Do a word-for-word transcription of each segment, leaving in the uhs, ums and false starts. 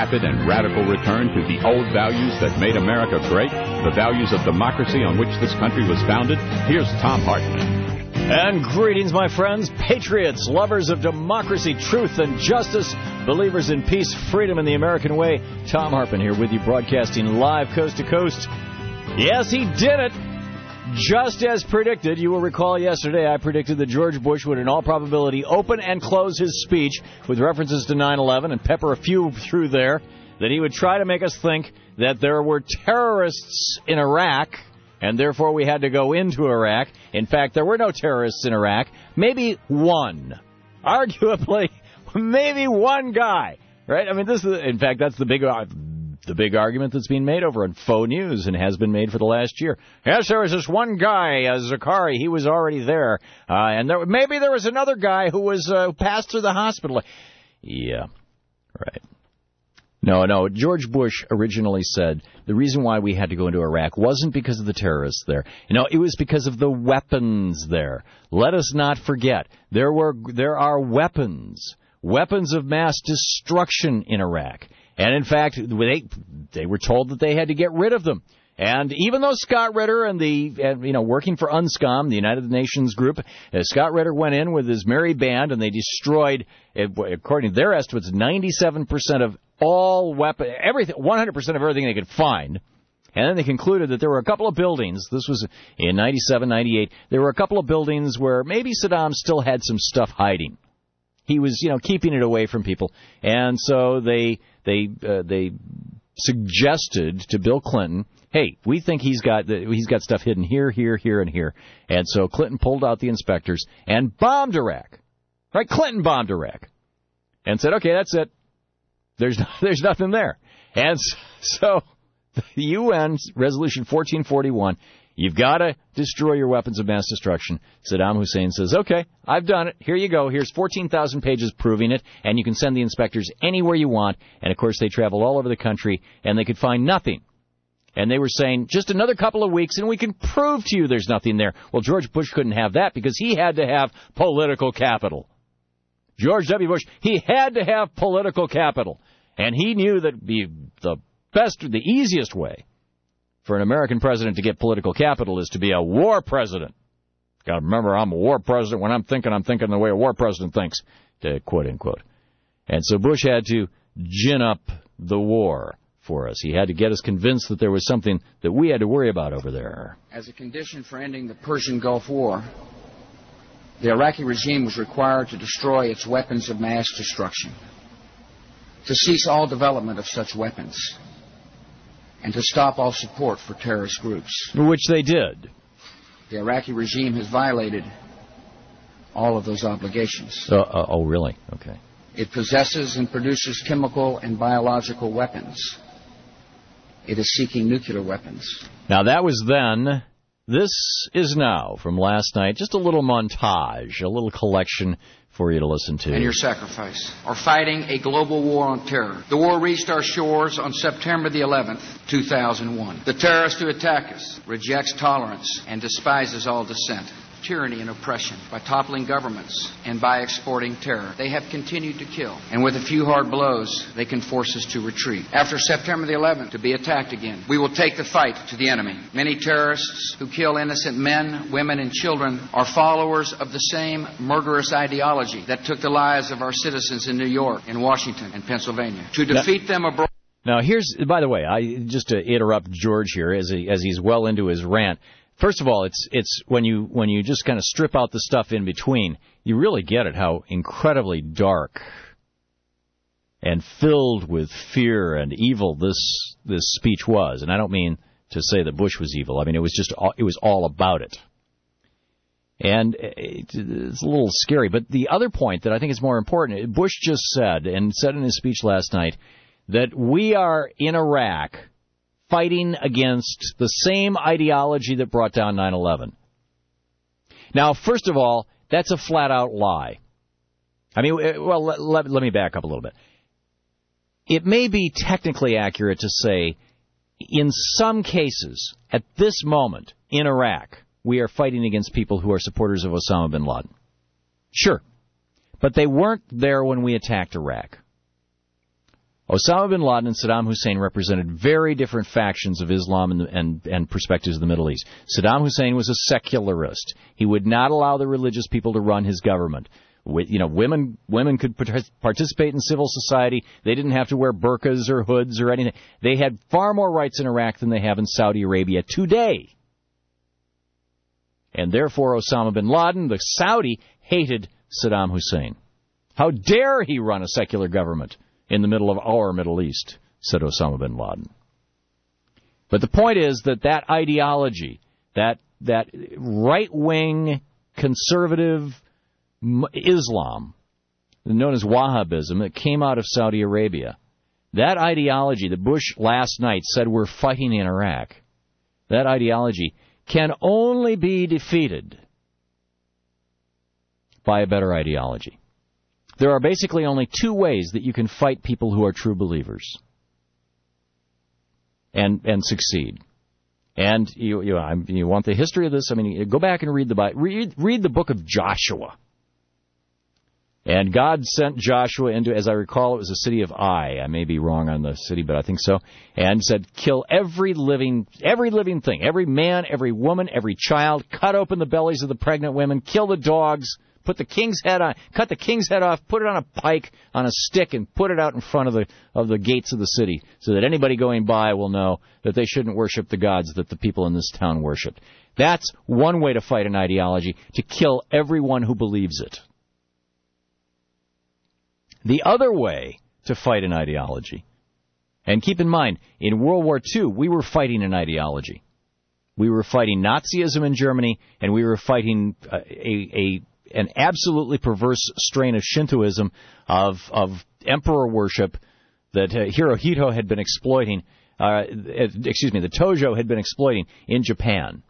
rapid and radical return to the old values that made America great, the values of democracy on which this country was founded? Here's Thom Hartmann. And greetings, my friends, patriots, lovers of democracy, truth, and justice, believers in peace, freedom, and the American way. Thom Hartmann here with you, broadcasting live coast to coast. Yes, he did it. Just as predicted. You will recall yesterday I predicted that George Bush would in all probability open and close his speech with references to nine eleven and pepper a few through there, that he would try to make us think that there were terrorists in Iraq, and therefore we had to go into Iraq. In fact, there were no terrorists in Iraq. Maybe one. Arguably, maybe one guy. Right? I mean, this is, in fact, that's the big... Uh, The big argument that's being made over on Faux News and has been made for the last year. Yes, there was this one guy, uh, Zakari. He was already there. Uh, and there, maybe there was another guy who was uh, passed through the hospital. Yeah, right. No, no. George Bush originally said the reason why we had to go into Iraq wasn't because of the terrorists there. You know, it was because of the weapons there. Let us not forget, there were there are weapons, weapons of mass destruction in Iraq. And, in fact, they they were told that they had to get rid of them. And even though Scott Ritter and the, and, you know, working for UNSCOM, the United Nations group, uh, Scott Ritter went in with his merry band and they destroyed, according to their estimates, ninety-seven percent of all weapons, everything, one hundred percent of everything they could find. And then they concluded that there were a couple of buildings, this was in ninety-seven, ninety-eight, there were a couple of buildings where maybe Saddam still had some stuff hiding. He was, you know, keeping it away from people. And so they they uh, they suggested to Bill Clinton, hey, we think he's got the, he's got stuff hidden here, here, here, and here. And so Clinton pulled out the inspectors and bombed Iraq. Right? Clinton bombed Iraq. And said, okay, that's it. There's there's nothing there. And so the U N Resolution fourteen forty-one, you've got to destroy your weapons of mass destruction. Saddam Hussein says, okay, I've done it. Here you go. Here's fourteen thousand pages proving it, and you can send the inspectors anywhere you want. And, of course, they traveled all over the country, and they could find nothing. And they were saying, just another couple of weeks, and we can prove to you there's nothing there. Well, George Bush couldn't have that because he had to have political capital. George W. Bush, he had to have political capital. And he knew that the, the best, the easiest way for an American president to get political capital is to be a war president. Got to remember, I'm a war president. When I'm thinking, I'm thinking the way a war president thinks, to quote, unquote. And so Bush had to gin up the war for us. He had to get us convinced that there was something that we had to worry about over there. As a condition for ending the Persian Gulf War, the Iraqi regime was required to destroy its weapons of mass destruction, to cease all development of such weapons, and to stop all support for terrorist groups. Which they did. The Iraqi regime has violated all of those obligations. Uh, uh, oh, really? Okay. It possesses and produces chemical and biological weapons. It is seeking nuclear weapons. Now, that was then. This is now, from last night, just a little montage, a little collection for you to listen to. And your sacrifice are fighting a global war on terror. The war reached our shores on September the eleventh, two thousand one. The terrorist who attacked us rejects tolerance and despises all dissent, tyranny and oppression by toppling governments and by exporting terror. They have continued to kill, and with a few hard blows, they can force us to retreat. After September the eleventh, to be attacked again, we will take the fight to the enemy. Many terrorists who kill innocent men, women, and children are followers of the same murderous ideology that took the lives of our citizens in New York, in Washington, and Pennsylvania. To defeat them abroad. Now, here's, by the way, I just to interrupt George here as he, as he's well into his rant. First of all, it's it's when you when you just kind of strip out the stuff in between, you really get it how incredibly dark and filled with fear and evil this this speech was. And I don't mean to say that Bush was evil. I mean, it was just all, it was all about it. And it's a little scary. But the other point that I think is more important, Bush just said, and said in his speech last night, that we are in Iraq fighting against the same ideology that brought down nine eleven. Now, first of all, that's a flat-out lie. I mean, well, let, let, let me back up a little bit. It may be technically accurate to say, in some cases, at this moment in Iraq, we are fighting against people who are supporters of Osama bin Laden. Sure. But they weren't there when we attacked Iraq. Osama bin Laden and Saddam Hussein represented very different factions of Islam and, and, and perspectives of the Middle East. Saddam Hussein was a secularist. He would not allow the religious people to run his government. You know, women women could participate in civil society. They didn't have to wear burqas or hoods or anything. They had far more rights in Iraq than they have in Saudi Arabia today. And therefore, Osama bin Laden, the Saudi, hated Saddam Hussein. How dare he run a secular government in the middle of our Middle East, said Osama bin Laden. But the point is that that ideology, that that right-wing conservative Islam, known as Wahhabism, that came out of Saudi Arabia, that ideology that Bush last night said we're fighting in Iraq, that ideology can only be defeated by a better ideology. There are basically only two ways that you can fight people who are true believers and and succeed. And you you, you want the history of this? I mean, go back and read the Bible. Read, read the book of Joshua. And God sent Joshua into, as I recall, it was the city of Ai. I may be wrong on the city, but I think so. And said, kill every living, every living thing, every man, every woman, every child. Cut open the bellies of the pregnant women. Kill the dogs. Put the king's head on, cut the king's head off, put it on a pike, on a stick, and put it out in front of the of the gates of the city, so that anybody going by will know that they shouldn't worship the gods that the people in this town worshipped. That's one way to fight an ideology, to kill everyone who believes it. The other way to fight an ideology, and keep in mind, in World War Two, we were fighting an ideology. We were fighting Nazism in Germany, and we were fighting a, a, a an absolutely perverse strain of Shintoism, of of emperor worship that uh, Hirohito had been exploiting, uh, excuse me, the Tojo had been exploiting in Japan,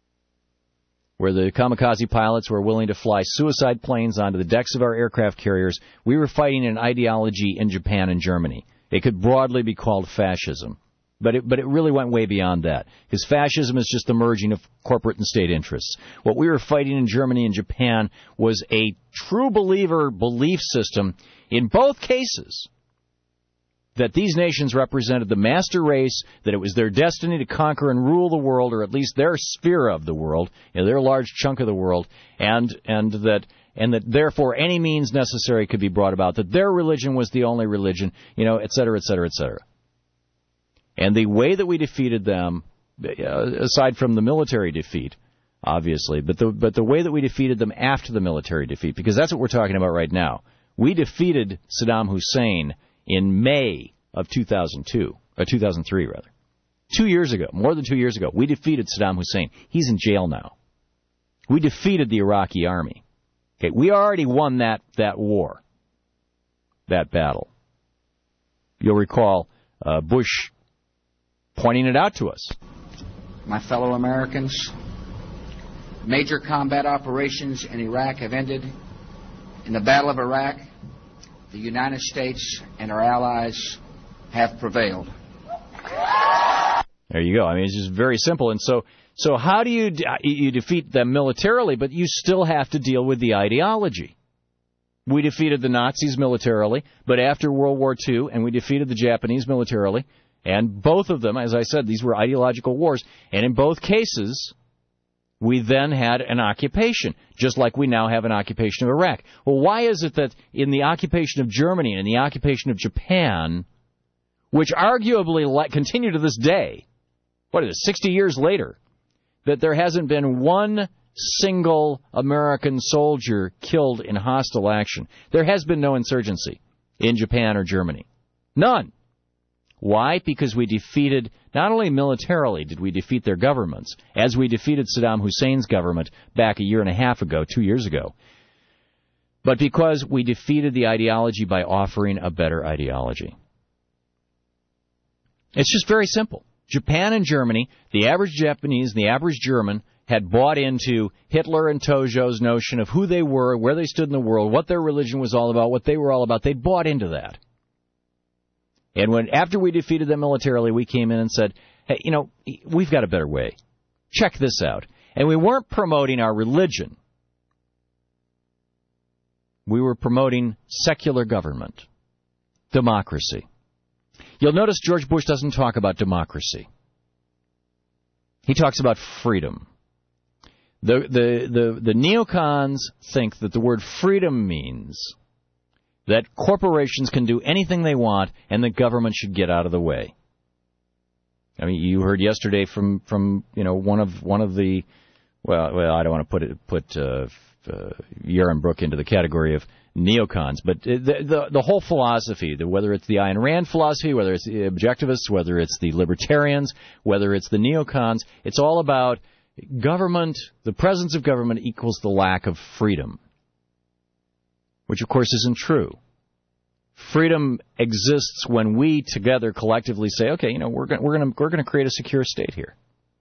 where the kamikaze pilots were willing to fly suicide planes onto the decks of our aircraft carriers. We were fighting an ideology in Japan and Germany. It could broadly be called fascism. But it, but it really went way beyond that, because fascism is just the merging of corporate and state interests. What we were fighting in Germany and Japan was a true believer belief system, in both cases, that these nations represented the master race, that it was their destiny to conquer and rule the world, or at least their sphere of the world, you know, their large chunk of the world, and and that and that therefore any means necessary could be brought about, that their religion was the only religion, you know, et cetera, et cetera, et cetera. And the way that we defeated them, aside from the military defeat, obviously, but the but the way that we defeated them after the military defeat, because that's what we're talking about right now. We defeated Saddam Hussein in May of two thousand two, or two thousand three, rather. Two years ago, more than two years ago, we defeated Saddam Hussein. He's in jail now. We defeated the Iraqi army. Okay, we already won that, that war, that battle. You'll recall uh, Bush pointing it out to us. My fellow Americans, major combat operations in Iraq have ended. In the Battle of Iraq, the United States and our allies have prevailed. There you go. I mean, it's just very simple. And so, so how do you you defeat them militarily, but you still have to deal with the ideology? We defeated the Nazis militarily, but after World War Two, and we defeated the Japanese militarily. And both of them, as I said, these were ideological wars. And in both cases, we then had an occupation, just like we now have an occupation of Iraq. Well, why is it that in the occupation of Germany and in the occupation of Japan, which arguably continue to this day, what is it, sixty years later, that there hasn't been one single American soldier killed in hostile action? There has been no insurgency in Japan or Germany. None. Why? Because we defeated, not only militarily did we defeat their governments, as we defeated Saddam Hussein's government back a year and a half ago, two years ago, but because we defeated the ideology by offering a better ideology. It's just very simple. Japan and Germany, the average Japanese and the average German had bought into Hitler and Tojo's notion of who they were, where they stood in the world, what their religion was all about, what they were all about. They'd bought into that. And when after we defeated them militarily, we came in and said, hey, you know, we've got a better way. Check this out. And we weren't promoting our religion. We were promoting secular government, democracy. You'll notice George Bush doesn't talk about democracy. He talks about freedom. The, the, the, the neocons think that the word freedom means that corporations can do anything they want and the government should get out of the way. I mean, you heard yesterday from, from you know, one of one of the, well, well, I don't want to put it, put uh, uh, Yaron Brook into the category of neocons, but the, the the whole philosophy, the, whether it's the Ayn Rand philosophy, whether it's the objectivists, whether it's the libertarians, whether it's the neocons, it's all about government, the presence of government equals the lack of freedom, which, of course, isn't true. Freedom exists when we together collectively say, okay, you know, we're going we're going we're going to create a secure state here.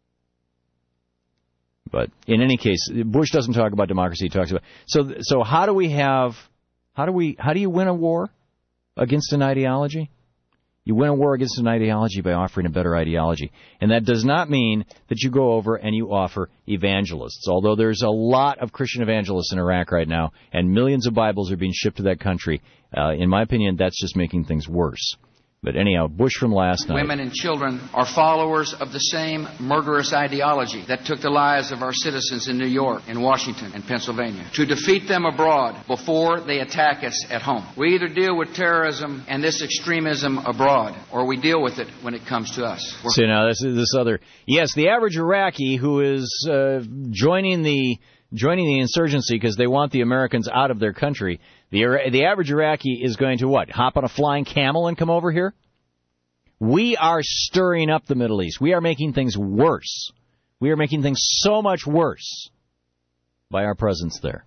But in any case, Bush doesn't talk about democracy. He talks about so so how do we have how do we how do you win a war against an ideology? You win a war against an ideology by offering a better ideology. And that does not mean that you go over and you offer evangelists, although there's a lot of Christian evangelists in Iraq right now, and millions of Bibles are being shipped to that country. Uh, in my opinion, that's just making things worse. But anyhow, Bush from last night. Women and children are followers of the same murderous ideology that took the lives of our citizens in New York, in Washington, and Pennsylvania. To defeat them abroad before they attack us at home. We either deal with terrorism and this extremism abroad, or we deal with it when it comes to us. We're See, now, this is this other... Yes, the average Iraqi who is uh, joining the... joining the insurgency because they want the Americans out of their country, the the average Iraqi is going to what? Hop on a flying camel and come over here? We are stirring up the Middle East. We are making things worse. We are making things so much worse by our presence there.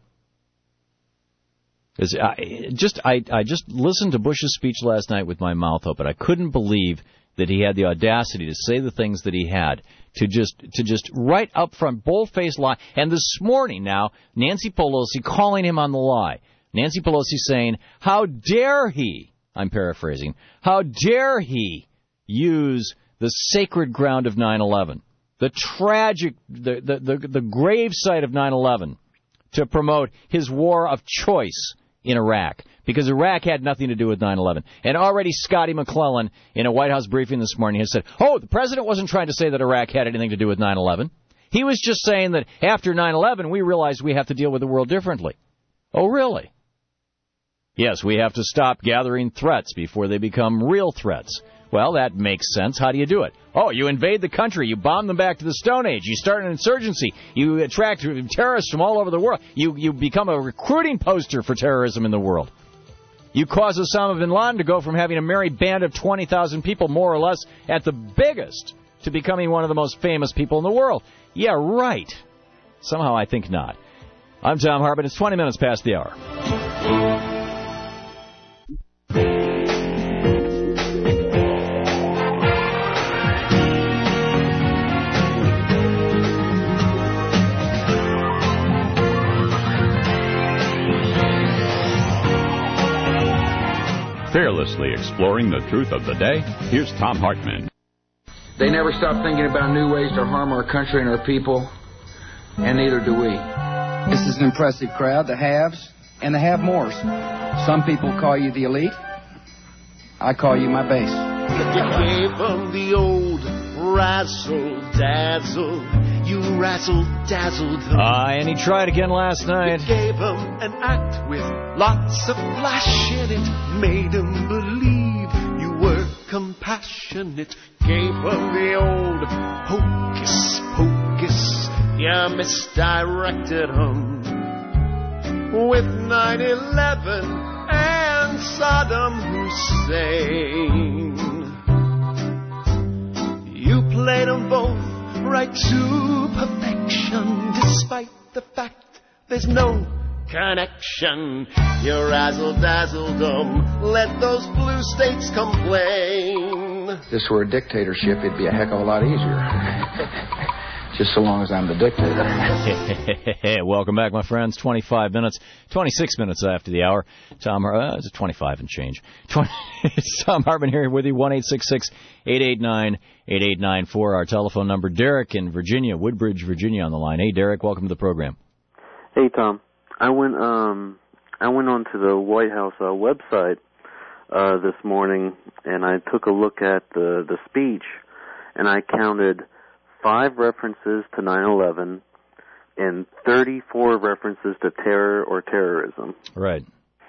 I just I, I just listened to Bush's speech last night with my mouth open. I couldn't believe that he had the audacity to say the things that he had, to just to just right up front, bold-faced lie. And this morning now, Nancy Pelosi calling him on the lie. Nancy Pelosi saying, how dare he, I'm paraphrasing, how dare he use the sacred ground of nine eleven, the tragic, the, the, the, the grave site of nine eleven, to promote his war of choice in Iraq, because Iraq had nothing to do with nine eleven. And already Scotty McClellan, in a White House briefing this morning, has said, oh, the president wasn't trying to say that Iraq had anything to do with nine eleven. He was just saying that after nine eleven, we realized we have to deal with the world differently. Oh, really? Yes, we have to stop gathering threats before they become real threats. Well, that makes sense. How do you do it? Oh, you invade the country. You bomb them back to the Stone Age. You start an insurgency. You attract terrorists from all over the world. You you become a recruiting poster for terrorism in the world. You cause Osama bin Laden to go from having a merry band of twenty thousand people, more or less, at the biggest, to becoming one of the most famous people in the world. Yeah, right. Somehow I think not. I'm Tom Hartman. It's twenty minutes past the hour. Fearlessly exploring the truth of the day, here's Tom Hartman. They never stop thinking about new ways to harm our country and our people, and neither do we. This is an impressive crowd, the haves and the have-mores. Some people call you the elite. I call you my base. You gave them the old razzle-dazzle. You razzle-dazzled them. Ah, uh, and he tried again last night. You gave them an act with lots of flash in it. Made them believe you were compassionate. Gave them the old hocus-pocus. You misdirected them with nine eleven and Saddam Hussein. You played them both right to perfection, despite the fact there's no connection. You razzle-dazzled them, let those blue states complain. If this were a dictatorship, it'd be a heck of a lot easier. Just so long as I'm the dictator. Welcome back, my friends. twenty-five minutes, twenty-six minutes after the hour. Tom, uh, it's twenty-five and change. twenty, Tom Hartman here with you, one eight six six, eight eight nine, eight eight nine four. Our telephone number. Derek in Virginia, Woodbridge, Virginia on the line. Hey, Derek, welcome to the program. Hey, Tom. I went um I went onto the White House uh, website uh, this morning, and I took a look at the, the speech, and I counted five references to nine eleven and thirty-four references to terror or terrorism. Right.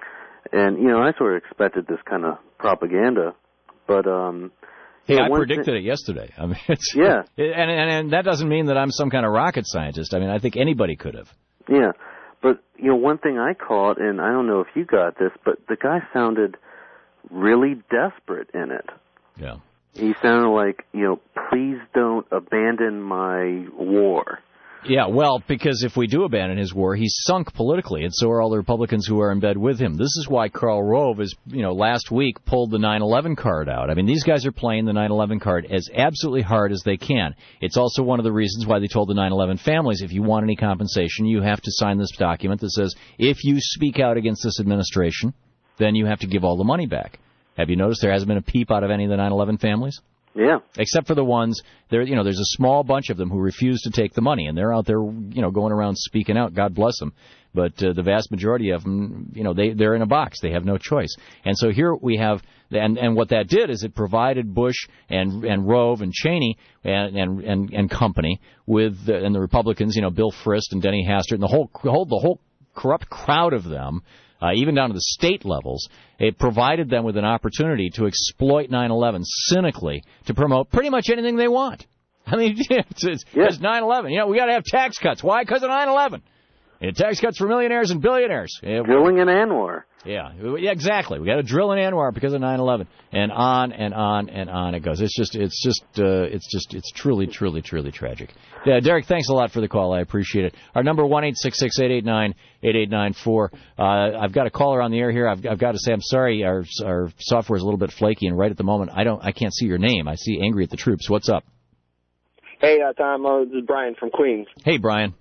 And, you know, I sort of expected this kind of propaganda, but... um. Hey, Yeah, I one predicted thing- it yesterday. I mean, it's, Yeah. and, and and that doesn't mean that I'm some kind of rocket scientist. I mean, I think anybody could have. Yeah, but, you know, one thing I caught, and I don't know if you got this, but the guy sounded really desperate in it. Yeah. He sounded like, you know, please don't abandon my war. Yeah, well, because if we do abandon his war, he's sunk politically, and so are all the Republicans who are in bed with him. This is why Karl Rove, is, you know, last week pulled the nine eleven card out. I mean, these guys are playing the nine eleven card as absolutely hard as they can. It's also one of the reasons why they told the nine eleven families, if you want any compensation, you have to sign this document that says, if you speak out against this administration, then you have to give all the money back. Have you noticed there hasn't been a peep out of any of the nine eleven families? Yeah. Except for the ones there, you know, there's a small bunch of them who refuse to take the money, and they're out there, you know, going around speaking out. God bless them. But uh, the vast majority of them, you know, they they're in a box. They have no choice. And so here we have, and and what that did is it provided Bush and and Rove and Cheney and and and, and company with the, and the Republicans, you know, Bill Frist and Denny Hastert and the whole whole the whole corrupt crowd of them. Uh, even down to the state levels, it provided them with an opportunity to exploit nine eleven cynically to promote pretty much anything they want. I mean, it's, it's, Yeah. it's nine eleven. You know, we got to have tax cuts. Why? Because of nine eleven. And tax cuts for millionaires and billionaires. Yeah, Drilling in Anwar. yeah, yeah, exactly. We got to drill in Anwar because of nine eleven, and on and on and on it goes. It's just, it's just, uh, it's just, it's truly, truly, truly tragic. Yeah, Derek, thanks a lot for the call. I appreciate it. Our number one eight six six eight eight nine eight eight nine four. Uh, I've got a caller on the air here. I've, I've got to say, I'm sorry, our our software is a little bit flaky, and right at the moment, I don't, I can't see your name. I see Angry at the Troops. What's up? Hey, uh, Tom. Uh, this is Brian from Queens. Hey, Brian.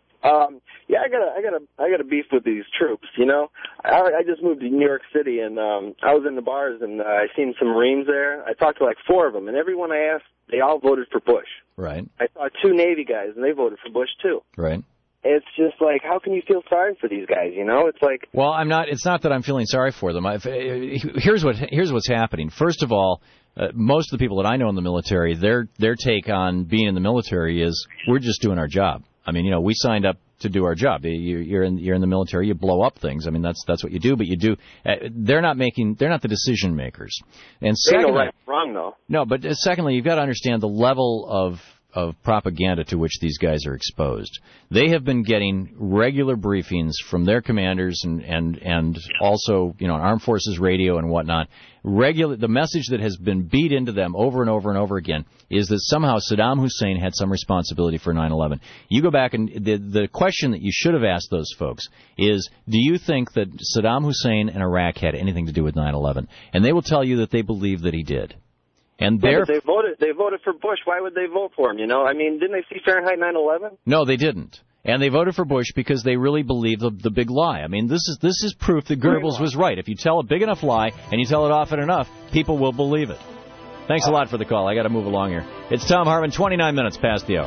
Um, yeah, I got a, I got a, I got a beef with these troops. You know, I, I just moved to New York City, and um, I was in the bars, and uh, I seen some Marines there. I talked to like four of them, and everyone I asked, they all voted for Bush. Right. I saw two Navy guys, and they voted for Bush too. Right. It's just like, how can you feel sorry for these guys? You know, it's like. Well, I'm not. It's not that I'm feeling sorry for them. I've, here's what here's what's happening. First of all, uh, most of the people that I know in the military, their their take on being in the military is we're just doing our job. I mean, you know, we signed up to do our job. You, you're in you're in the military. You blow up things. I mean, that's that's what you do. But you do. Uh, they're not making. They're not the decision makers. And They know secondly, right from wrong though. no. But uh, secondly, you've got to understand the level of of propaganda to which these guys are exposed. They have been getting regular briefings from their commanders and and and also, you know, Armed Forces radio and whatnot. Regular, the message that has been beat into them over and over and over again is that somehow Saddam Hussein had some responsibility for nine eleven. You go back and the the question that you should have asked those folks is, do you think that Saddam Hussein and Iraq had anything to do with nine eleven? And they will tell you that they believe that he did. And Yeah, they're but they voted. They voted for Bush. Why would they vote for him? You know, I mean, didn't they see Fahrenheit nine eleven? No, they didn't. And they voted for Bush because they really believe the, the big lie. I mean, this is this is proof that Goebbels was right. If you tell a big enough lie and you tell it often enough, people will believe it. Thanks a lot for the call. I got to move along here. It's Tom Hartman, twenty-nine minutes past the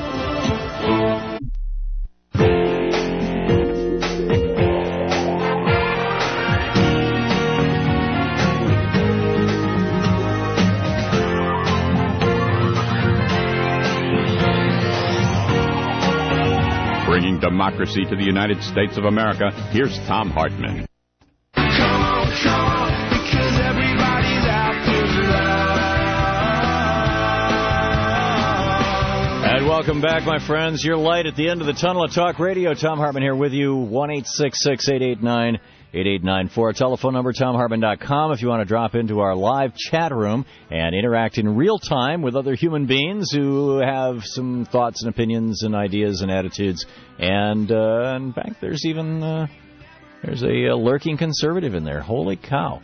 hour. Bringing democracy to the United States of America, here's Tom Hartman. Come on, come on, because everybody's after love. And welcome back, my friends. Your light at the end of the tunnel of talk radio. Tom Hartman here with you. one eight six six eight eight nine eight eight nine four. Telephone number, tom hartman dot com, if you want to drop into our live chat room and interact in real time with other human beings who have some thoughts and opinions and ideas and attitudes. And, uh, in fact, there's even uh, there's a, a lurking conservative in there. Holy cow.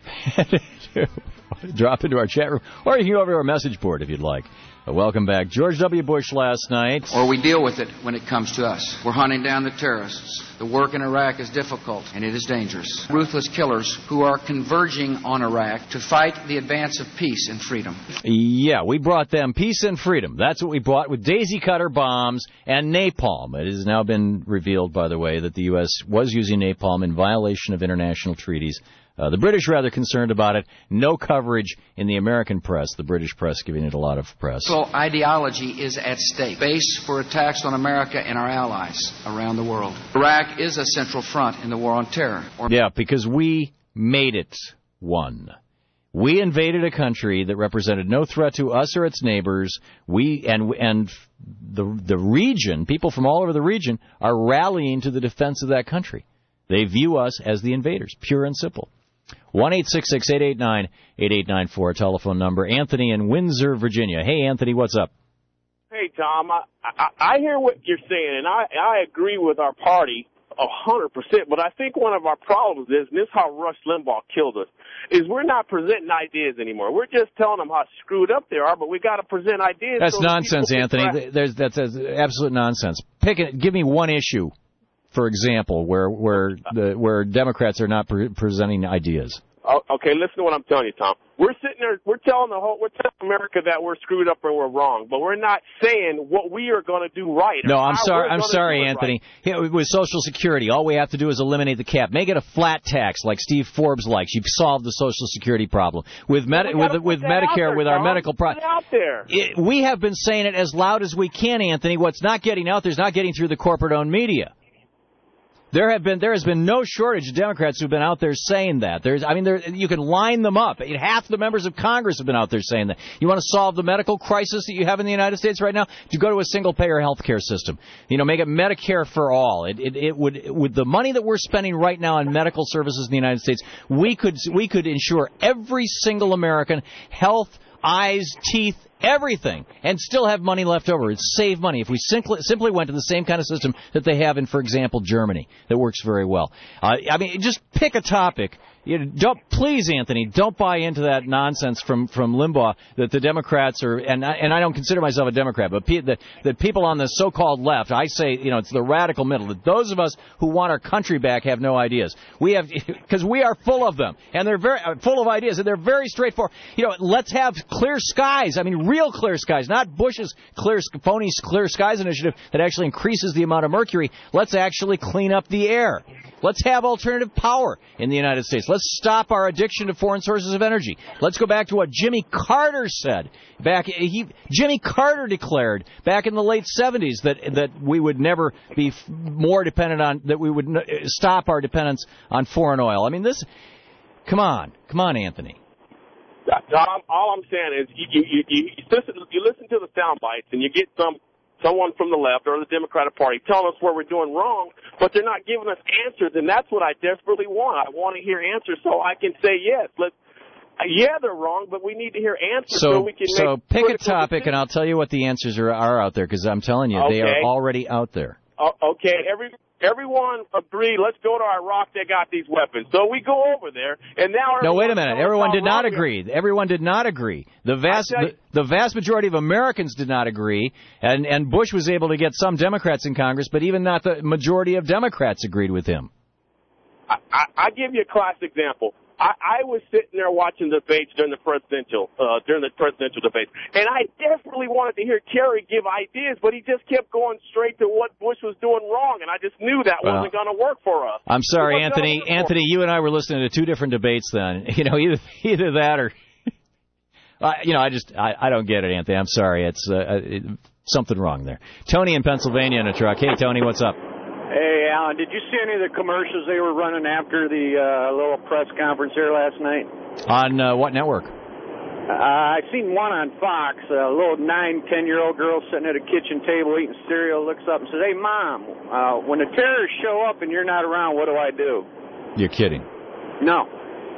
Drop into our chat room. Or you can go over to our message board if you'd like. Uh, welcome back. George W. Bush last night. Or we deal with it when it comes to us. We're hunting down the terrorists. The work in Iraq is difficult, and it is dangerous. Ruthless killers who are converging on Iraq to fight the advance of peace and freedom. Yeah, we brought them peace and freedom. That's what we brought with daisy cutter bombs and napalm. It has now been revealed, by the way, that the U S was using napalm in violation of international treaties Uh, the British rather concerned about it. No coverage in the American press. The British press giving it a lot of press. So ideology is at stake. Base for attacks on America and our allies around the world. Iraq is a central front in the war on terror. Or- yeah, because we made it one. We invaded a country that represented no threat to us or its neighbors. We and and the the region, people from all over the region, are rallying to the defense of that country. They view us as the invaders, pure and simple. one eight six six, eight eight nine, eight eight nine four, telephone number. Anthony in Windsor, Virginia. Hey, Anthony, what's up? Hey, Tom, I, I, I hear what you're saying, and I, I agree with our party a hundred percent, but I think one of our problems is, and this is how Rush Limbaugh killed us, is we're not presenting ideas anymore. We're just telling them how screwed up they are, but we got to present ideas. That's so nonsense, Anthony. There's, that's, that's absolute nonsense. Pick it, give me one issue, for example, where where the where Democrats are not pre- presenting ideas. Oh, okay, listen to what I'm telling you, Tom. We're sitting there, we're telling the whole, we're telling America that we're screwed up and we're wrong, but we're not saying what we are going to do right. No, I'm sorry, I'm sorry, Anthony. Right. With Social Security, all we have to do is eliminate the cap, make it a flat tax like Steve Forbes likes. You've solved the Social Security problem with med- with with Medicare, there, with our Tom. medical product. Out there, it, we have been saying it as loud as we can, Anthony. What's not getting out there is not getting through the corporate-owned media. There have been, there has been no shortage of Democrats who've been out there saying that. There's, I mean, there, you can line them up. Half the members of Congress have been out there saying that. You want to solve the medical crisis that you have in the United States right now? You go to a single-payer health care system. You know, make it Medicare for all. It, it, it would, with the money that we're spending right now on medical services in the United States, we could, we could ensure every single American health, eyes, teeth, everything, and still have money left over. It's save money if we simply simply went to the same kind of system that they have in, for example, Germany. That works very well. Uh, I mean, just pick a topic. You know, don't please, Anthony, don't buy into that nonsense from, from Limbaugh that the Democrats are, and I, and I don't consider myself a Democrat, but pe- the, the people on the so-called left, I say, you know, it's the radical middle. That those of us who want our country back have no ideas. We have, because we are full of them, and they're very full of ideas, and they're very straightforward. You know, let's have clear skies. I mean, real clear skies, not Bush's clear, phony clear skies initiative that actually increases the amount of mercury. Let's actually clean up the air. Let's have alternative power in the United States. Let's stop our addiction to foreign sources of energy. Let's go back to what Jimmy Carter said. Back, he, Jimmy Carter declared back in the late seventies that that we would never be f- more dependent on, that we would n- stop our dependence on foreign oil. I mean, this, come on, come on, Anthony. Tom, all I'm saying is you, you, you, you, listen, you listen to the sound bites and you get some someone from the left or the Democratic Party telling us where we're doing wrong, but they're not giving us answers, and that's what I desperately want. I want to hear answers so I can say, yes, let's, yeah, they're wrong, but we need to hear answers so, so we can so make pick a topic, decisions. And I'll tell you what the answers are, are out there, because I'm telling you, okay. They are already out there. Uh, okay, every everyone agreed, let's go to Iraq, they got these weapons. So we go over there, and now... No, wait a minute. Everyone did not agree. Everyone did not agree. The vast the, the vast majority of Americans did not agree, and, and Bush was able to get some Democrats in Congress, but even not the majority of Democrats agreed with him. I, I, I give you a classic example. I, I was sitting there watching the debates during the presidential uh, during the presidential debates, and I desperately wanted to hear Kerry give ideas, but he just kept going straight to what Bush was doing wrong, and I just knew that well, wasn't going to work for us. I'm sorry, Anthony. Anthony, you and I were listening to two different debates then. You know, either either that or, uh, you know, I just I, I don't get it, Anthony. I'm sorry. It's uh, it, something wrong there. Tony in Pennsylvania in a truck. Hey, Tony, what's up? Hey, Alan, did you see any of the commercials they were running after the uh, little press conference here last night? On uh, what network? Uh, I seen one on Fox. A little nine, ten-year-old girl sitting at a kitchen table eating cereal, looks up and says, "Hey, Mom, uh, when the terrorists show up and you're not around, what do I do?" You're kidding. No.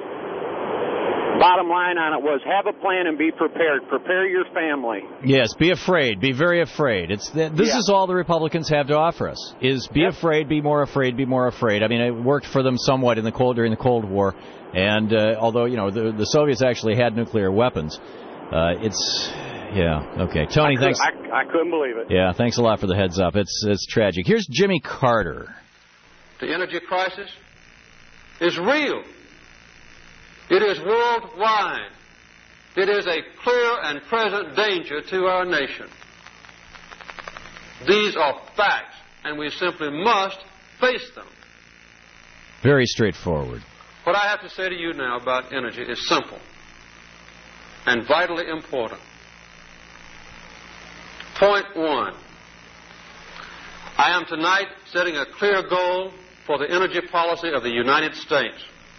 Bottom line on it was, have a plan and be prepared. Prepare your family. Yes, be afraid. Be very afraid. It's th- This yeah. is all the Republicans have to offer us, is be yep. afraid, be more afraid, be more afraid. I mean, it worked for them somewhat in the cold during the Cold War. And uh, although, you know, the, the Soviets actually had nuclear weapons, uh, it's, yeah, okay. Tony, I thanks. Could, I, I couldn't believe it. Yeah, thanks a lot for the heads up. It's, it's tragic. Here's Jimmy Carter. The energy crisis is real. It is worldwide. It is a clear and present danger to our nation. These are facts, and we simply must face them. Very straightforward. What I have to say to you now about energy is simple and vitally important. Point one. I am tonight setting a clear goal for the energy policy of the United States.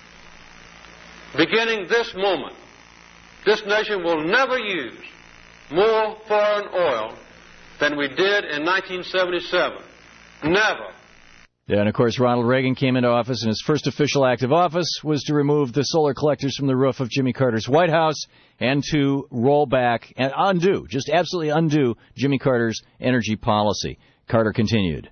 Beginning this moment, this nation will never use more foreign oil than we did in nineteen seventy-seven. Never. Yeah, and of course, Ronald Reagan came into office, and his first official act of office was to remove the solar collectors from the roof of Jimmy Carter's White House and to roll back and undo, just absolutely undo Jimmy Carter's energy policy. Carter continued.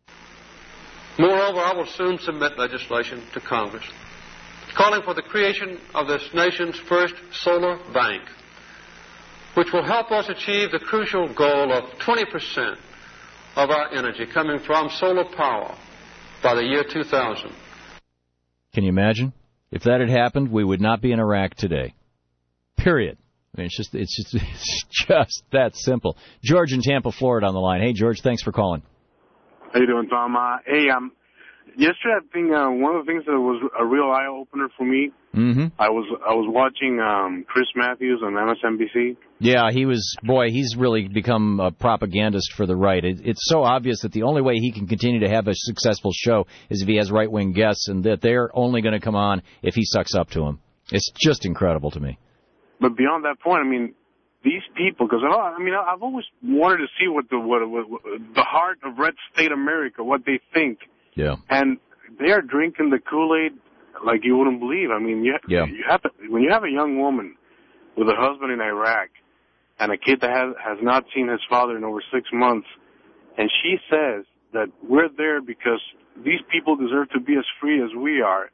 Moreover, I will soon submit legislation to Congress calling for the creation of this nation's first solar bank, which will help us achieve the crucial goal of twenty percent of our energy coming from solar power by the year two thousand. Can you imagine? If that had happened, we would not be in Iraq today. Period. I mean, it's just, it's just, it's just that simple. George in Tampa, Florida on the line. Hey, George, thanks for calling. How you doing, Tom? Uh, hey, um, yesterday, I think uh, one of the things that was a real eye-opener for me, mm-hmm. I was I was watching um, Chris Matthews on M S N B C. Yeah, he was, boy, he's really become a propagandist for the right. It, it's so obvious that the only way he can continue to have a successful show is if he has right-wing guests, and that they're only going to come on if he sucks up to them. It's just incredible to me. But beyond that point, I mean, these people, because I mean, I've always wanted to see what the what, what, what the heart of Red State America, what they think. Yeah. And they are drinking the Kool-Aid like you wouldn't believe. I mean, you, yeah. you have to, when you have a young woman with a husband in Iraq and a kid that has, has not seen his father in over six months, and she says that we're there because these people deserve to be as free as we are,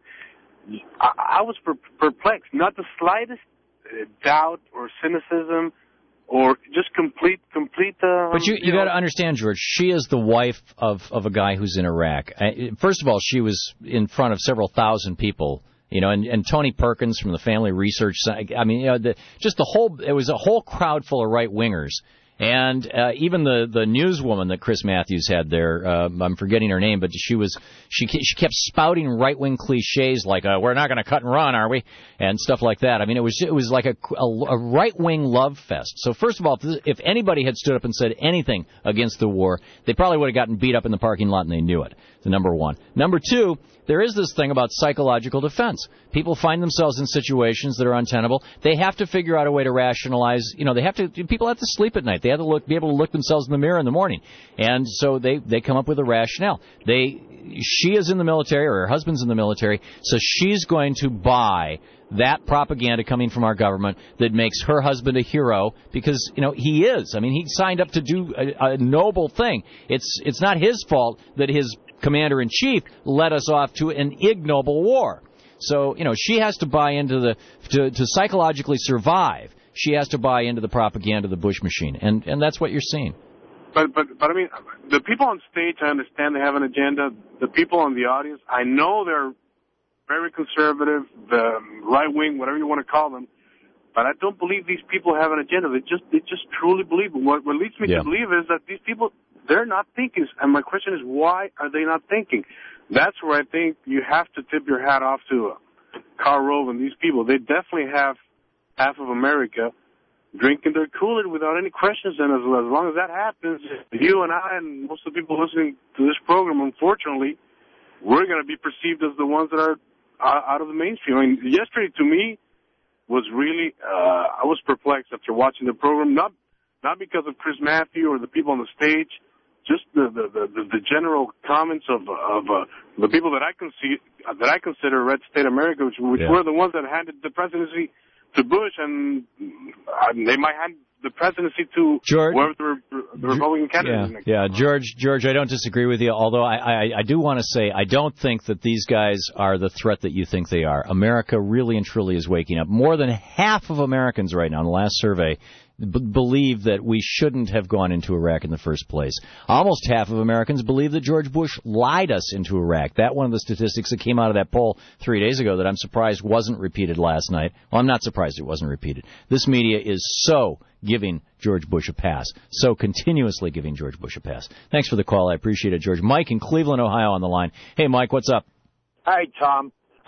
I, I was per- perplexed. Not the slightest doubt or cynicism or just complete, complete. Um, but you, you, you got to understand, George, she is the wife of, of a guy who's in Iraq. First of all, she was in front of several thousand people, you know, and, and Tony Perkins from the Family Research. I mean, you know, the, just the whole, it was a whole crowd full of right wingers. And uh, even the the newswoman that Chris Matthews had there, uh, I'm forgetting her name, but she was she she kept spouting right wing cliches like uh, "We're not going to cut and run, are we?" and stuff like that. I mean, it was it was like a, a, a right wing love fest. So first of all, if, if anybody had stood up and said anything against the war, they probably would have gotten beat up in the parking lot, and they knew it. The number one. Number two, there is this thing about psychological defense. People find themselves in situations that are untenable. They have to figure out a way to rationalize. You know, they have to. People have to sleep at night. They have to look, be able to look themselves in the mirror in the morning, and so they they come up with a rationale. They she is in the military, or her husband's in the military, so she's going to buy that propaganda coming from our government that makes her husband a hero, because, you know, he is. I mean, he signed up to do a, a noble thing. It's it's not his fault that his commander-in-chief led us off to an ignoble war. So, you know, she has to buy into the, to, to psychologically survive, she has to buy into the propaganda of the Bush machine. And, and that's what you're seeing. But, but, but I mean, the people on stage, I understand they have an agenda. The people on the audience, I know they're very conservative, the right-wing, whatever you want to call them. But I don't believe these people have an agenda. They just, they just truly believe. What, what leads me yeah. to believe is that these people, they're not thinking. And my question is, why are they not thinking? That's where I think you have to tip your hat off to Karl Rove and these people. They definitely have half of America drinking their Kool-Aid without any questions. And as, as long as that happens, you and I and most of the people listening to this program, unfortunately, we're going to be perceived as the ones that are out of the mainstream. I mean, yesterday to me was really, uh, I was perplexed after watching the program, not not because of Chris Matthews or the people on the stage, just the the, the, the general comments of of uh, the people that I can see, that I consider Red State America, which, which yeah. were the ones that handed the presidency to Bush, and uh, they might hand the presidency to George, whoever the, the Republican candidate is. Yeah, yeah, George, George, I don't disagree with you, although I, I, I do want to say I don't think that these guys are the threat that you think they are. America really and truly is waking up. More than half of Americans right now, in the last survey, b- believe that we shouldn't have gone into Iraq in the first place. Almost half of Americans believe that George Bush lied us into Iraq. That one of the statistics that came out of that poll three days ago that I'm surprised wasn't repeated last night. Well, I'm not surprised it wasn't repeated. This media is so giving George Bush a pass, so continuously giving George Bush a pass. Thanks for the call. I appreciate it, George. Mike in Cleveland, Ohio on the line. Hey, Mike, what's up? Hi, Tom.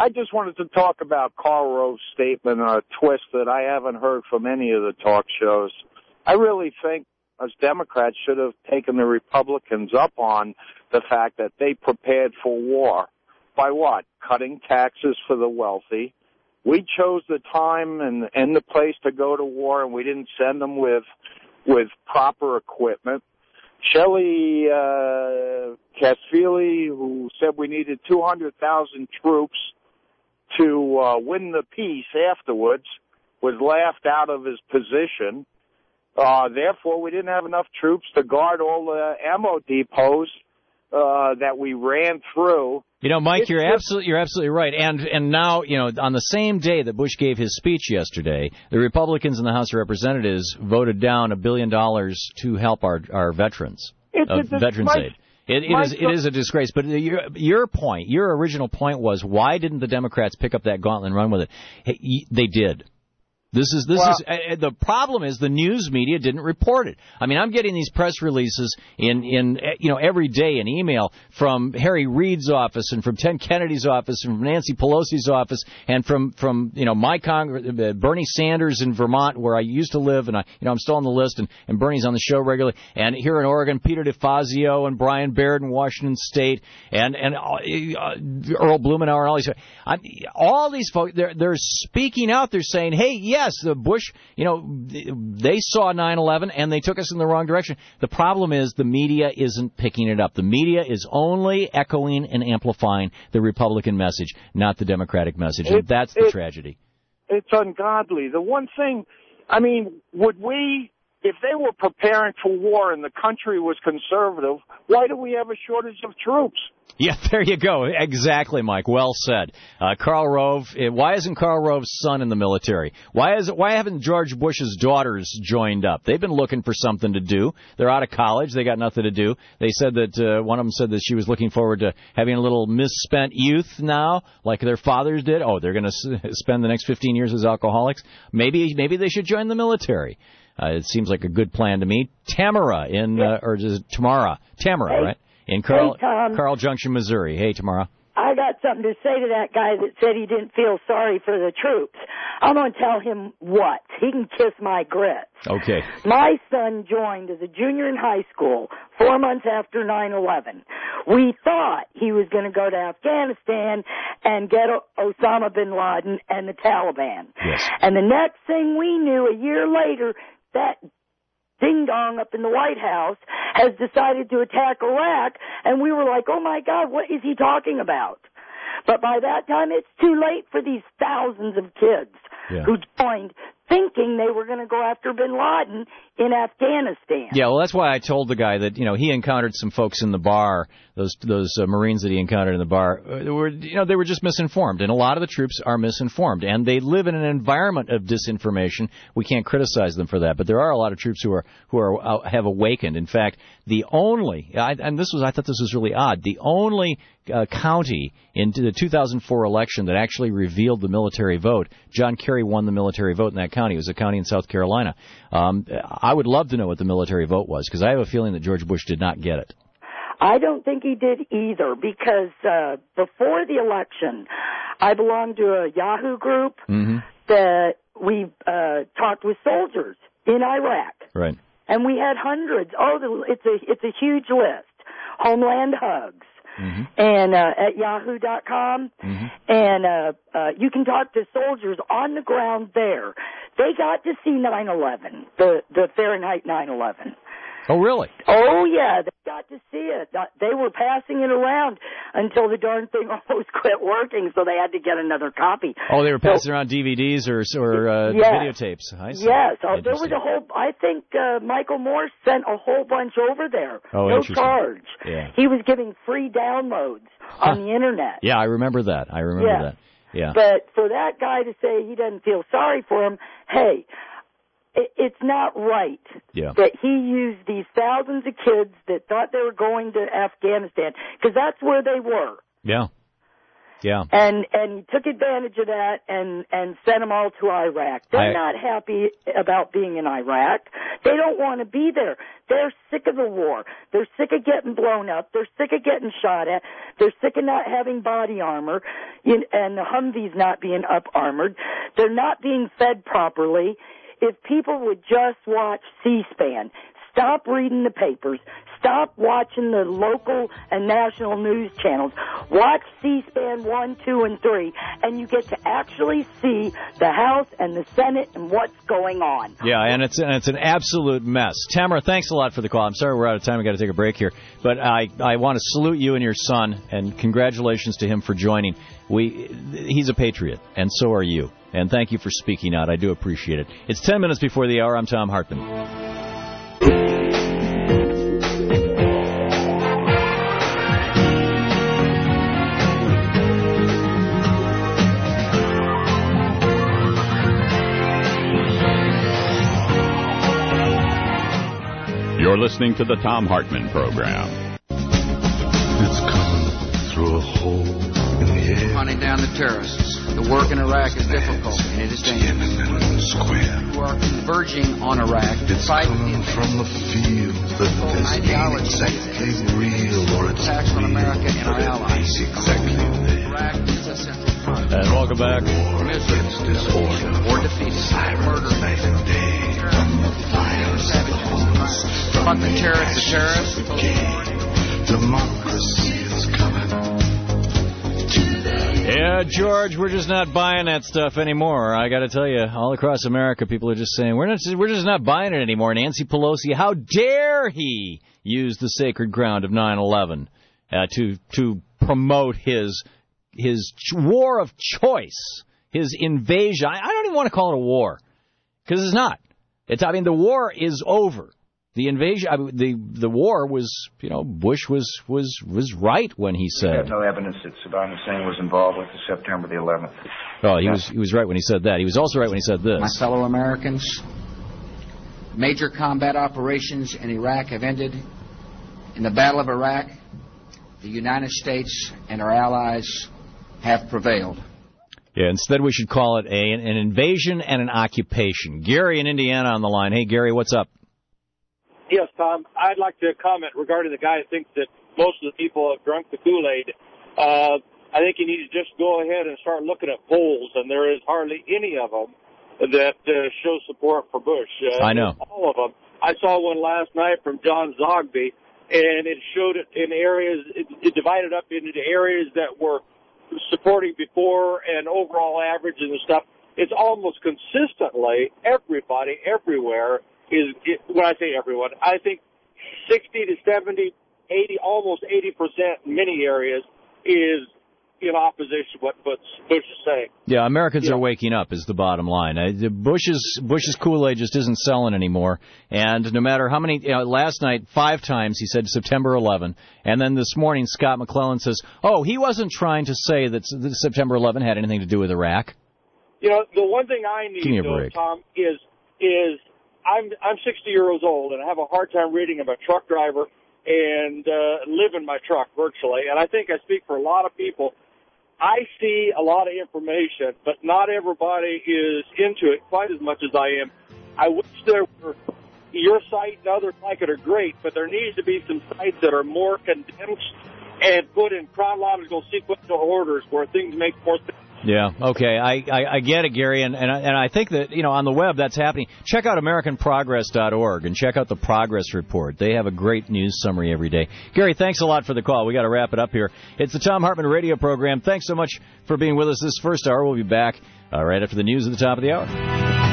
I just wanted to talk about Karl Rove's statement, a twist that I haven't heard from any of the talk shows. I really think us Democrats should have taken the Republicans up on the fact that they prepared for war. By what? Cutting taxes for the wealthy. We chose the time and, and the place to go to war, and we didn't send them with with proper equipment. Shelley uh, Casfili, who said we needed two hundred thousand troops to uh, win the peace afterwards, was laughed out of his position. Uh, therefore, we didn't have enough troops to guard all the ammo depots uh, that we ran through. You know, Mike, It's you're just- absolutely you're absolutely right. And and now, you know, on the same day that Bush gave his speech yesterday, the Republicans in the House of Representatives voted down a billion dollars to help our our veterans, It's uh, a dis- Veterans Mike- Aid. It, it Mike, is it is a disgrace. But your your point, your original point was, why didn't the Democrats pick up that gauntlet and run with it? Hey, y- they did. This is this Well- is uh, the problem is the news media didn't report it. I mean, I'm getting these press releases in in uh, you know every day in email from Harry Reid's office and from Ted Kennedy's office and from Nancy Pelosi's office and from from you know my Congress, uh, Bernie Sanders in Vermont, where I used to live, and I you know I'm still on the list, and, and Bernie's on the show regularly, and here in Oregon, Peter DeFazio and Brian Baird in Washington State, and and uh, Earl Blumenauer and all these I, all these folks, they're they're speaking out. They're saying, hey, yeah. Yes, the Bush, you know, they saw nine eleven and they took us in the wrong direction. The problem is the media isn't picking it up. The media is only echoing and amplifying the Republican message, not the Democratic message. And It- that's the it- tragedy. It's ungodly. The one thing, I mean, would we, if they were preparing for war and the country was conservative, why do we have a shortage of troops? Yeah, there you go. Exactly, Mike. Well said. Uh, Karl Rove. uh, Why isn't Karl Rove's son in the military? Why is Why haven't George Bush's daughters joined up? They've been looking for something to do. They're out of college. They got nothing to do. They said that uh, one of them said that she was looking forward to having a little misspent youth now, like their fathers did. Oh, they're going to s- spend the next fifteen years as alcoholics. Maybe Maybe they should join the military. Uh, it seems like a good plan to me. Tamara in, uh, or is it Tamara? Tamara, Hey. right? In Carl, Hey, Tom. Carl Junction, Missouri. Hey, Tamara. I got something to say to that guy that said he didn't feel sorry for the troops. I'm going to tell him what. He can kiss my grits. Okay. My son joined as a junior in high school four months after nine eleven. We thought he was going to go to Afghanistan and get o- Osama bin Laden and the Taliban. Yes. And the next thing we knew, a year later, that ding-dong up in the White House has decided to attack Iraq, and we were like, oh, my God, what is he talking about? But by that time, it's too late for these thousands of kids Yeah. who joined thinking they were going to go after bin Laden in Afghanistan. Yeah, well, that's why I told the guy that, you know, he encountered some folks in the bar, those those uh, Marines that he encountered in the bar, uh, were, you know, they were just misinformed. And a lot of the troops are misinformed. And they live in an environment of disinformation. We can't criticize them for that. But there are a lot of troops who are who are uh, have awakened. In fact, the only, I, and this was, I thought this was really odd, the only uh, county in the two thousand four election that actually revealed the military vote, John Kerry won the military vote in that county. It was a county in South Carolina. Um, I would love to know what the military vote was, because I have a feeling that George Bush did not get it. I don't think he did either, because uh, before the election, I belonged to a Yahoo group Mm-hmm. that we uh, talked with soldiers in Iraq. Right. And we had hundreds. Oh, the, it's a it's a huge list. Homeland Hugs. Mm-hmm. And uh, at yahoo dot com, Mm-hmm. and uh, uh, you can talk to soldiers on the ground there. They got to see nine eleven, the the Fahrenheit nine eleven. Oh, really? Oh, yeah, they got to see it. They were passing it around until the darn thing almost quit working, so they had to get another copy. Oh, they were So- passing around D V Ds or or uh, Yes. videotapes. I see. Yes, oh, there was Interesting. a whole. I think uh, Michael Morse sent a whole bunch over there. Oh, no interesting. charge. Yeah. He was giving free downloads on the internet. Yeah, I remember that. I remember Yeah. that. Yeah. But for that guy to say he doesn't feel sorry for him, hey, it, it's not right Yeah. that he used these thousands of kids that thought they were going to Afghanistan, because that's where they were. Yeah. Yeah. And and he took advantage of that and, and sent them all to Iraq. They're I, not happy about being in Iraq. They don't want to be there. They're sick of the war. They're sick of getting blown up. They're sick of getting shot at. They're sick of not having body armor and the Humvees not being up-armored. They're not being fed properly. If people would just watch C-SPAN, stop reading the papers, stop watching the local and national news channels, watch C-SPAN one, two, and three, and you get to actually see the House and the Senate and what's going on. Yeah, and it's and it's an absolute mess. Tamara, thanks a lot for the call. I'm sorry we're out of time. We've got to take a break here. But I, I want to salute you and your son, and congratulations to him for joining. We He's a patriot, and so are you. And thank you for speaking out. I do appreciate it. It's ten minutes before the hour. I'm Tom Hartman. You're listening to the Tom Hartman Program. It's coming through a hole in the air. Hunting down the terrorists. The work in Iraq is difficult and it is dangerous. Who are converging on Iraq to it's fight coming the from the field that there's ideology exactly real or it's attacks on America and our allies. Exactly there. Iraq is a central front. And welcome back. Miserable disorder or defeated. Murder. Night and day. Fuck the terrorists, the terrorists. Democracy is coming. Yeah, George, we're just not buying that stuff anymore. I got to tell you, all across America, people are just saying, we're not, we're just not buying it anymore. Nancy Pelosi, how dare he use the sacred ground of nine eleven uh, to to promote his his war of choice, his invasion. I, I don't even want to call it a war, because it's not. It's, I mean, the war is over. The invasion, I mean, the the war was, you know, Bush was was was right when he said. There's no evidence that Saddam Hussein was involved with the September the eleventh. Oh, he was he was right when he said that. He was also right when he said this. My fellow Americans, major combat operations in Iraq have ended. In the Battle of Iraq, the United States and our allies have prevailed. Yeah, instead we should call it a an invasion and an occupation. Gary in Indiana on the line. Hey, Gary, what's up? Yes, Tom. I'd like to comment regarding the guy who thinks that most of the people have drunk the Kool-Aid. Uh, I think you need to just go ahead and start looking at polls, and there is hardly any of them that uh, show support for Bush. Uh, I know. All of them. I saw one last night from John Zogby, and it showed it in areas, it, it divided up into areas that were supporting before and overall average and stuff. It's almost consistently everybody, everywhere, is, it, when I say everyone, I think sixty to seventy, eighty, almost eighty percent in many areas is in opposition to what Bush is saying. Yeah, Americans yeah. are waking up is the bottom line. Uh, Bush's Bush's Kool-Aid just isn't selling anymore. And no matter how many, you know, last night, five times he said September eleventh. And then this morning, Scott McClellan says, oh, he wasn't trying to say that September eleventh had anything to do with Iraq. You know, the one thing I need, though, Tom, is is I'm I'm sixty years old, and I have a hard time reading. I'm a truck driver and uh, live in my truck virtually, and I think I speak for a lot of people. I see a lot of information, but not everybody is into it quite as much as I am. I wish there were, your site and others like it are great, but there needs to be some sites that are more condensed and put in chronological sequential orders where things make more sense. Yeah, okay, I, I, I get it, Gary, and, and, I, and I think that, you know, on the web that's happening. Check out American Progress dot org and check out the Progress Report. They have a great news summary every day. Gary, thanks a lot for the call. We got to wrap it up here. It's the Tom Hartman Radio Program. Thanks so much for being with us this first hour. We'll be back uh, right after the news at the top of the hour.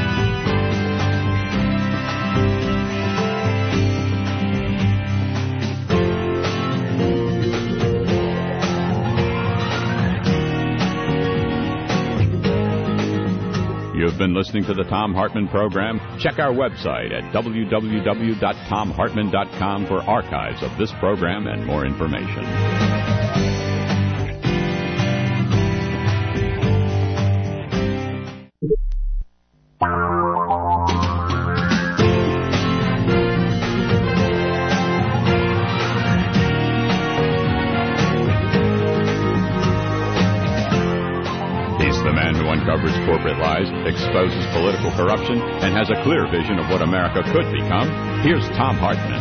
You've been listening to the Tom Hartman Program. Check our website at w w w dot tom hartman dot com for archives of this program and more information. uncovers corporate lies, exposes political corruption, and has a clear vision of what America could become. Here's Thom Hartmann.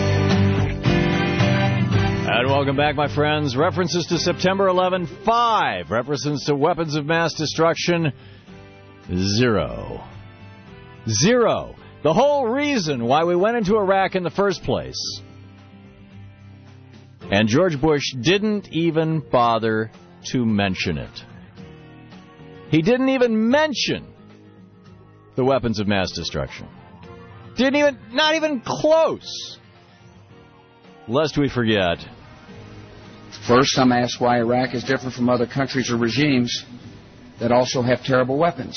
And welcome back, my friends. References to September eleventh, five. References to weapons of mass destruction, zero. Zero. The whole reason why we went into Iraq in the first place. And George Bush didn't even bother to mention it. He didn't even mention the weapons of mass destruction. Didn't even, not even close. Lest we forget. First, some ask why Iraq is different from other countries or regimes that also have terrible weapons.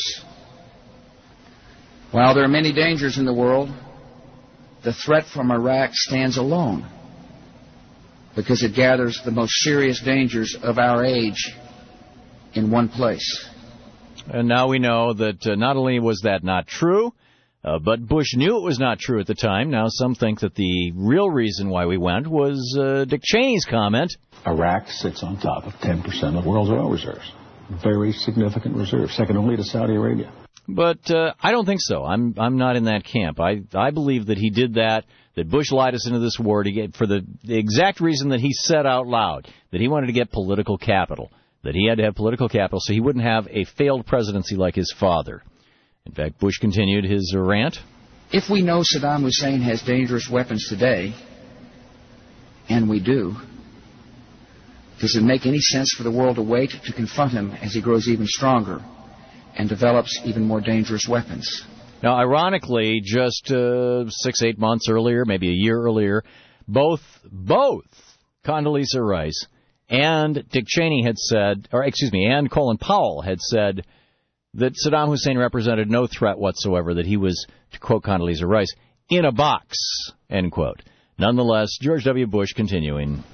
While there are many dangers in the world, the threat from Iraq stands alone because it gathers the most serious dangers of our age in one place. And now we know that uh, not only was that not true, uh, but Bush knew it was not true at the time. Now some think that the real reason why we went was uh, Dick Cheney's comment. Iraq sits on top of ten percent of the world's oil reserves. Very significant reserves, second only to Saudi Arabia. But uh, I don't think so. I'm I'm not in that camp. I, I believe that he did that, that Bush lied us into this war to get, for the, the exact reason that he said out loud, that he wanted to get political capital, that he had to have political capital so he wouldn't have a failed presidency like his father. In fact, Bush continued his rant. If we know Saddam Hussein has dangerous weapons today, and we do, does it make any sense for the world to wait to confront him as he grows even stronger and develops even more dangerous weapons? Now, ironically, just uh, six, eight months earlier, maybe a year earlier, both both Condoleezza Rice and Dick Cheney had said, or excuse me, and Colin Powell had said that Saddam Hussein represented no threat whatsoever, that he was, to quote Condoleezza Rice, in a box, end quote. Nonetheless, George W. Bush continuing.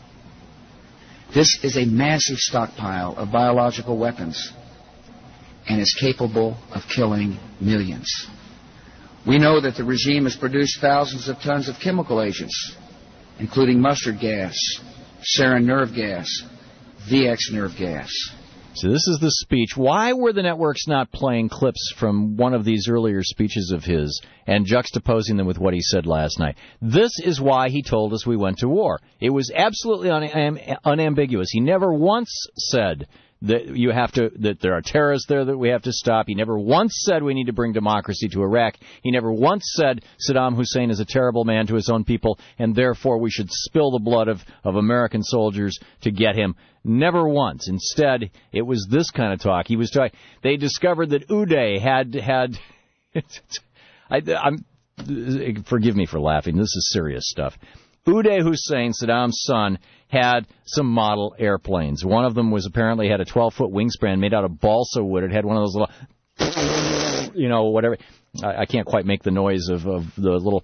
This is a massive stockpile of biological weapons and is capable of killing millions. We know that the regime has produced thousands of tons of chemical agents, including mustard gas, sarin nerve gas, V X nerve gas. So this is the speech. Why were the networks not playing clips from one of these earlier speeches of his and juxtaposing them with what he said last night? This is why he told us we went to war. It was absolutely un- unambiguous. He never once said that you have to, that there are terrorists there that we have to stop. He never once said we need to bring democracy to Iraq. He never once said Saddam Hussein is a terrible man to his own people and therefore we should spill the blood of, of American soldiers to get him. Never once. Instead, it was this kind of talk. He was talking. They discovered that Uday had had. I, I'm forgive me for laughing. This is serious stuff. Uday Hussein, Saddam's son, had some model airplanes. One of them was apparently had a twelve-foot wingspan made out of balsa wood. It had one of those little, you know, whatever. I, I can't quite make the noise of, of the little.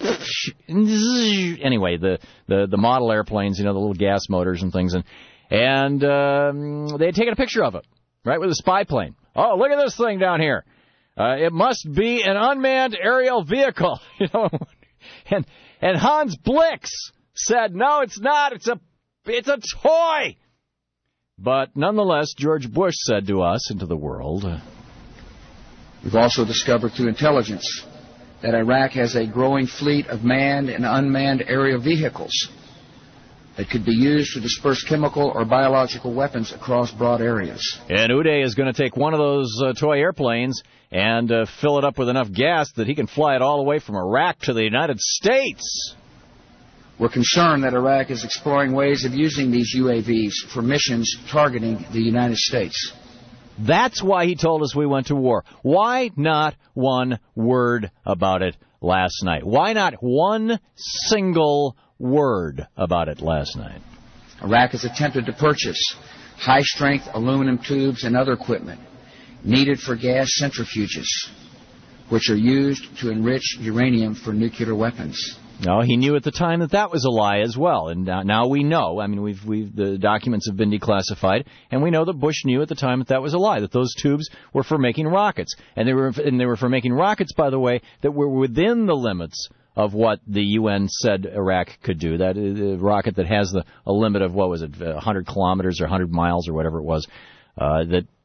Anyway, the, the the model airplanes, you know, the little gas motors and things, and and um, they had taken a picture of it, right, with a spy plane. Oh, look at this thing down here. Uh, it must be an unmanned aerial vehicle, you know, and. And Hans Blix said, no, it's not. It's a it's a toy. But nonetheless, George Bush said to us and to the world. We've also discovered through intelligence that Iraq has a growing fleet of manned and unmanned aerial vehicles that could be used to disperse chemical or biological weapons across broad areas. And Uday is going to take one of those uh, toy airplanes and uh, fill it up with enough gas that he can fly it all the way from Iraq to the United States. We're concerned that Iraq is exploring ways of using these U A Vs for missions targeting the United States. That's why he told us we went to war. Why not one word about it last night? Why not one single word about it last night? Iraq has attempted to purchase high-strength aluminum tubes and other equipment needed for gas centrifuges, which are used to enrich uranium for nuclear weapons. No, he knew at the time that that was a lie as well, and now, now we know. I mean, we've we've the documents have been declassified, and we know that Bush knew at the time that that was a lie. That those tubes were for making rockets, and they were and they were for making rockets, by the way, that were within the limits of what the U N said Iraq could do. That uh, rocket that has the a limit of what was it, one hundred kilometers or one hundred miles or whatever it was, uh, that.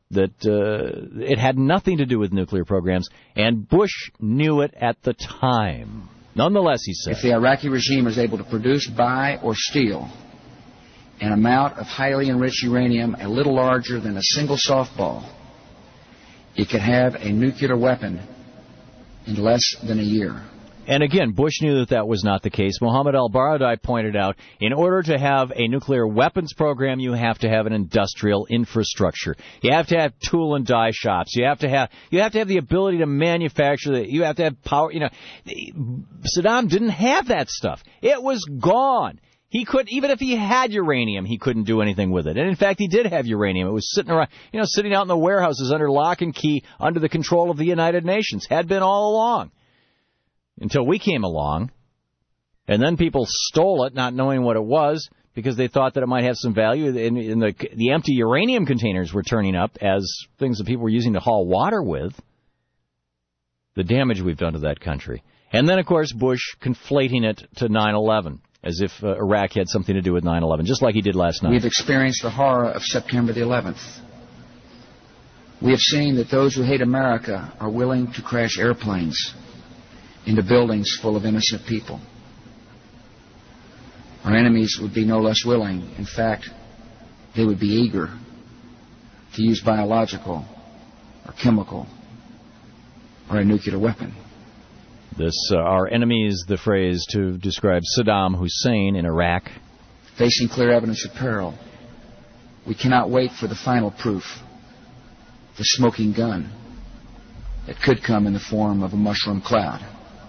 that uh, it had nothing to do with nuclear programs, and Bush knew it at the time. Nonetheless, he said, if the Iraqi regime is able to produce, buy, or steal an amount of highly enriched uranium a little larger than a single softball, it could have a nuclear weapon in less than a year. And again, Bush knew that that was not the case. Mohammed al-Baradei pointed out, in order to have a nuclear weapons program, you have to have an industrial infrastructure. You have to have tool and die shops. You have to have you have to have the ability to manufacture that. You have to have power. You know, Saddam didn't have that stuff. It was gone. He could, even if he had uranium, he couldn't do anything with it. And in fact, he did have uranium. It was sitting around, you know, sitting out in the warehouses under lock and key, under the control of the United Nations. Had been all along. Until we came along, and then people stole it, not knowing what it was, because they thought that it might have some value. And, and the, the empty uranium containers were turning up as things that people were using to haul water with. The damage we've done to that country. And then, of course, Bush conflating it to nine eleven, as if uh, Iraq had something to do with nine eleven, just like he did last night. We've experienced the horror of September the eleventh. We have seen that those who hate America are willing to crash airplanes into buildings full of innocent people. Our enemies would be no less willing. In fact, they would be eager to use biological or chemical or a nuclear weapon. This, uh, our enemy is the phrase to describe Saddam Hussein in Iraq. Facing clear evidence of peril, we cannot wait for the final proof, the smoking gun that could come in the form of a mushroom cloud.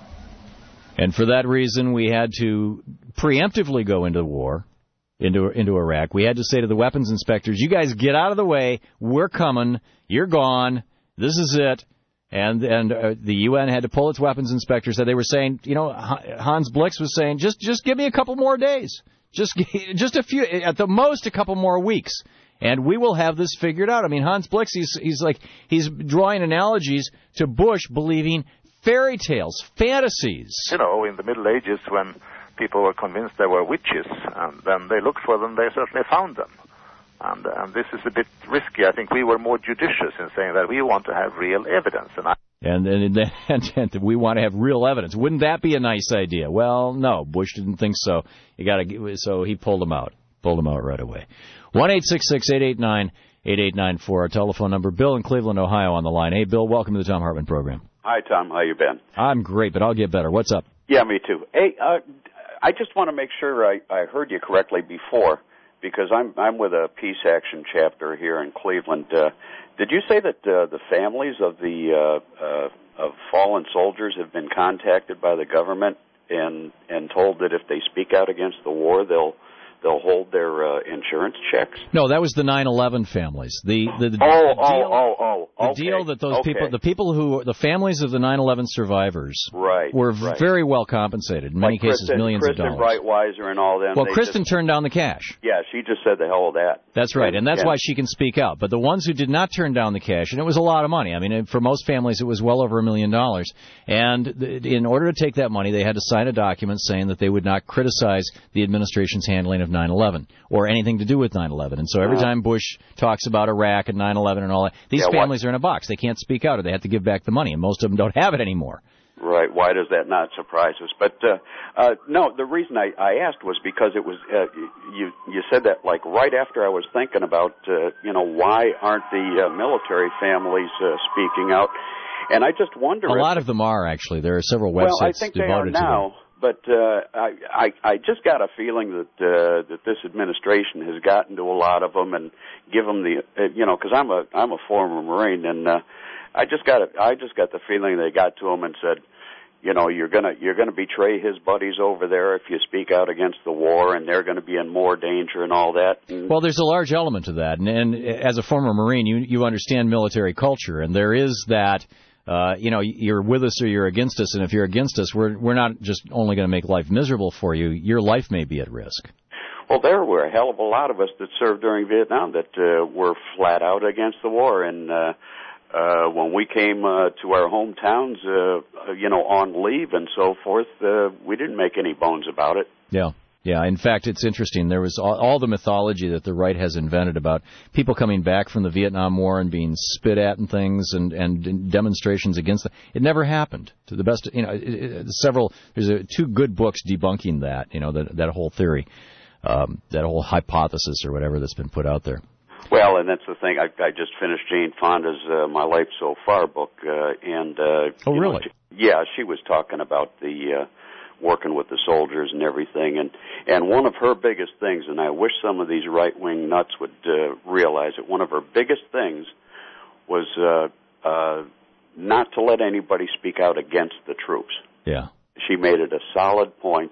And for that reason, we had to preemptively go into the war, into into Iraq. We had to say to the weapons inspectors, you guys get out of the way. We're coming. You're gone. This is it. And and uh, the U N had to pull its weapons inspectors. That they were saying, you know, Hans Blix was saying, just just give me a couple more days. Just just a few, at the most, a couple more weeks. And we will have this figured out. I mean, Hans Blix, he's, he's like, he's drawing analogies to Bush believing fairy tales, fantasies. You know, in the Middle Ages, when people were convinced there were witches, and then they looked for them, they certainly found them. And, and this is a bit risky. I think we were more judicious in saying that we want to have real evidence. And, I and, and, and, and we want to have real evidence. Wouldn't that be a nice idea? Well, no, Bush didn't think so. You got to, so he pulled them out, pulled them out right away. one eight six six, eight eight nine, eight eight nine four, our telephone number. Bill in Cleveland, Ohio, on the line. Hey, Bill, welcome to the Thom Hartmann program. Hi, Tom. How you been? I'm great, but I'll get better. What's up? Yeah, me too. Hey, uh, I just want to make sure I, I heard you correctly before, because I'm I'm with a peace action chapter here in Cleveland. Uh, did you say that uh, the families of the uh, uh, of fallen soldiers have been contacted by the government and and told that if they speak out against the war, they'll they'll hold their uh, insurance checks? No, that was the nine eleven families. The the, the oh, the deal, oh, oh, oh, the deal that those okay. people, the people who, the families of the nine eleven survivors, right, were right. very well compensated. In many like cases, Kristen, millions Kristen of dollars. Breitweiser and all them. Well, they Kristen just, turned down the cash. Yeah, she just said the hell with that. That's right, and, and that's and, why she can speak out. But the ones who did not turn down the cash, and it was a lot of money. I mean, for most families, it was well over a million dollars. And in order to take that money, they had to sign a document saying that they would not criticize the administration's handling of nine eleven or anything to do with nine eleven. And so every time Bush talks about Iraq and nine eleven and all that, these yeah, families what? are in a box. They can't speak out, or they have to give back the money, and most of them don't have it anymore. Right. Why does that not surprise us? But uh, uh, no, the reason I, I asked was because it was uh, you. You said that like right after I was thinking about uh, you know why aren't the uh, military families uh, speaking out? And I just wonder. A if, lot of them are actually. There are several websites well, I think devoted they are now. to them. But uh, I, I I just got a feeling that uh, that this administration has gotten to a lot of them and give them the uh, you know because I'm a I'm a former Marine, and uh, I just got a, I just got the feeling they got to him and said, you know, you're gonna you're gonna betray his buddies over there if you speak out against the war, and they're going to be in more danger and all that. And well, there's a large element to that, and, and as a former Marine, you you understand military culture, and there is that. Uh, you know, you're with us or you're against us, and if you're against us, we're we're not just only going to make life miserable for you. Your life may be at risk. Well, there were a hell of a lot of us that served during Vietnam that uh, were flat out against the war, and uh, uh, when we came uh, to our hometowns, uh, you know, on leave and so forth, uh, we didn't make any bones about it. Yeah. Yeah, in fact, it's interesting. There was all, all the mythology that the right has invented about people coming back from the Vietnam War and being spit at and things, and, and demonstrations against them. It never happened. To the best, you know, it, it, several. There's a, two good books debunking that. You know, that that whole theory, um, that whole hypothesis or whatever that's been put out there. Well, and that's the thing. I, I just finished Jane Fonda's uh, My Life So Far book, uh, and uh, oh, really? Know, yeah, she was talking about the. Uh, working with the soldiers and everything, and and one of her biggest things, and I wish some of these right-wing nuts would uh, realize it, one of her biggest things was uh, uh, not to let anybody speak out against the troops. Yeah. She made it a solid point,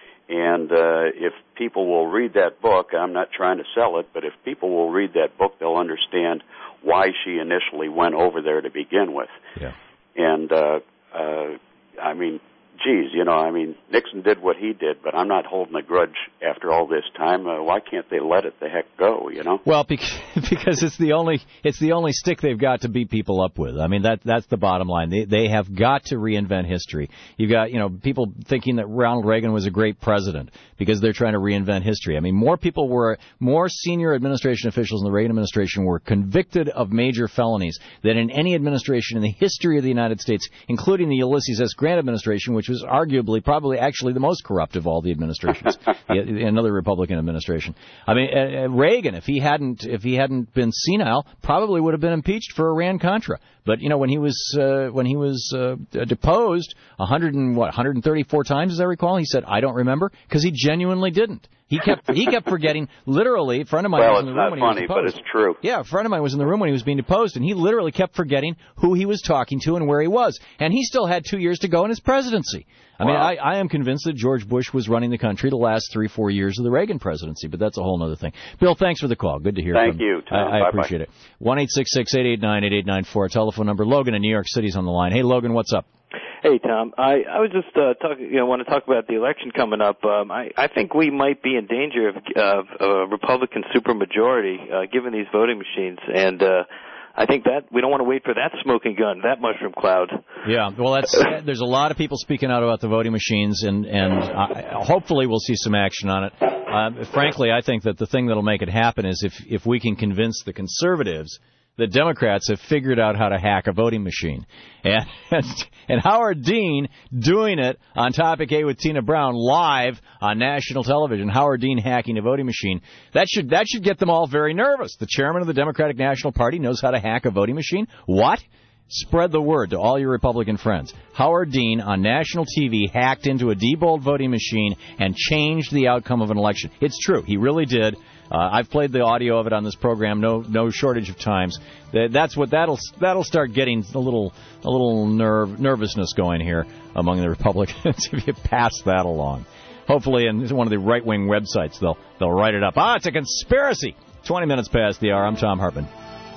and uh, if people will read that book, I'm not trying to sell it, but if people will read that book, they'll understand why she initially went over there to begin with. Yeah. And, uh, uh, I mean, geez, you know, I mean, Nixon did what he did, but I'm not holding a grudge after all this time. Uh, why can't they let it the heck go, you know? Well, because, because it's the only it's the only stick they've got to beat people up with. I mean, that that's the bottom line. They they have got to reinvent history. You've got, you know, people thinking that Ronald Reagan was a great president because they're trying to reinvent history. I mean, more people were, more senior administration officials in the Reagan administration were convicted of major felonies than in any administration in the history of the United States, including the Ulysses S. Grant administration, which was arguably, probably, actually the most corrupt of all the administrations, the, another Republican administration. I mean, uh, Reagan, if he hadn't, if he hadn't been senile, probably would have been impeached for Iran-Contra. But you know, when he was uh, when he was uh, deposed, a hundred and what, one hundred thirty-four times, as I recall, he said, "I don't remember," because he genuinely didn't. He kept he kept forgetting. Literally, a friend of mine well, was in the room when funny, he was deposed. Well, it's not funny, but it's true. Yeah, a friend of mine was in the room when he was being deposed, and he literally kept forgetting who he was talking to and where he was. And he still had two years to go in his presidency. I wow. mean, I, I am convinced that George Bush was running the country the last three, four years of the Reagan presidency, but that's a whole other thing. Bill, thanks for the call. Good to hear Thank from you. Thank you, Tom. I, I Bye-bye. appreciate it. one eight six six, eight eight nine, eight eight nine four, telephone number. Logan in New York City's on the line. Hey, Logan, what's up? Hey, Tom. I, I was just uh, talking. You know, want to talk about the election coming up. Um, I, I think we might be in danger of, of a Republican supermajority uh, given these voting machines, and uh, I think that we don't want to wait for that smoking gun, that mushroom cloud. Yeah, well, that's there's a lot of people speaking out about the voting machines, and and uh, hopefully we'll see some action on it. Uh, frankly, I think that the thing that'll make it happen is if if we can convince the conservatives the Democrats have figured out how to hack a voting machine. And, and and Howard Dean doing it on Topic eight with Tina Brown live on national television. Howard Dean hacking a voting machine. That should that should get them all very nervous. The chairman of the Democratic National Party knows how to hack a voting machine? What? Spread the word to all your Republican friends. Howard Dean on national T V hacked into a Diebold voting machine and changed the outcome of an election. It's true. He really did. Uh, I've played the audio of it on this program, no no shortage of times. That's what that'll that'll start getting a little a little nerve nervousness going here among the Republicans if you pass that along. Hopefully, in one of the right wing websites, they'll they'll write it up. Ah, it's a conspiracy. Twenty minutes past the hour. I'm Tom Hartman.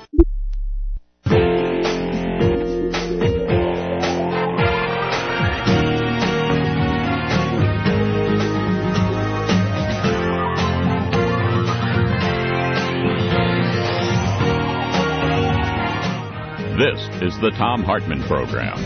This is the Tom Hartman Program.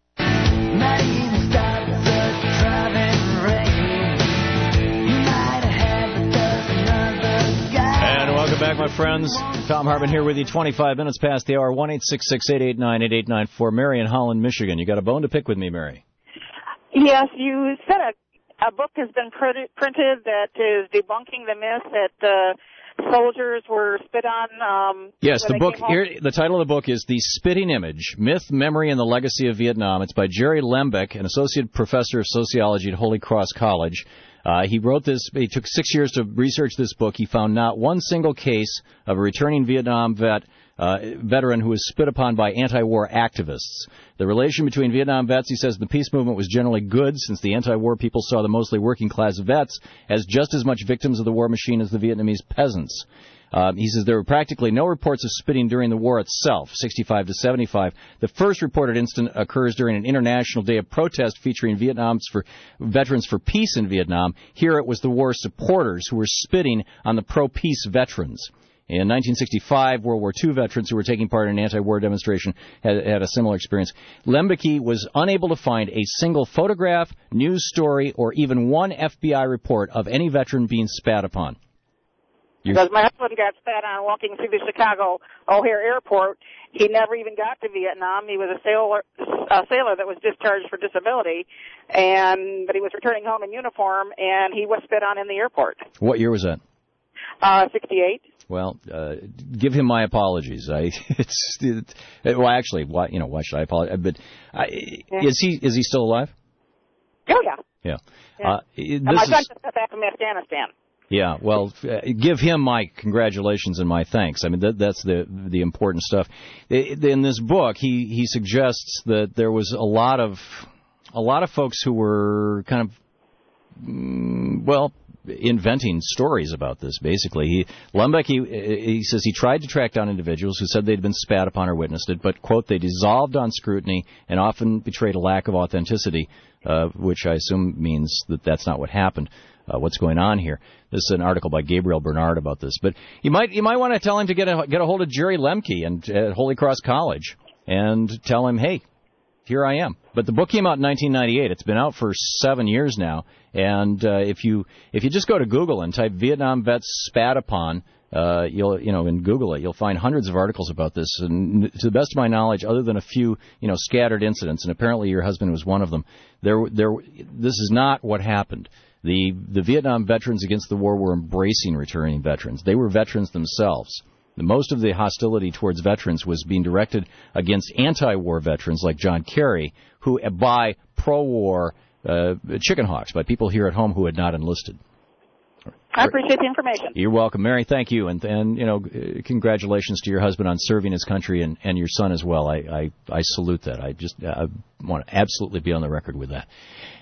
And welcome back, my friends. Tom Hartman here with you, twenty-five minutes past the hour, one eight six six, eight eight nine, eight eight nine four. Mary in Holland, Michigan. You got a bone to pick with me, Mary? Yes, you said a, a book has been printed, printed that is debunking the myth that uh, soldiers were spit on. Um, yes, the book here. The title of the book is "The Spitting Image: Myth, Memory, and the Legacy of Vietnam." It's by Jerry Lembeck, an associate professor of sociology at Holy Cross College. Uh, he wrote this. He took six years to research this book. He found not one single case of a returning Vietnam vet. Uh, veteran who was spit upon by anti-war activists. The relation between Vietnam vets, he says, the peace movement was generally good since the anti-war people saw the mostly working-class vets as just as much victims of the war machine as the Vietnamese peasants. Uh, he says there were practically no reports of spitting during the war itself, sixty-five to seventy-five. The first reported incident occurs during an international day of protest featuring Vietnam's for veterans for peace in Vietnam. Here it was the war supporters who were spitting on the pro-peace veterans. In nineteen sixty-five, World War Two veterans who were taking part in an anti-war demonstration had, had a similar experience. Lembeke was unable to find a single photograph, news story, or even one F B I report of any veteran being spat upon. You're... Because my husband got spat on walking through the Chicago O'Hare Airport. He never even got to Vietnam. He was a sailor, a sailor that was discharged for disability, and but he was returning home in uniform, and he was spit on in the airport. What year was that? Uh, sixty-eight. Well, uh, give him my apologies. I, it's, it, well, actually, why, you know, why should I apologize? But I, yeah. is he is he still alive? Oh yeah. Yeah. yeah. Uh, and my son is... just got back from Afghanistan. Yeah, well, uh, give him my congratulations and my thanks. I mean, that, that's the the important stuff. In this book, he, he suggests that there was a lot of a lot of folks who were kind of mm, well inventing stories about this. Basically, he Lembeke he, he says he tried to track down individuals who said they'd been spat upon or witnessed it, but quote they dissolved on scrutiny and often betrayed a lack of authenticity, uh, which I assume means that that's not what happened. Uh, what's going on here? This is an article by Gabriel Bernard about this. But you might you might want to tell him to get a get a hold of Jerry Lemke and at Holy Cross College and tell him, hey, here I am. But the book came out in nineteen ninety-eight. It's been out for seven years now. And uh, if you if you just go to Google and type Vietnam vets spat upon, uh, you'll you know and Google it, you'll find hundreds of articles about this. And to the best of my knowledge, other than a few you know scattered incidents, and apparently your husband was one of them, there there this is not what happened. The the Vietnam veterans against the war were embracing returning veterans. They were veterans themselves. Most of the hostility towards veterans was being directed against anti-war veterans like John Kerry, who by pro-war uh, chicken hawks, by people here at home who had not enlisted. I appreciate the information. You're welcome, Mary. Thank you, and and you know, congratulations to your husband on serving his country, and, and your son as well. I, I I salute that. I just I want to absolutely be on the record with that.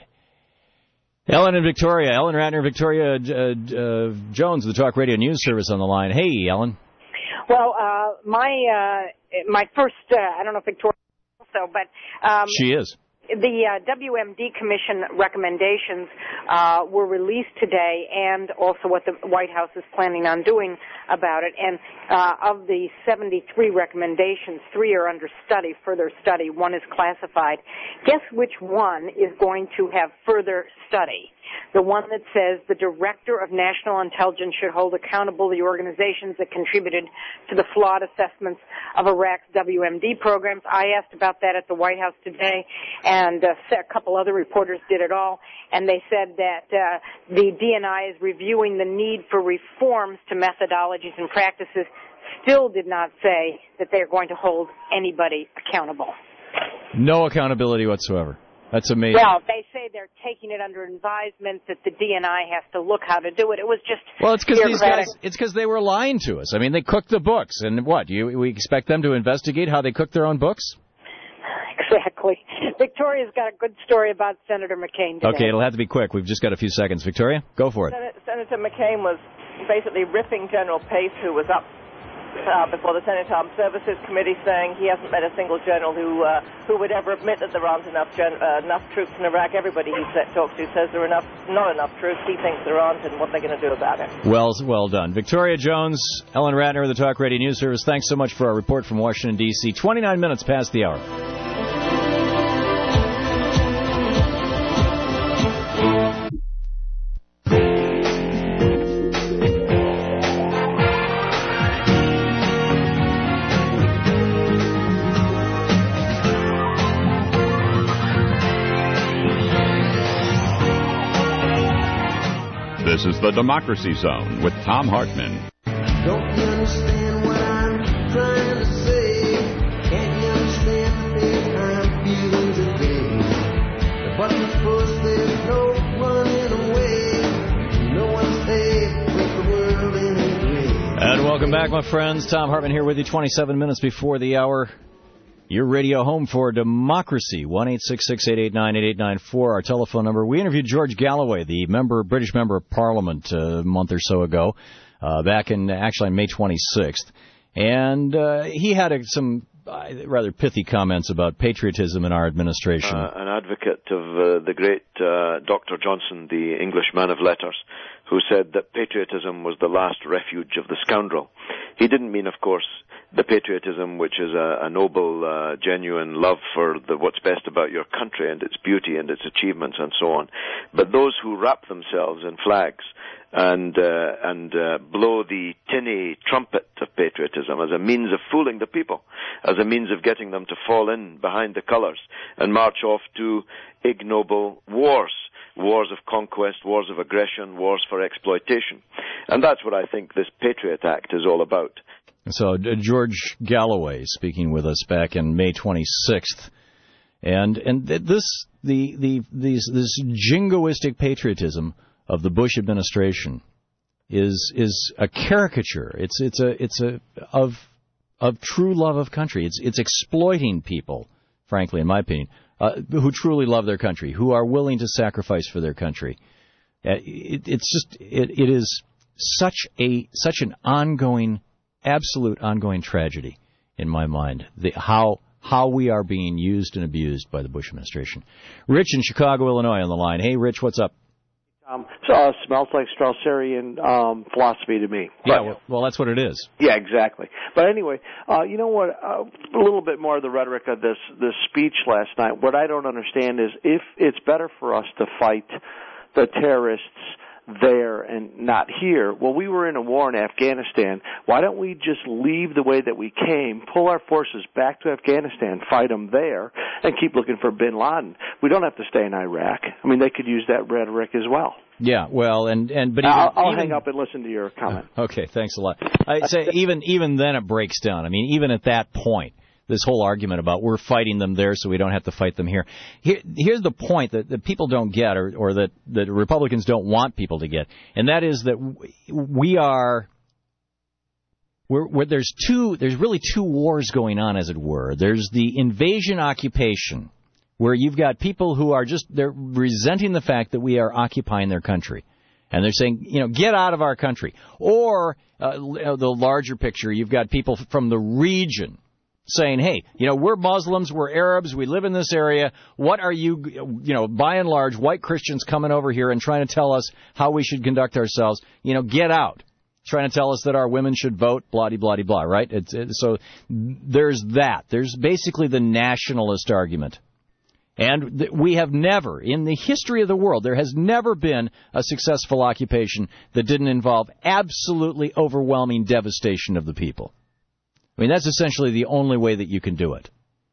Ellen and Victoria. Ellen Ratner, Victoria uh, uh, Jones, the Talk Radio News Service on the line. Hey, Ellen. Well, uh, my uh, my first, uh, I don't know if Victoria also, but... Um, she is. The uh, W M D Commission recommendations uh, were released today, and also what the White House is planning on doing about it. And uh, of the seventy-three recommendations, three are under study, further study. One is classified. Guess which one is going to have further study? The one that says the Director of National Intelligence should hold accountable the organizations that contributed to the flawed assessments of Iraq's W M D programs. I asked about that at the White House today, and uh, a couple other reporters did it all, and they said that uh, the D N I is reviewing the need for reforms to methodologies and practices, still did not say that they're going to hold anybody accountable. No accountability whatsoever. That's amazing. Well, they say they're taking it under advisement that the D N I has to look how to do it. It was just well, it's because these guys. It's because they were lying to us. I mean, they cooked the books, and what? You we expect them to investigate how they cooked their own books? Exactly. Victoria's got a good story about Senator McCain today. Okay, it'll have to be quick. We've just got a few seconds. Victoria, go for it. Senator McCain was basically ripping General Pace, who was up Uh, before the Senate Armed Services Committee, saying he hasn't met a single general who uh, who would ever admit that there aren't enough gen- uh, enough troops in Iraq. Everybody he talks to says there are enough, not enough troops. He thinks there aren't, and what they're going to do about it. Well, well done, Victoria Jones, Ellen Ratner of the Talk Radio News Service. Thanks so much for our report from Washington D C. Twenty-nine minutes past the hour. This is the Democracy Zone with Tom Hartman. Don't you understand what I'm trying to say? Can't you understand the things I'm feeling today? The button's pushed, there's no running away. No one's safe with the world in a grave. And welcome back, my friends. Tom Hartman here with you, twenty-seven minutes before the hour. Your radio home for democracy, one eight six six, eight eight nine, eight eight nine four, our telephone number. We interviewed George Galloway, the member, British member of Parliament, uh, a month or so ago, uh, back in, actually on May twenty-sixth. And uh, he had a, some uh, rather pithy comments about patriotism in our administration. Uh, an advocate of uh, the great uh, Doctor Johnson, the English man of letters, who said that patriotism was the last refuge of the scoundrel. He didn't mean, of course, the patriotism which is a, a noble, uh, genuine love for the, what's best about your country and its beauty and its achievements and so on. But those who wrap themselves in flags and uh, and uh, blow the tinny trumpet of patriotism as a means of fooling the people, as a means of getting them to fall in behind the colours and march off to ignoble wars. Wars of conquest, wars of aggression, wars for exploitation. And that's what I think this Patriot Act is all about. So uh, George Galloway speaking with us back in May twenty-sixth. And and this the the these this jingoistic patriotism of the Bush administration is is a caricature. It's it's a it's a of of true love of country. It's it's exploiting people, frankly, in my opinion, uh, who truly love their country, who are willing to sacrifice for their country. Uh, it, it's just it, it is such a such an ongoing, absolute ongoing tragedy in my mind. The how how we are being used and abused by the Bush administration. Rich in Chicago, Illinois, on the line. Hey, Rich, what's up? Um, so uh, smells like Strausserian um, philosophy to me. Yeah, But, well, well, that's what it is. yeah, exactly. But anyway, uh, you know what? Uh, a little bit more of the rhetoric of this this speech last night. What I don't understand is if it's better for us to fight the terrorists there and not here. Well, we were in a war in Afghanistan. Why don't we just leave the way that we came, pull our forces back to Afghanistan, fight them there, and keep looking for bin Laden? We don't have to stay in Iraq. I mean, they could use that rhetoric as well. Yeah, well, and, and but even, I'll, I'll even, hang up and listen to your comment. Okay, thanks a lot. I say even even then it breaks down. I mean, even at that point, this whole argument about we're fighting them there so we don't have to fight them here. Here here's the point that, that people don't get, or, or that, that Republicans don't want people to get, and that is that we are we're, we're, there's two there's really two wars going on, as it were. There's the invasion occupation, where you've got people who are just they're resenting the fact that we are occupying their country. And they're saying, you know, get out of our country. Or uh, the larger picture, you've got people from the region saying, hey, you know, we're Muslims, we're Arabs, we live in this area. What are you, you know, by and large, white Christians coming over here and trying to tell us how we should conduct ourselves? You know, get out. Trying to tell us that our women should vote, blah, blah, blah, blah, right? It's, it, so there's that. There's basically the nationalist argument. And th- we have never, in the history of the world, there has never been a successful occupation that didn't involve absolutely overwhelming devastation of the people. I mean, that's essentially the only way that you can do it,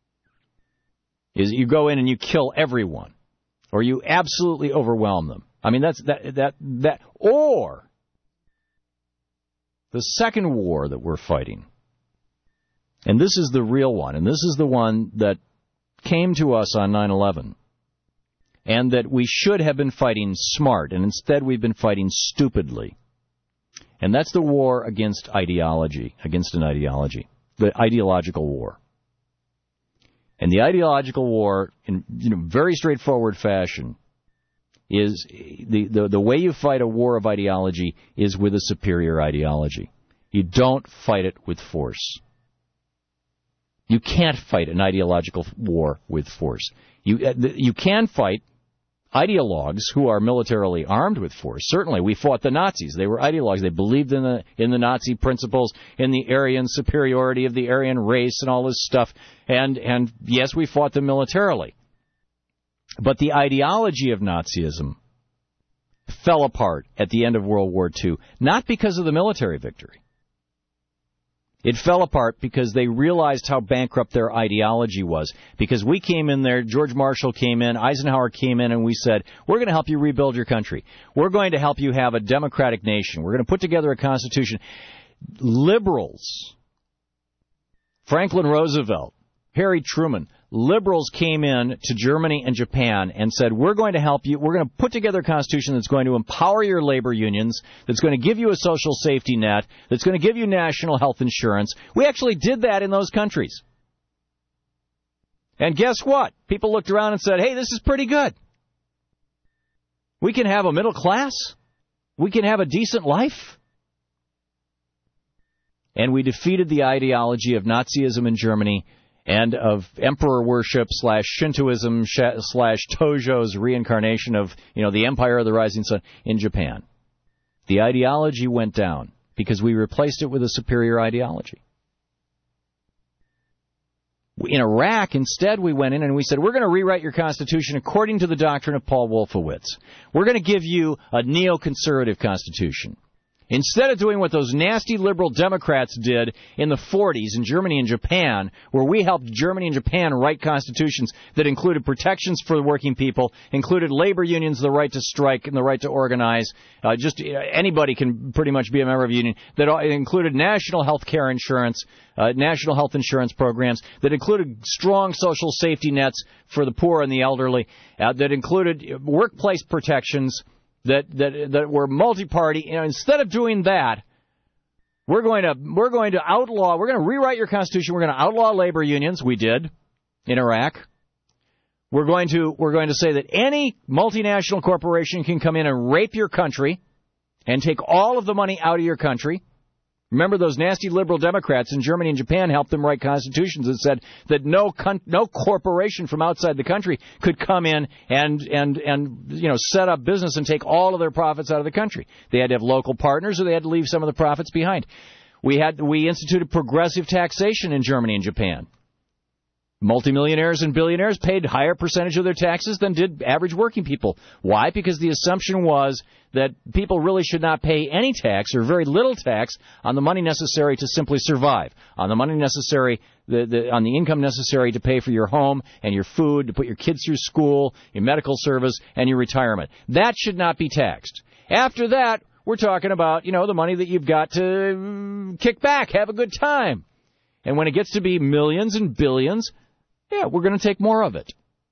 is you go in and you kill everyone, or you absolutely overwhelm them. I mean, that's that, that, that, or the second war that we're fighting, and this is the real one, and this is the one that came to us on nine eleven, and that we should have been fighting smart, and instead we've been fighting stupidly. And that's the war against ideology, against an ideology, the ideological war. And the ideological war, in you know very straightforward fashion, is the, the, the way you fight a war of ideology is with a superior ideology. You don't fight it with force. You can't fight an ideological war with force. You you can fight ideologues who are militarily armed with force. Certainly, we fought the Nazis. They were ideologues. They believed in the in the Nazi principles, in the Aryan superiority of the Aryan race and all this stuff. And and yes, we fought them militarily. But the ideology of Nazism fell apart at the end of World War Two, not because of the military victory. It fell apart because they realized how bankrupt their ideology was. Because we came in there, George Marshall came in, Eisenhower came in, and we said, we're going to help you rebuild your country. We're going to help you have a democratic nation. We're going to put together a constitution. Liberals, Franklin Roosevelt, Harry Truman, liberals came in to Germany and Japan and said, we're going to help you. We're going to put together a constitution that's going to empower your labor unions, that's going to give you a social safety net, that's going to give you national health insurance. We actually did that in those countries. And guess what? People looked around and said, hey, this is pretty good. We can have a middle class. We can have a decent life. And we defeated the ideology of Nazism in Germany and of emperor worship slash Shintoism slash Tojo's reincarnation of, you know, the Empire of the Rising Sun in Japan. The ideology went down because we replaced it with a superior ideology. In Iraq, instead, we went in and we said, we're going to rewrite your Constitution according to the doctrine of Paul Wolfowitz. We're going to give you a neoconservative Constitution. Instead of doing what those nasty liberal Democrats did in the forties in Germany and Japan, where we helped Germany and Japan write constitutions that included protections for the working people, included labor unions, the right to strike and the right to organize, uh, just uh, anybody can pretty much be a member of a union, that uh, included national health care insurance, uh, national health insurance programs, that included strong social safety nets for the poor and the elderly, uh, that included workplace protections, that that that were multi-party. You know, instead of doing that, we're going to we're going to outlaw. We're going to rewrite your Constitution. We're going to outlaw labor unions. We did in Iraq. We're going to we're going to say that any multinational corporation can come in and rape your country and take all of the money out of your country. Remember, those nasty liberal Democrats in Germany and Japan helped them write constitutions that said that no con- no corporation from outside the country could come in and, and, and you know, set up business and take all of their profits out of the country. They had to have local partners or they had to leave some of the profits behind. We had we instituted progressive taxation in Germany and Japan. Multimillionaires and billionaires paid a higher percentage of their taxes than did average working people. Why? Because the assumption was that people really should not pay any tax or very little tax on the money necessary to simply survive, on the money necessary, the, the, on the income necessary to pay for your home and your food, to put your kids through school, your medical service, and your retirement. That should not be taxed. After that, we're talking about, you know, the money that you've got to kick back, have a good time. And when it gets to be millions and billions, yeah, we're going to take more of it.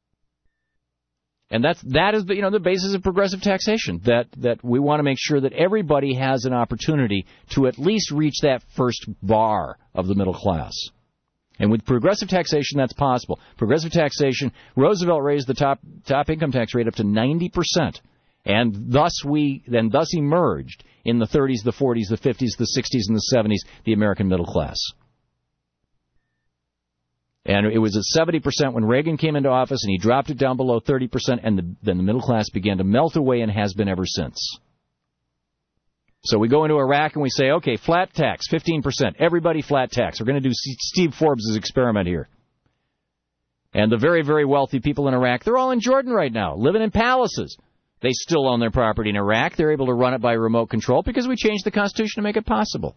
And that's that is the, you know, the basis of progressive taxation, that that we want to make sure that everybody has an opportunity to at least reach that first bar of the middle class. And with progressive taxation, that's possible. Progressive taxation, Roosevelt raised the top top income tax rate up to ninety percent. And thus we then thus emerged in the thirties, the forties, the fifties, the sixties, and the seventies, the American middle class. And it was at seventy percent when Reagan came into office, and he dropped it down below thirty percent, and the, then the middle class began to melt away and has been ever since. So we go into Iraq and we say, okay, flat tax, fifteen percent. Everybody flat tax. We're going to do Steve Forbes' experiment here. And the very, very wealthy people in Iraq, they're all in Jordan right now, living in palaces. They still own their property in Iraq. They're able to run it by remote control because we changed the Constitution to make it possible.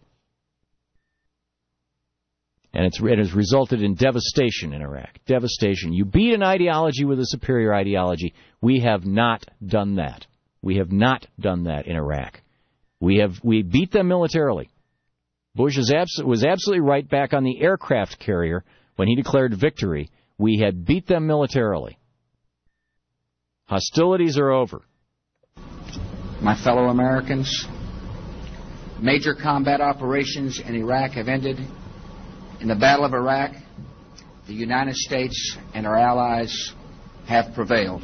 And it's, it has resulted in devastation in Iraq. Devastation. You beat an ideology with a superior ideology. We have not done that. We have not done that in Iraq. We have we beat them militarily. Bush is abs- was absolutely right back on the aircraft carrier when he declared victory. We had beat them militarily. Hostilities are over. My fellow Americans, major combat operations in Iraq have ended. In the Battle of Iraq, the United States and our allies have prevailed.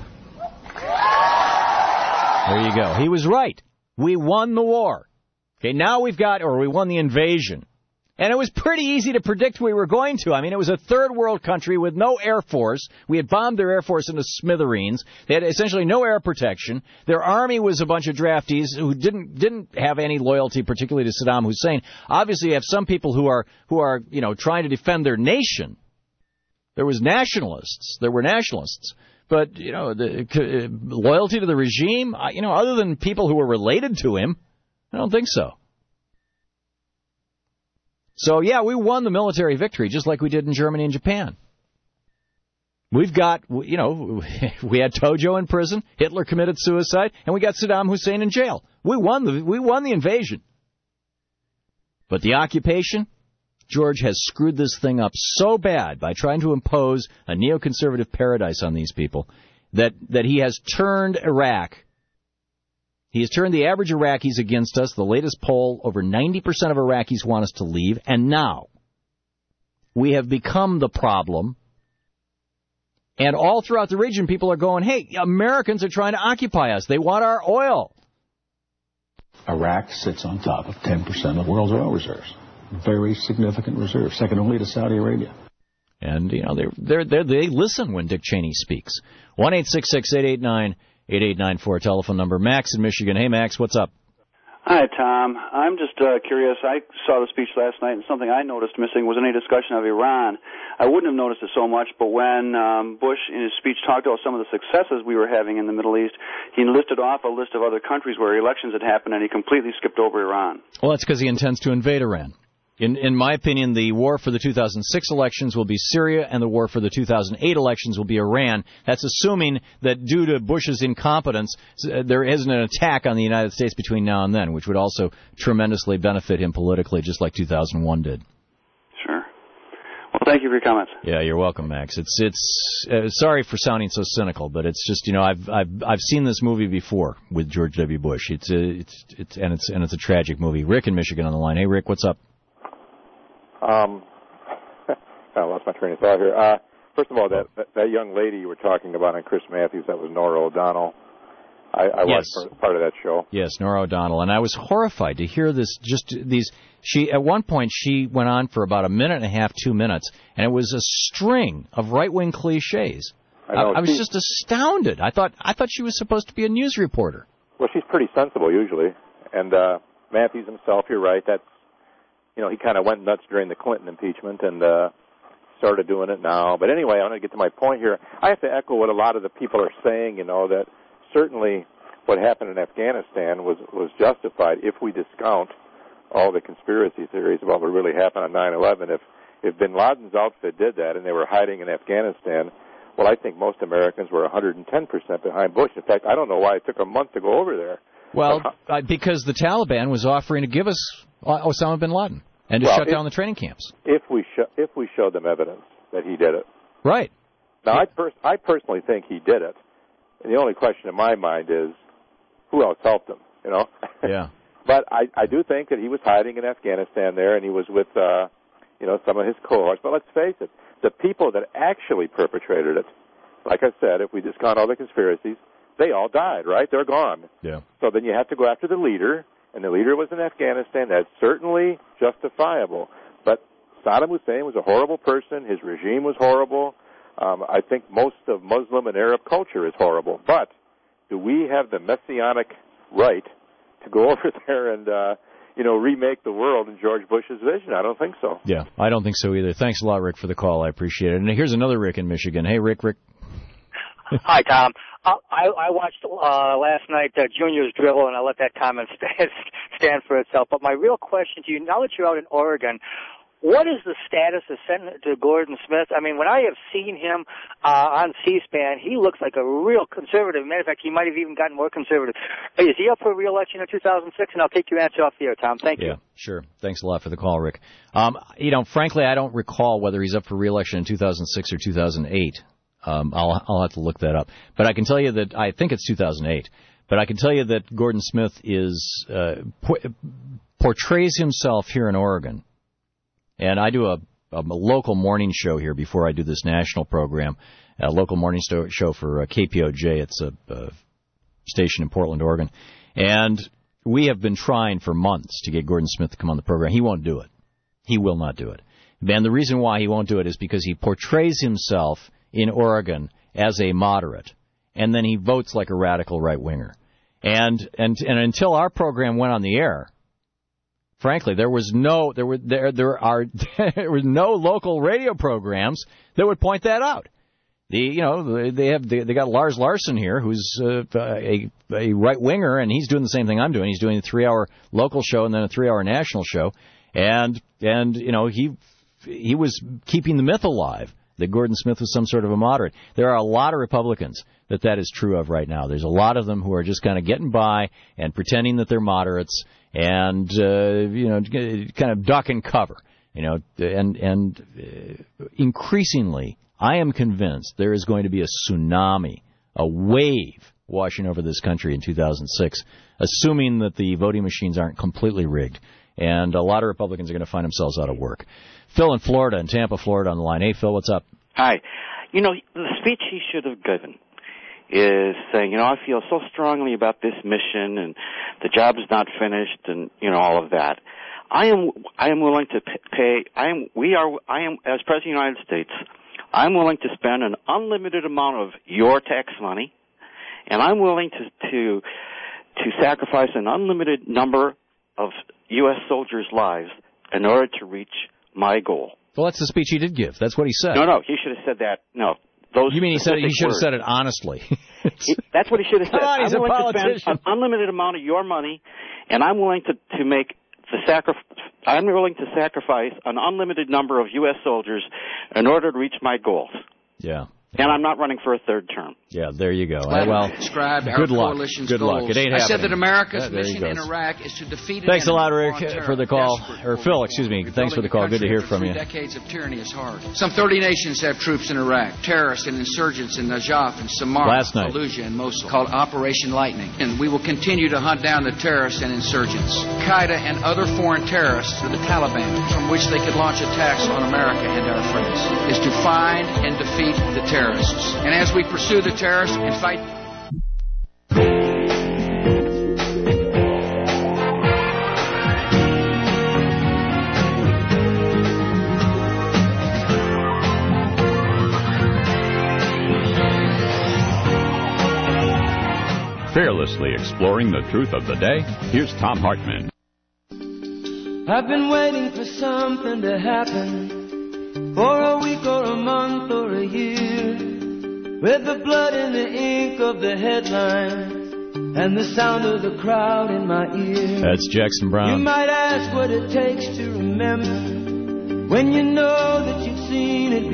There you go. He was right. We won the war. Okay, now we've got, or we won the invasion. And it was pretty easy to predict we were going to. I mean, it was a third world country with no air force. We had bombed their air force into smithereens. They had essentially no air protection. Their army was a bunch of draftees who didn't didn't have any loyalty, particularly to Saddam Hussein. Obviously, you have some people who are who are you know trying to defend their nation. There was nationalists. There were nationalists. But you know, the uh, loyalty to the regime. You know, other than people who were related to him, I don't think so. So, yeah, we won the military victory, just like we did in Germany and Japan. We've got, you know, we had Tojo in prison, Hitler committed suicide, and we got Saddam Hussein in jail. We won the we won the invasion. But the occupation, George has screwed this thing up so bad by trying to impose a neoconservative paradise on these people that, that he has turned Iraq. He has turned the average Iraqis against us. The latest poll, over ninety percent of Iraqis want us to leave. And now we have become the problem. And all throughout the region, people are going, hey, Americans are trying to occupy us. They want our oil. Iraq sits on top of ten percent of the world's oil reserves. Very significant reserves, second only to Saudi Arabia. And, you know, they're, they're, they listen when Dick Cheney speaks. one eight six six, eight eight nine, eight eight nine four telephone number. Max in Michigan. Hey, Max, what's up? Hi, Tom. I'm just uh, curious. I saw the speech last night, and something I noticed missing was any discussion of Iran. I wouldn't have noticed it so much, but when um, Bush, in his speech, talked about some of the successes we were having in the Middle East, he listed off a list of other countries where elections had happened, and he completely skipped over Iran. Well, that's because he intends to invade Iran. In in my opinion, the war for the two thousand six elections will be Syria, and the war for the two thousand eight elections will be Iran. That's assuming that due to Bush's incompetence, there isn't an attack on the United States between now and then, which would also tremendously benefit him politically, just like two thousand one did. Sure. Well, thank you for your comments. Yeah, you're welcome, Max. It's it's uh, sorry for sounding so cynical, but it's just, you know, I've I've I've seen this movie before with George W. Bush. It's a, it's it's and it's and it's a tragic movie. Rick in Michigan on the line. Hey, Rick, what's up? Um, I lost my train of thought here. Uh, first of all, that, that that young lady you were talking about on Chris Matthews, that was Nora O'Donnell. I, I yes. watched part of that show. Yes, Nora O'Donnell, and I was horrified to hear this. Just these, she at one point she went on for about a minute and a half, two minutes, and it was a string of right-wing cliches. I, know, I, I was she, just astounded. I thought I thought she was supposed to be a news reporter. Well, she's pretty sensible usually, and uh, Matthews himself, you're right. That's You know, he kind of went nuts during the Clinton impeachment and uh, started doing it now. But anyway, I want to get to my point here. I have to echo what a lot of the people are saying, you know, that certainly what happened in Afghanistan was, was justified if we discount all the conspiracy theories about what really happened on nine eleven. If, if bin Laden's outfit did that and they were hiding in Afghanistan, well, I think most Americans were one hundred ten percent behind Bush. In fact, I don't know why it took a month to go over there. Well, uh, because the Taliban was offering to give us Osama bin Laden and to well, shut if, down the training camps. If we sh- if we show them evidence that he did it, right? Now, I pers- I personally think he did it. And the only question in my mind is, who else helped him? You know? Yeah. But I I do think that he was hiding in Afghanistan there, and he was with uh, you know, some of his cohorts. But let's face it, the people that actually perpetrated it, like I said, if we discount all the conspiracies, they all died, right? They're gone. Yeah. So then you have to go after the leader, and the leader was in Afghanistan. That's certainly justifiable. But Saddam Hussein was a horrible person. His regime was horrible. Um, I think most of Muslim and Arab culture is horrible. But do we have the messianic right to go over there and, uh, you know, remake the world in George Bush's vision? I don't think so. Yeah, I don't think so either. Thanks a lot, Rick, for the call. I appreciate it. And here's another Rick in Michigan. Hey, Rick, Rick. Hi, Tom. Uh, I, I watched uh, last night uh, Junior's dribble, and I let that comment stand, stand for itself. But my real question to you, now that you're out in Oregon, what is the status of Senator Gordon Smith? I mean, when I have seen him uh, on C-SPAN, he looks like a real conservative. Matter of fact, he might have even gotten more conservative. Is he up for re-election in two thousand six? And I'll take your answer off the air, Tom. Thank you. Yeah, sure. Thanks a lot for the call, Rick. Um, you know, frankly, I don't recall whether he's up for re-election in two thousand six or two thousand eight. Um, I'll, I'll have to look that up. But I can tell you that I think it's two thousand eight. But I can tell you that Gordon Smith is uh, po- portrays himself here in Oregon. And I do a, a local morning show here before I do this national program, a local morning sto- show for uh, K P O J. It's a, a station in Portland, Oregon. And we have been trying for months to get Gordon Smith to come on the program. He won't do it. He will not do it. And the reason why he won't do it is because he portrays himself in Oregon as a moderate, and then he votes like a radical right-winger. And and and until our program went on the air, frankly, there was no there were there there are there were no local radio programs that would point that out. The you know they have they, they got Lars Larson here, who's uh, a a right-winger, and he's doing the same thing I'm doing. He's doing a three-hour local show and then a three-hour national show, and and you know he he was keeping the myth alive that Gordon Smith was some sort of a moderate. There are a lot of Republicans that that is true of right now. There's a lot of them who are just kind of getting by and pretending that they're moderates and, uh, you know, kind of duck and cover, you know, and, and uh, increasingly, I am convinced there is going to be a tsunami, a wave washing over this country in two thousand six, assuming that the voting machines aren't completely rigged. And a lot of Republicans are going to find themselves out of work. Phil in Florida, in Tampa, Florida, on the line. Hey, Phil, what's up? Hi. You know, the speech he should have given is saying, you know, I feel so strongly about this mission and the job is not finished and, you know, all of that. I am I am willing to pay, I am, we are, I am, as President of the United States, I'm willing to spend an unlimited amount of your tax money, and I'm willing to, to to sacrifice an unlimited number of U S soldiers' lives in order to reach my goal. Well, that's the speech he did give. That's what he said. No, no, he should have said that. No. Those you mean he said he should words. have said it honestly? he, that's what he should have said. Come on, he's I'm a willing politician. to spend an unlimited amount of your money, and I'm willing to, to make the sacrifice. I'm willing to sacrifice an unlimited number of U S soldiers in order to reach my goals. Yeah. And I'm not running for a third term. Yeah, there you go. Well, well described good our luck. coalition's Good goals. luck. It ain't I happening. said that America's yeah, mission in Iraq is to defeat an Thanks a lot, enemy Rick, terror, for the call. desperate Or Phil, excuse me. Thanks for the call. Good to hear from you. Decades of tyranny is hard. Some thirty nations have troops in Iraq. Terrorists and insurgents in Najaf and Samarra, Last night. Fallujah, and Mosul, called Operation Lightning. And we will continue to hunt down the terrorists and insurgents. Qaeda and other foreign terrorists through the Taliban, from which they could launch attacks on America and our friends, is to find and defeat the terrorists. And as we pursue the terrorists and fight. Fearlessly exploring the truth of the day, here's Thom Hartmann. I've been waiting for something to happen, for a week or a month or a year, with the blood and the ink of the headlines and the sound of the crowd in my ear. That's Jackson Brown. You might ask what it takes to remember when you know that you've seen it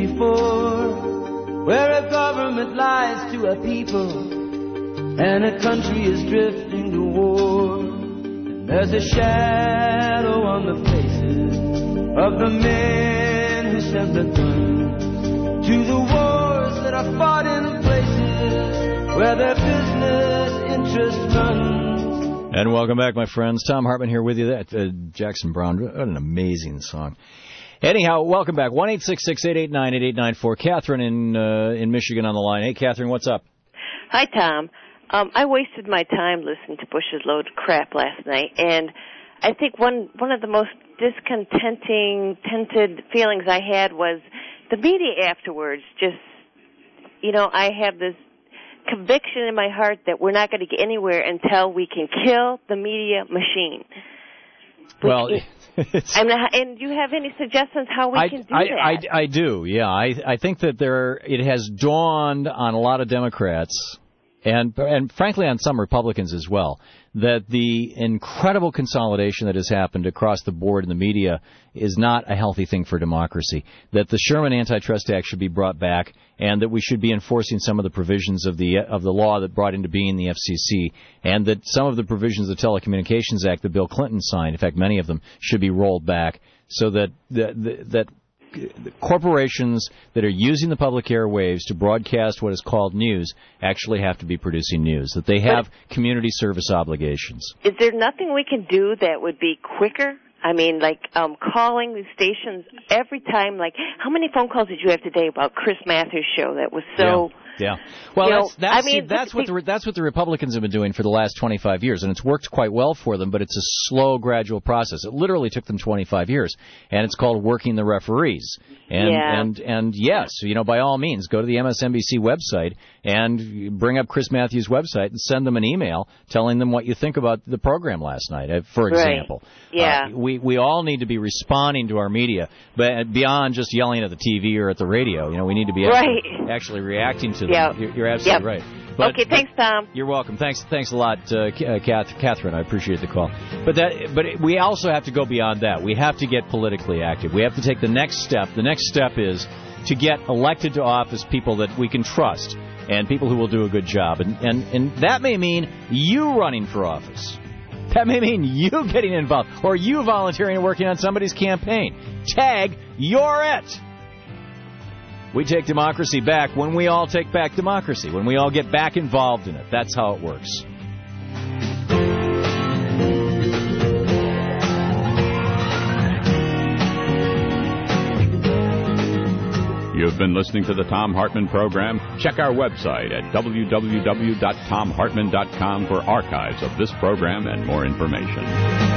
before, where a government lies to a people and a country is drifting to war. And there's a shadow on the faces of the men who sent the guns to the wars that are fought in places where their business interest runs. And welcome back, my friends. Thom Hartmann here with you. That uh, Jackson Brown, what an amazing song. Anyhow, welcome back. one eight six six, eight eight nine, eight eight nine four. Catherine in uh, in Michigan on the line. Hey, Catherine, what's up? Hi, Tom. Um, I wasted my time listening to Bush's load of crap last night, and I think one one of the most discontenting, tinted feelings I had was the media afterwards. Just, you know, I have this conviction in my heart that we're not going to get anywhere until we can kill the media machine. Well, it's, I'm not, and do you have any suggestions how we I, can do I, that? I, I do, yeah. I, I think that there it has dawned on a lot of Democrats, and and frankly on some Republicans as well, that the incredible consolidation that has happened across the board in the media is not a healthy thing for democracy, that the Sherman Antitrust Act should be brought back, and that we should be enforcing some of the provisions of the of the law that brought into being the F C C, and that some of the provisions of the Telecommunications Act that Bill Clinton signed, in fact many of them, should be rolled back so that that, that the corporations that are using the public airwaves to broadcast what is called news actually have to be producing news, that they have but community service obligations. Is there nothing we can do that would be quicker? I mean, like um, calling the stations every time. Like, how many phone calls did you have today about Chris Matthews' show that was so... Yeah. Yeah, well, you that's know, that's, I mean, see, that's what the that's what the Republicans have been doing for the last twenty-five years, and it's worked quite well for them. But it's a slow, gradual process. It literally took them twenty-five years, and it's called working the referees. And yeah. and and yes, you know, by all means, go to the M S N B C website and bring up Chris Matthews' website and send them an email telling them what you think about the program last night. For example, right. yeah, uh, we we all need to be responding to our media, but beyond just yelling at the T V or at the radio. You know, we need to be actually, right. actually reacting to them. Yep. You're, you're absolutely yep. right. But, okay, thanks, Tom. You're welcome. Thanks, thanks a lot, uh, Catherine. I appreciate the call. But that, but we also have to go beyond that. We have to get politically active. We have to take the next step. The next step is to get elected to office people that we can trust and people who will do a good job. And and, and that may mean you running for office. That may mean you getting involved or you volunteering and working on somebody's campaign. Tag, you're it. We take democracy back when we all take back democracy, when we all get back involved in it. That's how it works. You've been listening to the Thom Hartmann Program. Check our website at w w w dot tom hartmann dot com for archives of this program and more information.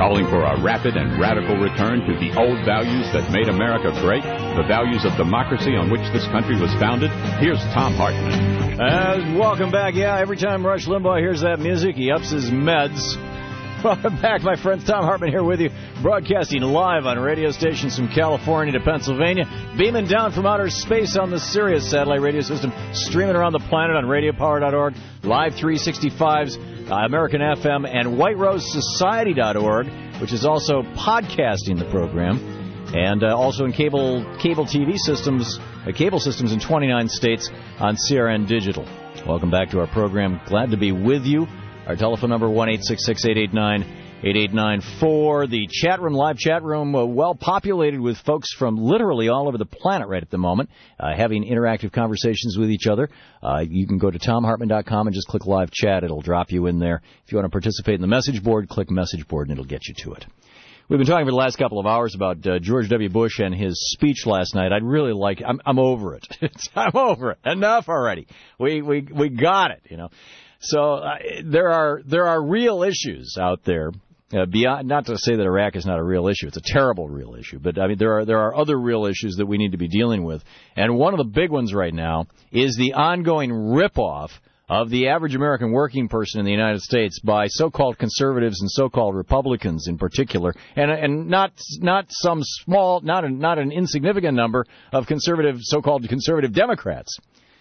calling for a rapid and radical return to the old values that made America great, the values of democracy on which this country was founded. Here's Thom Hartmann. Uh, welcome back. Yeah, every time Rush Limbaugh hears that music, he ups his meds. Welcome back, my friends. Thom Hartmann here with you, broadcasting live on radio stations from California to Pennsylvania, beaming down from outer space on the Sirius satellite radio system, streaming around the planet on radio power dot org, Live three sixty-fives, uh, American F M, and white rose society dot org, which is also podcasting the program, and uh, also in cable cable T V systems, uh, cable systems in twenty-nine states on C R N Digital. Welcome back to our program. Glad to be with you. Our telephone number, one eight six six, eight eight nine, eight eight nine four. The chat room, live chat room, uh, well populated with folks from literally all over the planet right at the moment, uh, having interactive conversations with each other. Uh, you can go to tom hartmann dot com and just click live chat. It'll drop you in there. If you want to participate in the message board, click message board and it'll get you to it. We've been talking for the last couple of hours about uh, George W. Bush and his speech last night. I'd really like, I'm, I'm over it. I'm over it. Enough already. We, we, we got it, you know. So uh, there are there are real issues out there. Uh, beyond, not to say that Iraq is not a real issue; it's a terrible real issue. But I mean, there are there are other real issues that we need to be dealing with. And one of the big ones right now is the ongoing ripoff of the average American working person in the United States by so-called conservatives and so-called Republicans in particular, and and not not some small, not a, not an insignificant number of conservative, so-called conservative Democrats,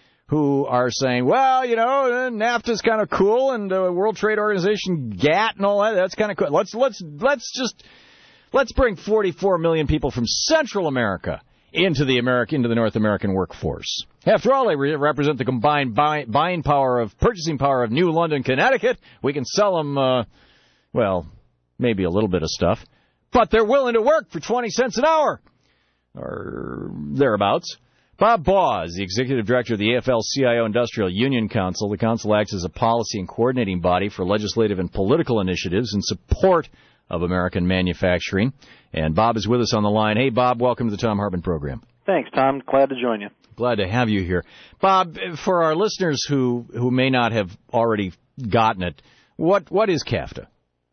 who are saying, well, you know, NAFTA's kind of cool, and the uh, World Trade Organization, GATT, and all that, that's kind of cool. Let's let's let's just let's bring forty-four million people from Central America into the America into the North American workforce. After all, they re- represent the combined buy, buying power of purchasing power of New London, Connecticut. We can sell them, uh, well, maybe a little bit of stuff, but they're willing to work for twenty cents an hour or thereabouts. Bob Baugh is the executive director of the A F L C I O Industrial Union Council. The council acts as a policy and coordinating body for legislative and political initiatives in support of American manufacturing. And Bob is with us on the line. Hey, Bob, welcome to the Thom Hartmann program. Thanks, Tom. Glad to join you. Glad to have you here. Bob, for our listeners who, who may not have already gotten it, what what is CAFTA?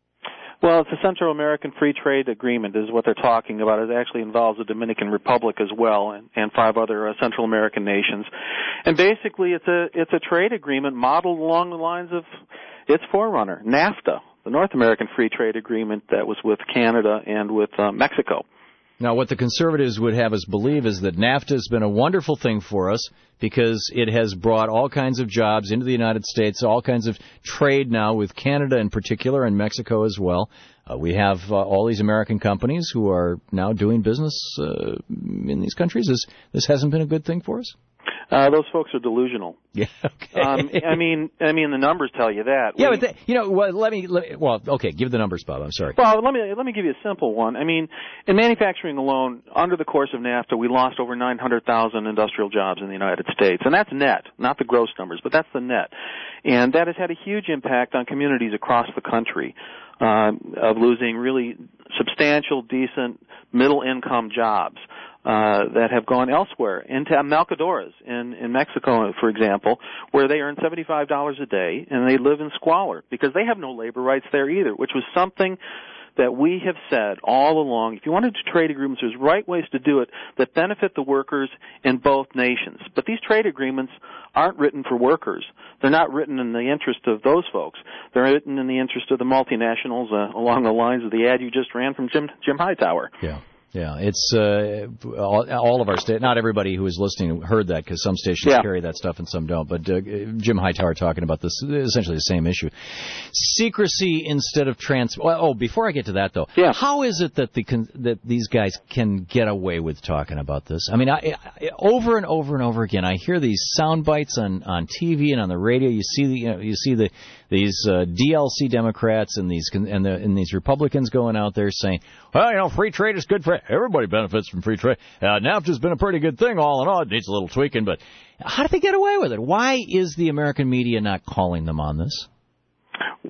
Well, it's a Central American Free Trade Agreement is what they're talking about. It actually involves the Dominican Republic as well and, and five other uh, Central American nations. And basically it's a it's a trade agreement modeled along the lines of its forerunner, NAFTA, the North American Free Trade Agreement that was with Canada and with uh, Mexico. Now, what the conservatives would have us believe is that NAFTA has been a wonderful thing for us because it has brought all kinds of jobs into the United States, all kinds of trade now with Canada in particular and Mexico as well. Uh, we have uh, all these American companies who are now doing business uh, in these countries. This, this hasn't been a good thing for us? Uh, those folks are delusional. Yeah, okay. Um, I mean, I mean, the numbers tell you that. Yeah, we, but the, you know, well, let me, let, well, okay, give the numbers, Bob. I'm sorry. Well, let me let me give you a simple one. I mean, in manufacturing alone, under the course of NAFTA, we lost over nine hundred thousand industrial jobs in the United States, and that's net, not the gross numbers, but that's the net, and that has had a huge impact on communities across the country, uh, of losing really substantial, decent, middle-income jobs. Uh, that have gone elsewhere, into Malcadoras in, in Mexico, for example, where they earn seventy-five dollars a day and they live in squalor because they have no labor rights there either, which was something that we have said all along. If you wanted to trade agreements, there's right ways to do it that benefit the workers in both nations. But these trade agreements aren't written for workers. They're not written in the interest of those folks. They're written in the interest of the multinationals uh, along the lines of the ad you just ran from Jim, Jim Hightower. Yeah. Yeah, it's uh, all, all of our state. Not everybody who is listening heard that because some stations yeah. carry that stuff and some don't. But uh, Jim Hightower talking about this, essentially the same issue. Secrecy instead of trans. Oh, before I get to that though, yeah. how is it that the that these guys can get away with talking about this? I mean, I, I, over and over and over again, I hear these sound bites on, on T V and on the radio. You see the you, know, you see the these uh, D L C Democrats and these and, the, and these Republicans going out there saying, well, you know, free trade is good for everybody. Benefits from free trade. Uh, NAFTA's been a pretty good thing all in all. It needs a little tweaking, but how do they get away with it? Why is the American media not calling them on this?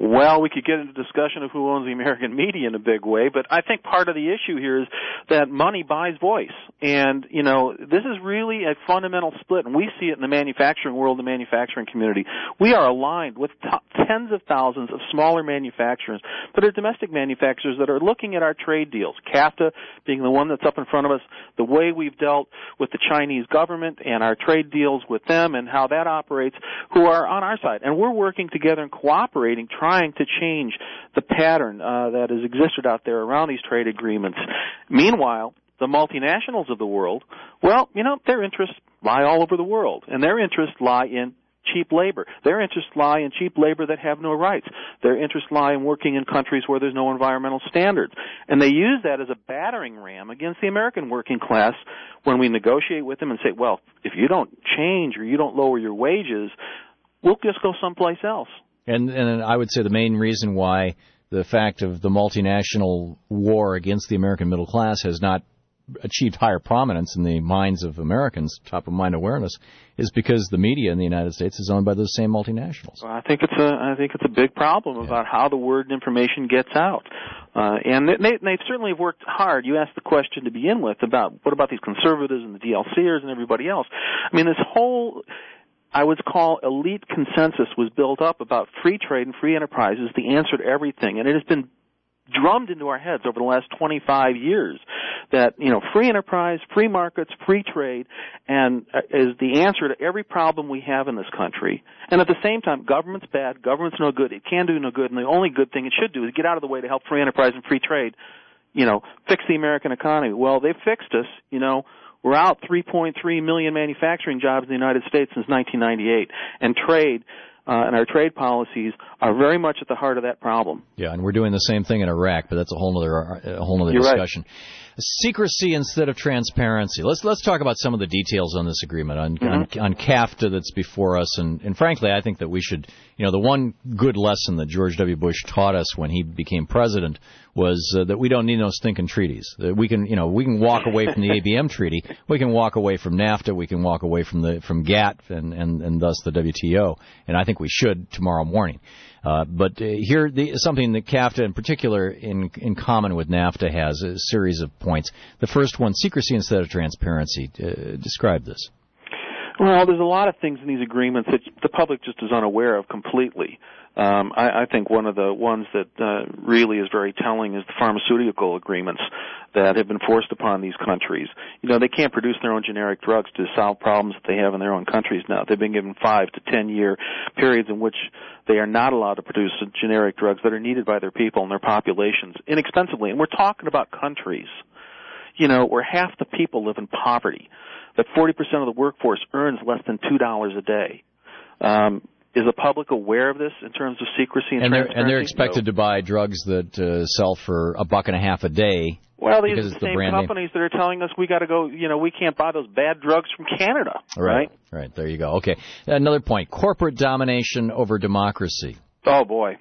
Well, we could get into discussion of who owns the American media in a big way, but I think part of the issue here is that money buys voice. And, you know, this is really a fundamental split, and we see it in the manufacturing world, the manufacturing community. We are aligned with t- tens of thousands of smaller manufacturers that are domestic manufacturers that are looking at our trade deals, CAFTA being the one that's up in front of us, the way we've dealt with the Chinese government and our trade deals with them and how that operates, who are on our side. And we're working together and cooperating, trying to change the pattern uh, that has existed out there around these trade agreements. Meanwhile, the multinationals of the world, well, you know, their interests lie all over the world, and their interests lie in cheap labor. Their interests lie in cheap labor that have no rights. Their interests lie in working in countries where there's no environmental standards. And they use that as a battering ram against the American working class when we negotiate with them and say, well, if you don't change or you don't lower your wages, we'll just go someplace else. And, and I would say the main reason why the fact of the multinational war against the American middle class has not achieved higher prominence in the minds of Americans, top-of-mind awareness, is because the media in the United States is owned by those same multinationals. Well, I think it's a I think it's a big problem yeah. about how the word and information gets out, uh, and they, they certainly have worked hard. You asked the question to begin with about what about these conservatives and the D L Cers and everybody else. I mean, this whole I would call elite consensus was built up about free trade and free enterprise is the answer to everything, and it has been drummed into our heads over the last twenty-five years that, you know, free enterprise, free markets, free trade, and uh, is the answer to every problem we have in this country. And at the same time, government's bad, government's no good, it can do no good, and the only good thing it should do is get out of the way to help free enterprise and free trade, you know, fix the American economy. Well, they've fixed us, you know. We're out three point three million manufacturing jobs in the United States since nineteen ninety-eight, and trade Uh, and our trade policies are very much at the heart of that problem. Yeah, and we're doing the same thing in Iraq, but that's a whole other a whole other You're discussion. Right. Secrecy instead of transparency. Let's let's talk about some of the details on this agreement on mm-hmm. on, on CAFTA that's before us, and, and frankly, I think that we should, you know, the one good lesson that George W. Bush taught us when he became president was uh, that we don't need no stinking treaties. That we can, you know, we can walk away from the A B M treaty, we can walk away from NAFTA, we can walk away from the from GATT and and, and thus the W T O, and I think we should tomorrow morning. Uh, but uh, here, the, something that CAFTA in particular in in common with NAFTA has a series of points. The first one, secrecy instead of transparency. Uh, describe this. Well, there's a lot of things in these agreements that the public just is unaware of completely. Um, I, I think one of the ones that uh, really is very telling is the pharmaceutical agreements that have been forced upon these countries. You know, they can't produce their own generic drugs to solve problems that they have in their own countries now. They've been given five to ten year periods in which they are not allowed to produce generic drugs that are needed by their people and their populations inexpensively. And we're talking about countries, you know, where half the people live in poverty, that forty percent of the workforce earns less than two dollars a day. Um, Is the public aware of this in terms of secrecy and, and transparency? They're, and they're expected no. to buy drugs that uh, sell for a buck and a half a day. Well, these are the the same brand companies name. that are telling us we got to go, you know, we can't buy those bad drugs from Canada, right? Right, right. There you go. Okay. Another point, corporate domination over democracy. Oh, boy.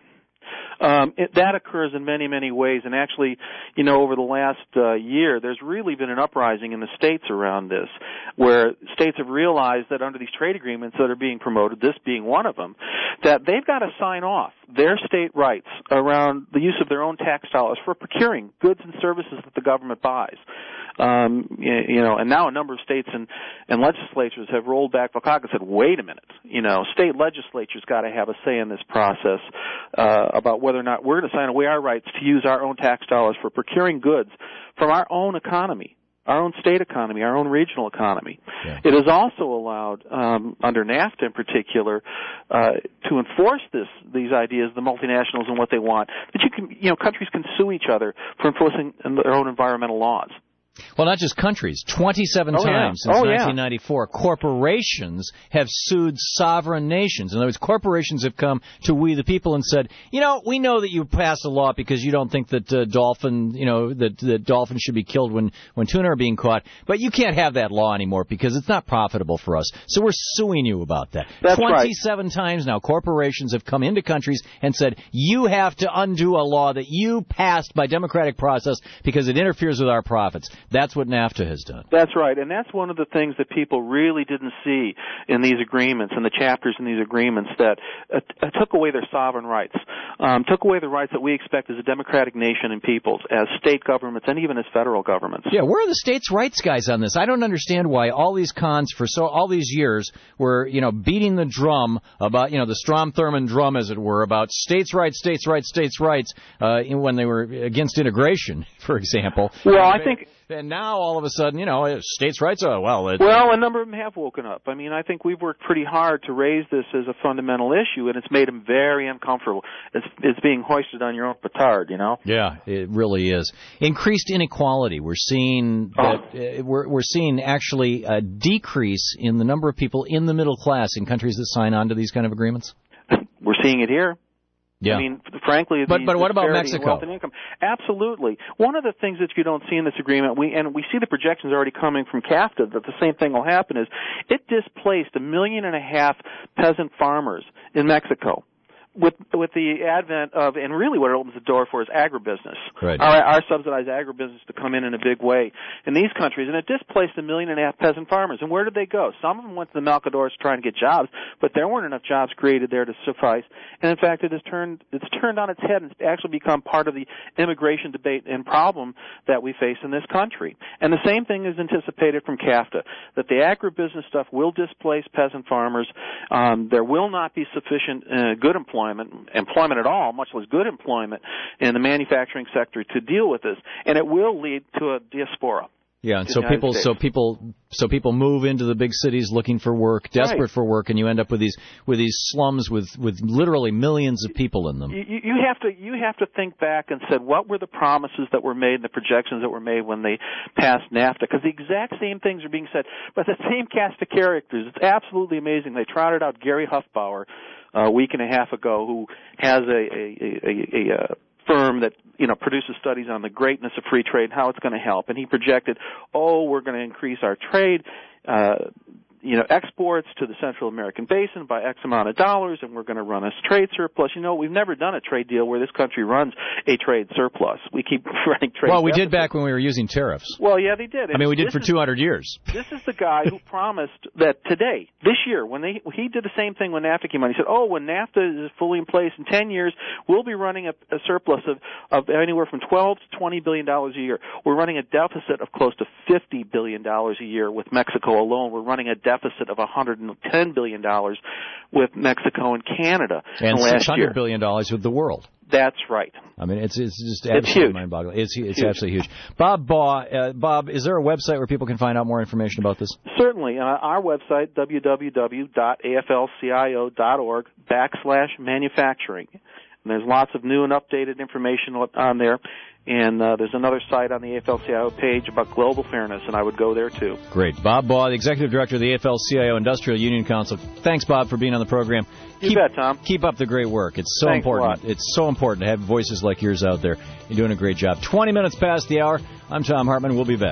Um, it, that occurs in many, many ways, and actually, you know, over the last uh, year, there's really been an uprising in the states around this, where states have realized that under these trade agreements that are being promoted, this being one of them, that they've got to sign off their state rights around the use of their own tax dollars for procuring goods and services that the government buys. Um, you know, and now a number of states and, and legislatures have rolled back the clock and said, wait a minute, you know, state legislatures got to have a say in this process uh, about whether or not we're going to sign away our rights to use our own tax dollars for procuring goods from our own economy, our own state economy, our own regional economy. Yeah. It is also allowed, um, under NAFTA in particular, uh, to enforce this, these ideas, the multinationals and what they want, that you can, you know, countries can sue each other for enforcing their own environmental laws. Well, not just countries. twenty-seven oh, times yeah. since oh, nineteen ninety-four, yeah. corporations have sued sovereign nations. In other words, corporations have come to we the people and said, you know, we know that you passed a law because you don't think that uh, dolphin, you know, that, that dolphins should be killed when, when tuna are being caught, but you can't have that law anymore because it's not profitable for us. So we're suing you about that. That's twenty-seven right. times now, corporations have come into countries and said, you have to undo a law that you passed by democratic process because it interferes with our profits. That's what NAFTA has done. That's right, and that's one of the things that people really didn't see in these agreements and the chapters in these agreements that uh, took away their sovereign rights. um, took away the rights that we expect as a democratic nation and peoples, as state governments and even as federal governments. Yeah, where are the states' rights guys on this? I don't understand why all these cons for so all these years were, you know, beating the drum about, you know, the Strom Thurmond drum, as it were, about states' rights, states' rights, states' rights, uh, when they were against integration, for example. Well, I think... And now, all of a sudden, you know, states' rights, oh, well... It, well, a number of them have woken up. I mean, I think we've worked pretty hard to raise this as a fundamental issue, and it's made them very uncomfortable. It's, it's being hoisted on your own petard, you know? Yeah, it really is. Increased inequality. We're seeing that, uh, we're, we're seeing actually a decrease in the number of people in the middle class in countries that sign on to these kind of agreements. We're seeing it here. Yeah. I mean, frankly, but the but what about disparity in Mexico? wealth and income. Absolutely. One of the things that you don't see in this agreement, we and we see the projections already coming from CAFTA that the same thing will happen, is it displaced a million and a half peasant farmers in Mexico. With with the advent of, and really what it opens the door for is agribusiness. Right. Our, our subsidized agribusiness to come in in a big way in these countries, and it displaced a million and a half peasant farmers. And where did they go? Some of them went to the Malcadores trying to get jobs, but there weren't enough jobs created there to suffice. And in fact, it has turned it's turned on its head and it's actually become part of the immigration debate and problem that we face in this country. And the same thing is anticipated from CAFTA, that the agribusiness stuff will displace peasant farmers. Um, there will not be sufficient uh, good employment. employment at all, much less good employment in the manufacturing sector to deal with this, and it will lead to a diaspora. Yeah, and so people, so people, so people move into the big cities looking for work, desperate right. for work, and you end up with these with these slums with with literally millions of people in them. You, you have to you have to think back and said, what were the promises that were made and the projections that were made when they passed NAFTA? Because the exact same things are being said by the same cast of characters. It's absolutely amazing. They trotted out Gary Huffbauer a week and a half ago, who has a a, a, a, a firm that, you know, produces studies on the greatness of free trade and how it's going to help. And he projected, oh, we're going to increase our trade, uh, you know, exports to the Central American Basin by X amount of dollars, and we're going to run a trade surplus. You know, we've never done a trade deal where this country runs a trade surplus. We keep running trade Well, we deficits. did back when we were using tariffs. Well, yeah, they did. I mean, we did this for is, two hundred years. This is the guy who promised that today, this year, when they he did the same thing when NAFTA came on. He said, oh, when NAFTA is fully in place in ten years, we'll be running a, a surplus of, of anywhere from twelve to twenty billion dollars a year. We're running a deficit of close to fifty billion dollars a year with Mexico alone. We're running a deficit of one hundred ten billion dollars with Mexico and Canada. And last six hundred year. billion dollars with the world. That's right. I mean, it's it's just It's absolutely huge. mind-boggling. It's it's Huge. absolutely huge. Bob Baugh, uh, Bob, is there a website where people can find out more information about this? Certainly. Uh, our website, w w w dot a f l c i o dot org backslash manufacturing. And there's lots of new and updated information on there. And uh, there's another site on the A F L C I O page about global fairness, and I would go there too. Great. Bob Baugh, the Executive Director of the A F L C I O Industrial Union Council. Thanks, Bob, for being on the program. You keep, bet, Tom. Keep up the great work. It's so Thanks a important. lot. It's so important to have voices like yours out there. You're doing a great job. twenty minutes past the hour. I'm Tom Hartman. We'll be back.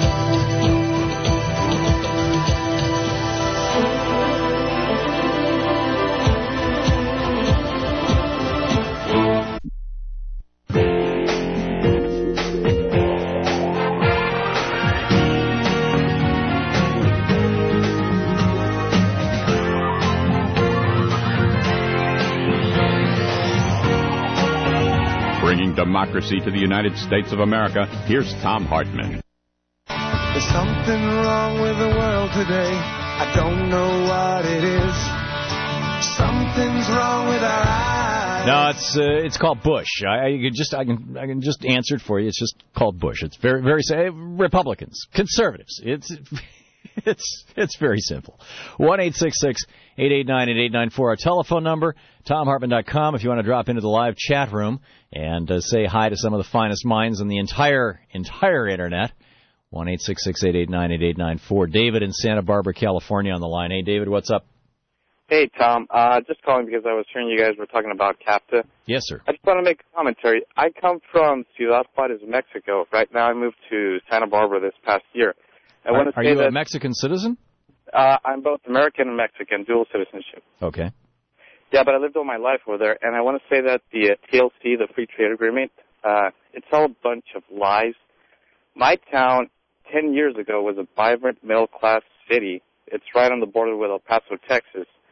Bringing democracy to the United States of America, here's Tom Hartman. There's something wrong with the world today. I don't know what it is. Something's wrong with our eyes. No, it's uh, it's called Bush. I, I can just I can I can just answer it for you. It's just called Bush. It's very very uh, Republicans, conservatives. It's it's it's very simple. One eight six six eight eight nine eight eight nine four. Our telephone number. Tom Hartman dot com. If you want to drop into the live chat room and uh, say hi to some of the finest minds on the entire entire internet. One eight six six eight eight nine eight eight nine four. David in Santa Barbara, California, on the line. Hey, David, what's up? Hey, Tom. Uh, just calling because I was hearing you guys were talking about CAFTA. Yes, sir. I just want to make a commentary. I come from Ciudad Juarez, Mexico. Right now I moved to Santa Barbara this past year. I are want to are say you that, a Mexican citizen? Uh, I'm both American and Mexican, dual citizenship. Okay. Yeah, but I lived all my life over there, and I want to say that the uh, T L C, the Free Trade Agreement, uh, it's all a bunch of lies. My town, ten years ago, was a vibrant middle-class city. It's right on the border with El Paso, Texas.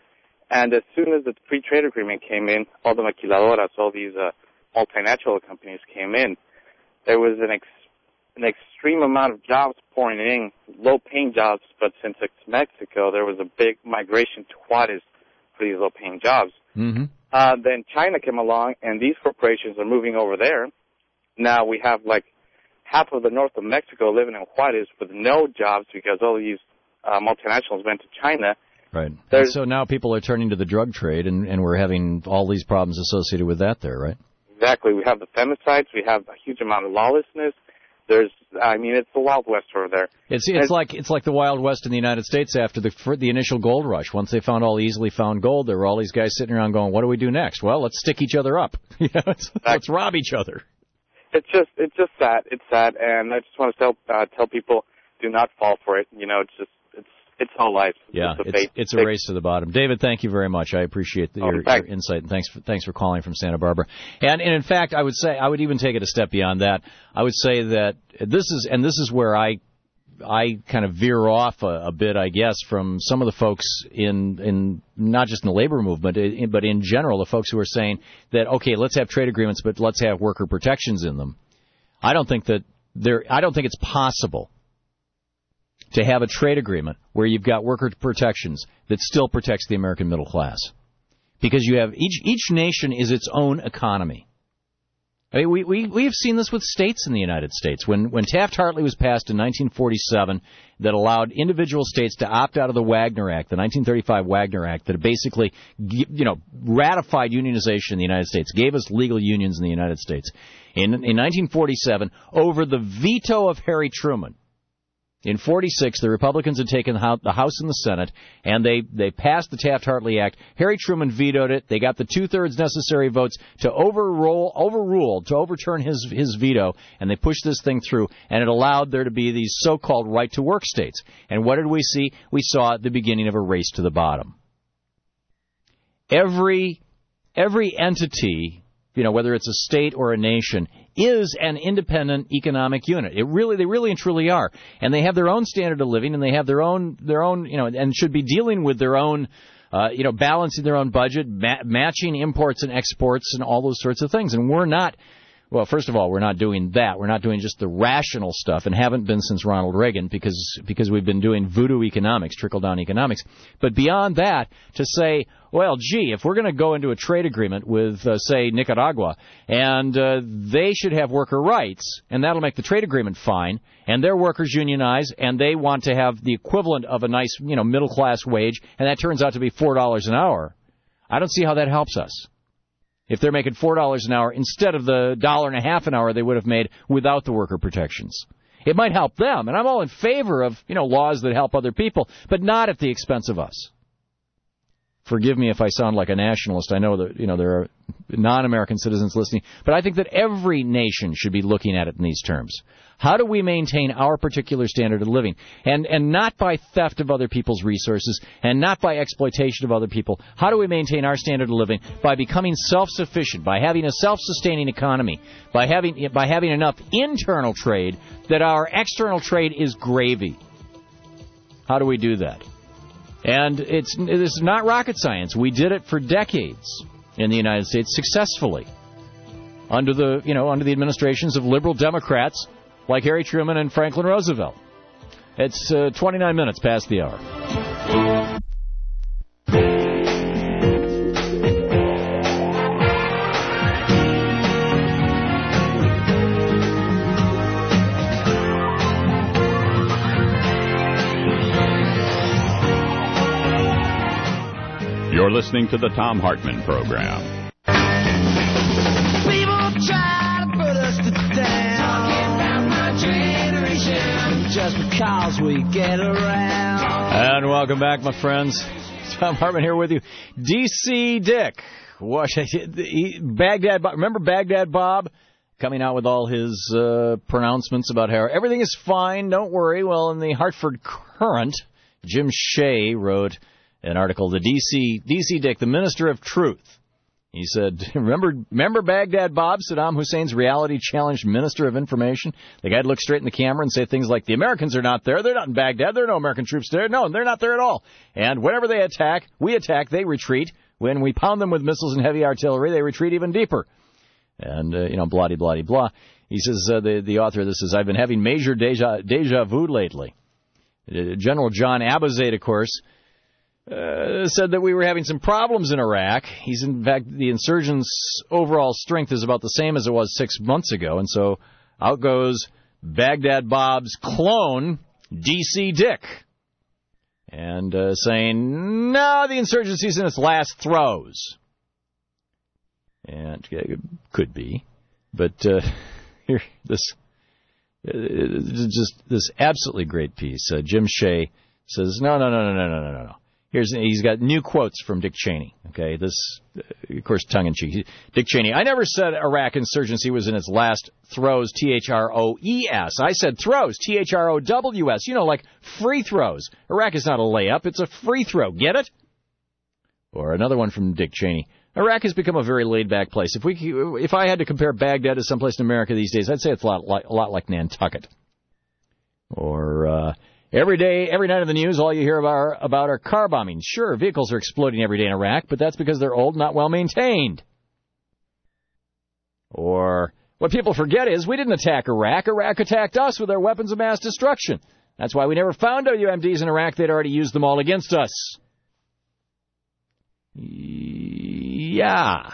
And as soon as the free trade agreement came in, all the maquiladoras, all these uh, multinational companies came in, there was an, ex- an extreme amount of jobs pouring in, low-paying jobs, but since it's Mexico, there was a big migration to Juarez for these low-paying jobs. Mm-hmm. Uh, then China came along, and these corporations are moving over there. Now we have, like, half of the north of Mexico living in Juarez with no jobs because all these uh, multinationals went to China. Right. And so now people are turning to the drug trade, and, and we're having all these problems associated with that there, right? Exactly. We have the femicides. We have a huge amount of lawlessness. There's, I mean, it's the Wild West over there. It's it's, it's like it's like the Wild West in the United States after the for the initial gold rush. Once they found all the easily found gold, there were all these guys sitting around going, "What do we do next?" Well, let's stick each other up. You know, let's, let's rob each other. It's just it's just sad. It's sad, and I just want to tell uh, tell people, do not fall for it. You know, it's just it's it's all life. It's yeah, just a it's, fate. it's a race to the bottom. David, thank you very much. I appreciate the, oh, your, your insight, and thanks for, thanks for calling from Santa Barbara. And, and in fact, I would say I would even take it a step beyond that. I would say that this is and this is where I I kind of veer off a, a bit, I guess, from some of the folks in in not just in the labor movement, in, but in general, the folks who are saying that okay, let's have trade agreements, but let's have worker protections in them. I don't think that there. I don't think it's possible to have a trade agreement where you've got worker protections that still protects the American middle class, because you have each each nation is its own economy. I mean, we we we have seen this with states in the United States. When when Taft-Hartley was passed in nineteen forty-seven, that allowed individual states to opt out of the Wagner Act, the nineteen thirty-five Wagner Act, that basically you know ratified unionization in the United States, gave us legal unions in the United States. In, in nineteen forty-seven, over the veto of Harry Truman, in forty-six, the Republicans had taken the House and the Senate, and they, they passed the Taft-Hartley Act. Harry Truman vetoed it. They got the two-thirds necessary votes to overrule, overrule, to overturn his, his veto, and they pushed this thing through, and it allowed there to be these so-called right-to-work states. And what did we see? We saw the beginning of a race to the bottom. Every, every entity, you know, whether it's a state or a nation, is an independent economic unit. It really, they really and truly are, and they have their own standard of living, and they have their own, their own, you know, and should be dealing with their own, uh, you know, balancing their own budget, ma- matching imports and exports, and all those sorts of things. And we're not. Well, first of all, we're not doing that. We're not doing just the rational stuff, and haven't been since Ronald Reagan, because because we've been doing voodoo economics, trickle-down economics. But beyond that, to say, well, gee, if we're going to go into a trade agreement with, uh, say, Nicaragua, and uh, they should have worker rights, and that'll make the trade agreement fine, and their workers unionize, and they want to have the equivalent of a nice, you know, middle-class wage, and that turns out to be four dollars an hour, I don't see how that helps us. If they're making four dollars an hour instead of the dollar and a half an hour they would have made without the worker protections. It might help them, and I'm all in favor of, you know, laws that help other people, but not at the expense of us. Forgive me if I sound like a nationalist. I know that, you know, there are non-American citizens listening, but I think that every nation should be looking at it in these terms. How do we maintain our particular standard of living? And and not by theft of other people's resources, and not by exploitation of other people. How do we maintain our standard of living? By becoming self-sufficient, by having a self-sustaining economy, by having by having enough internal trade that our external trade is gravy. How do we do that? And it's this is not rocket science. We did it for decades in the United States successfully under the you know under the administrations of liberal Democrats like Harry Truman and Franklin Roosevelt. It's uh, twenty-nine minutes past the hour. You're listening to the Thom Hartmann Program. People try to put us to down. Talking about my generation. Just because we get around. And welcome back, my friends. Thom Hartmann here with you. D C Dick. Baghdad Bob. Remember Baghdad Bob? Coming out with all his uh, pronouncements about how everything is fine, don't worry. Well, in the Hartford Courant, Jim Shea wrote an article, the D C D C Dick, the Minister of Truth, He said, remember remember Baghdad Bob, Saddam Hussein's reality-challenged Minister of Information? The guy'd look straight in the camera and say things like, the Americans are not there. They're not in Baghdad. There are no American troops there. No, they're not there at all. And whenever they attack, we attack, they retreat. When we pound them with missiles and heavy artillery, they retreat even deeper. And, uh, you know, blah, blah, blah, blah. He says, uh, the, the author of this says, I've been having major deja, deja vu lately. Uh, General John Abizaid, of course, Uh, said that we were having some problems in Iraq. He's, in fact, the insurgents' overall strength is about the same as it was six months ago. And so out goes Baghdad Bob's clone, D C Dick, and uh, saying, no, the insurgency's in its last throes. And yeah, it could be. But uh, here, this, uh, just this absolutely great piece. Uh, Jim Shea says, no, no, no, no, no, no, no, no. Here's, he's got new quotes from Dick Cheney. Okay, this, uh, of course, tongue-in-cheek. Dick Cheney, I never said Iraq insurgency was in its last throes, T H R O E S. I said throws, T H R O W S. You know, like free throws. Iraq is not a layup, it's a free throw. Get it? Or another one from Dick Cheney. Iraq has become a very laid-back place. If we, if I had to compare Baghdad to someplace in America these days, I'd say it's a lot like, a lot like Nantucket. Or, uh... Every day, every night in the news, all you hear about are, about are car bombings. Sure, vehicles are exploding every day in Iraq, but that's because they're old, not well maintained. Or what people forget is we didn't attack Iraq. Iraq attacked us with their weapons of mass destruction. That's why we never found W M Ds in Iraq. They'd already used them all against us. Yeah.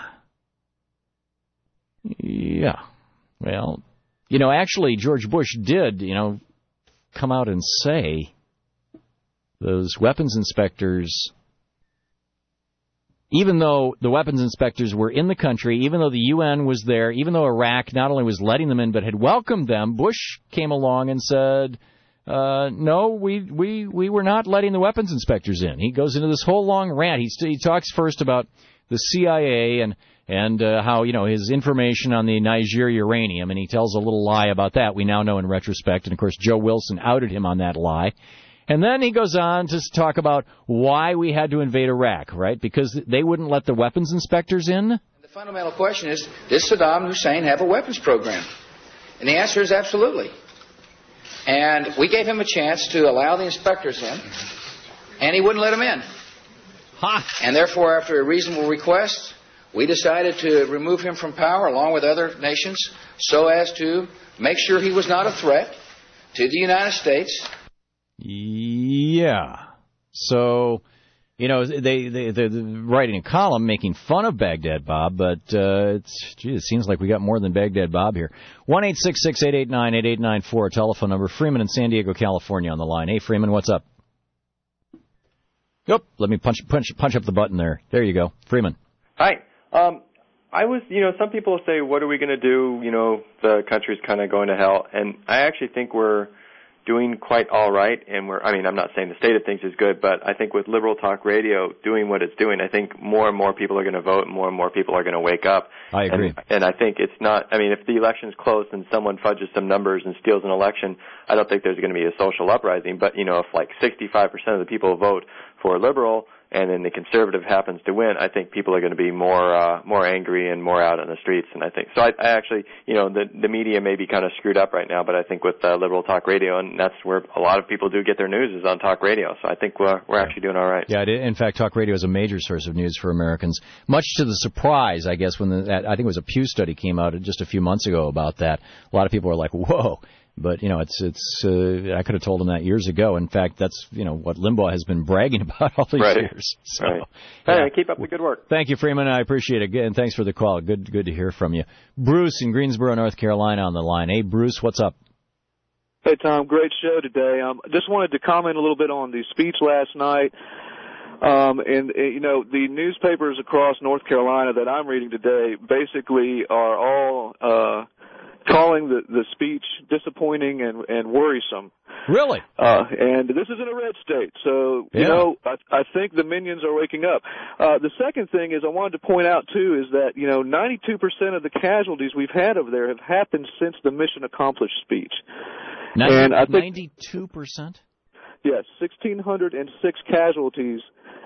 Yeah. Well, you know, actually, George Bush did, you know, come out and say those weapons inspectors, even though the weapons inspectors were in the country, even though the U N was there, even though Iraq not only was letting them in but had welcomed them, Bush came along and said, uh, no, we, we, we were not letting the weapons inspectors in. He goes into this whole long rant. He, he talks first about the C I A and And uh, how, you know, his information on the Niger uranium, and he tells a little lie about that, we now know in retrospect. And, of course, Joe Wilson outed him on that lie. And then he goes on to talk about why we had to invade Iraq, right? Because they wouldn't let the weapons inspectors in? And the fundamental question is, does Saddam Hussein have a weapons program? And the answer is absolutely. And we gave him a chance to allow the inspectors in, and he wouldn't let them in. Ha! And therefore, after a reasonable request, we decided to remove him from power along with other nations so as to make sure he was not a threat to the United States. Yeah. So, you know, they, they, they're writing a column making fun of Baghdad Bob, but uh, it's, gee, it seems like we got more than Baghdad Bob here. one eight six six, eight eight nine, eight eight nine four, telephone number. Freeman in San Diego, California on the line. Hey, Freeman, what's up? Yep, let me punch, punch, punch up the button there. There you go. Freeman. Hi. Um, I was, you know, some people say, what are we going to do? You know, the country's kind of going to hell. And I actually think we're doing quite all right. And we're, I mean, I'm not saying the state of things is good, but I think with Liberal Talk Radio doing what it's doing, I think more and more people are going to vote and more and more people are going to wake up. I agree. And, and I think it's not, I mean, if the election's close and someone fudges some numbers and steals an election, I don't think there's going to be a social uprising. But, you know, if like sixty-five percent of the people vote for Liberal, and then the conservative happens to win, I think people are going to be more uh, more angry and more out on the streets. And I think so. I, I actually, you know, the the media may be kind of screwed up right now, but I think with uh, Liberal Talk Radio, and that's where a lot of people do get their news is on talk radio. So I think we're we're actually doing all right. Yeah, in fact, talk radio is a major source of news for Americans. Much to the surprise, I guess, when the, that, I think it was a Pew study came out just a few months ago about that. A lot of people were like, "Whoa." But, you know, it's, it's, uh, I could have told him that years ago. In fact, that's, you know, what Limbaugh has been bragging about all these right. years. So, right. Yeah. Anyway, keep up the good work. Thank you, Freeman. I appreciate it. And thanks for the call. Good, good to hear from you. Bruce in Greensboro, North Carolina on the line. Hey, Bruce, what's up? Hey, Tom, great show today. Um, just wanted to comment a little bit on the speech last night. Um, and, you know, the newspapers across North Carolina that I'm reading today basically are all, uh, calling the, the speech disappointing and, and worrisome. Really? Uh, and this is in a red state, so, you yeah. know, I, I think the minions are waking up. Uh, the second thing is I wanted to point out, too, is that, you know, ninety-two percent of the casualties we've had over there have happened since the mission accomplished speech. ninety, and I think, ninety-two percent? Yes, one thousand six hundred six casualties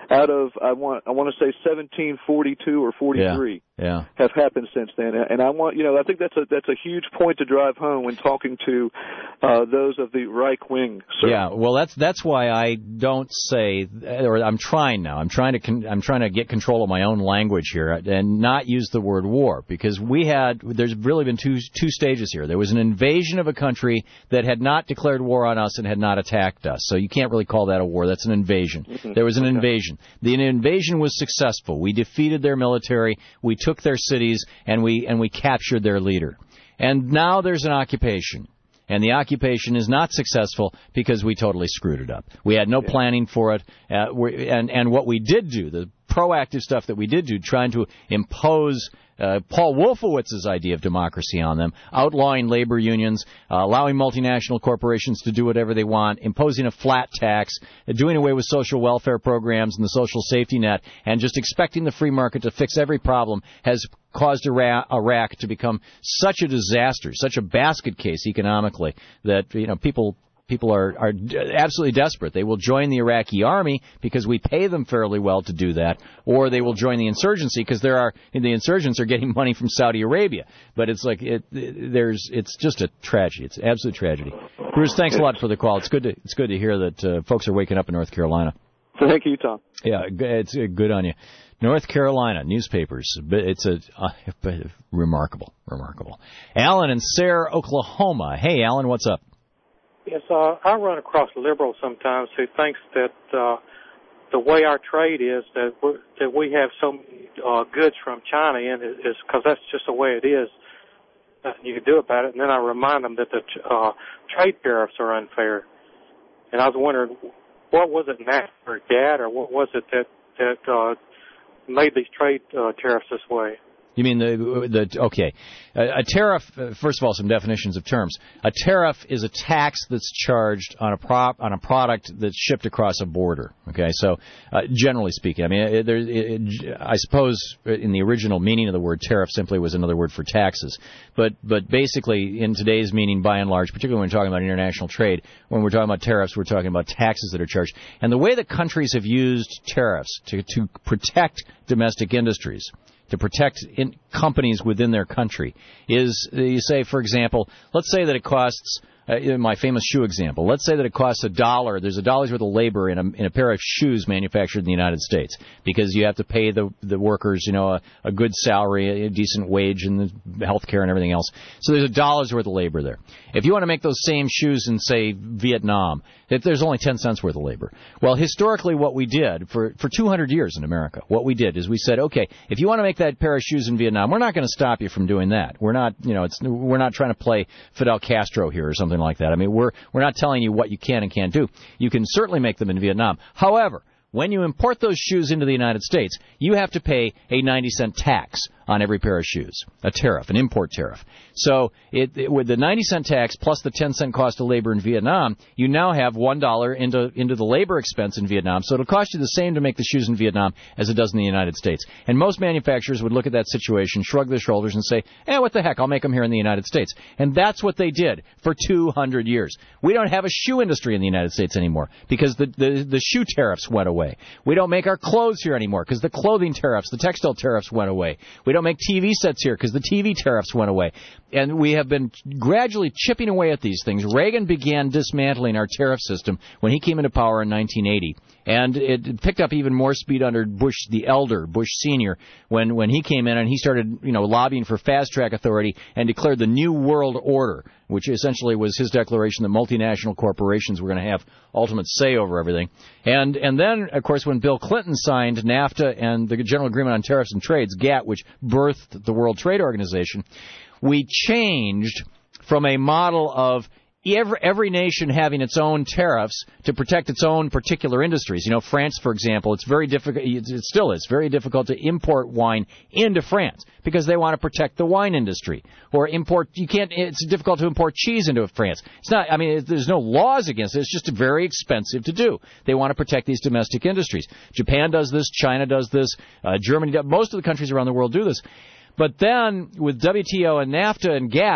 out of I want I want to say seventeen forty-two or forty-three yeah. Yeah. have happened since then. And I want you know I think that's a that's a huge point to drive home when talking to uh, those of the Reich wing. Sir. Yeah, well, that's that's why I don't say, or I'm trying now. I'm trying to con- I'm trying to get control of my own language here and not use the word war, because we had there's really been two two stages here. There was an invasion of a country that had not declared war on us and had not attacked us. So you can't really call that a war. That's an invasion. Mm-hmm. There was an okay. invasion. The invasion was successful. We defeated their military. We took their cities, and we and we captured their leader. And now there's an occupation. And the occupation is not successful because we totally screwed it up. We had no yeah. planning for it. Uh, we're, and, and what we did do, the proactive stuff that we did do, trying to impose uh, Paul Wolfowitz's idea of democracy on them, outlawing labor unions, uh, allowing multinational corporations to do whatever they want, imposing a flat tax, uh, doing away with social welfare programs and the social safety net, and just expecting the free market to fix every problem has caused Iraq, Iraq to become such a disaster, such a basket case economically that, you know, people people are, are absolutely desperate. They will join the Iraqi army because we pay them fairly well to do that, or they will join the insurgency because there are the insurgents are getting money from Saudi Arabia. But it's like it, there's it's just a tragedy. It's an absolute tragedy. Bruce, thanks a lot for the call. It's good to it's good to hear that uh, folks are waking up in North Carolina. Thank you, Tom. Yeah, it's good on you. North Carolina newspapers. It's a uh, remarkable, remarkable. Alan in Sayre, Oklahoma. Hey, Alan, what's up? Yes, uh, I run across liberals sometimes who thinks that uh, the way our trade is, that we that we have so many uh, goods from China in is because that's just the way it is. Nothing you can do about it. And then I remind them that the uh, trade tariffs are unfair. And I was wondering, what was it, NAFTA or GATT, or what was it that that uh, made these trade uh, tariffs this way? You mean the, the okay, a, a tariff, uh, first of all, some definitions of terms. A tariff is a tax that's charged on a prop, on a product that's shipped across a border. Okay, so uh, generally speaking, I mean, it, there, it, I suppose in the original meaning of the word tariff simply was another word for taxes. But, but basically in today's meaning, by and large, particularly when we're talking about international trade, when we're talking about tariffs, we're talking about taxes that are charged. And the way that countries have used tariffs to, to protect domestic industries, to protect in companies within their country, is you say, for example, let's say that it costs, uh, in my famous shoe example, let's say that it costs a dollar, there's a dollar's worth of labor in a, in a pair of shoes manufactured in the United States, because you have to pay the the workers, you know, a, a good salary, a decent wage, and the health care and everything else. So there's a dollar's worth of labor there. If you want to make those same shoes in, say, Vietnam, if there's only ten cents worth of labor. Well, historically what we did for, for two hundred years in America, what we did is we said, okay, if you want to make that pair of shoes in Vietnam, we're not going to stop you from doing that. We're not, you know, it's we're not trying to play Fidel Castro here or something like that. I mean, we're we're not telling you what you can and can't do. You can certainly make them in Vietnam. However, when you import those shoes into the United States, you have to pay a ninety cent tax on every pair of shoes, a tariff, an import tariff. So it, it, with the ninety cent tax plus the ten cent cost of labor in Vietnam, you now have one dollar into into the labor expense in Vietnam. So it'll cost you the same to make the shoes in Vietnam as it does in the United States. And most manufacturers would look at that situation, shrug their shoulders, and say, eh, what the heck, I'll make them here in the United States. And that's what they did for two hundred years. We don't have a shoe industry in the United States anymore because the, the, the shoe tariffs went away. We don't make our clothes here anymore because the clothing tariffs, the textile tariffs went away. We don't make T V sets here because the T V tariffs went away. And we have been gradually chipping away at these things. Reagan began dismantling our tariff system when he came into power in nineteen eighty. And it picked up even more speed under Bush the elder, Bush Senior, when, when he came in and he started, you know, lobbying for fast-track authority and declared the New World Order, which essentially was his declaration that multinational corporations were going to have ultimate say over everything. And and then, of course, when Bill Clinton signed NAFTA and the General Agreement on Tariffs and Trades, GATT, which birthed the World Trade Organization, we changed from a model of Every, every nation having its own tariffs to protect its own particular industries. You know, France, for example, it's very difficult, it still is very difficult to import wine into France because they want to protect the wine industry. Or import, you can't, it's difficult to import cheese into France. It's not, I mean, it, there's no laws against it, it's just very expensive to do. They want to protect these domestic industries. Japan does this, China does this, uh, Germany does, most of the countries around the world do this. But then, with W T O and NAFTA and GATT,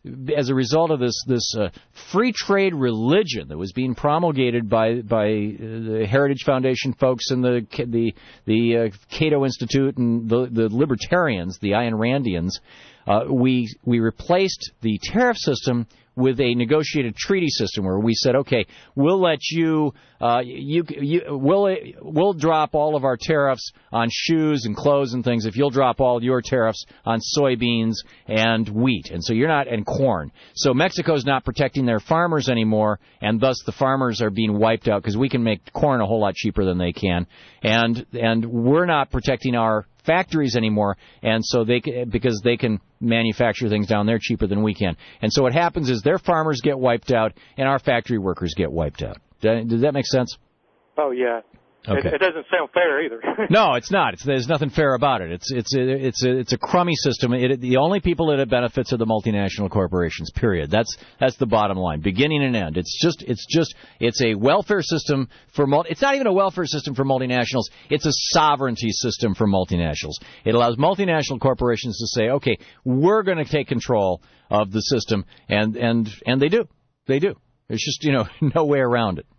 as a result of this this uh, free trade religion that was being promulgated by by the Heritage Foundation folks and the the the uh, Cato Institute and the the libertarians, the Ayn Randians, uh, we we replaced the tariff system with a negotiated treaty system where we said, okay, we'll let you, uh, you, you, we'll, we'll drop all of our tariffs on shoes and clothes and things if you'll drop all your tariffs on soybeans and wheat, and so you're not, and corn. So Mexico's not protecting their farmers anymore, and thus the farmers are being wiped out because we can make corn a whole lot cheaper than they can, and and we're not protecting our factories anymore, and so they because they can manufacture things down there cheaper than we can. And so what happens is their farmers get wiped out and our factory workers get wiped out. Does that make sense? Oh, yeah. Okay. It, it doesn't sound fair either. No, it's not. It's, there's nothing fair about it. It's it's a, it's a, it's a crummy system. It, the only people that it benefits are the multinational corporations. Period. That's that's the bottom line, beginning and end. It's just it's just it's a welfare system for multi, it's not even a welfare system for multinationals. It's a sovereignty system for multinationals. It allows multinational corporations to say, okay, we're going to take control of the system, and and and they do, they do. There's just you know no way around it.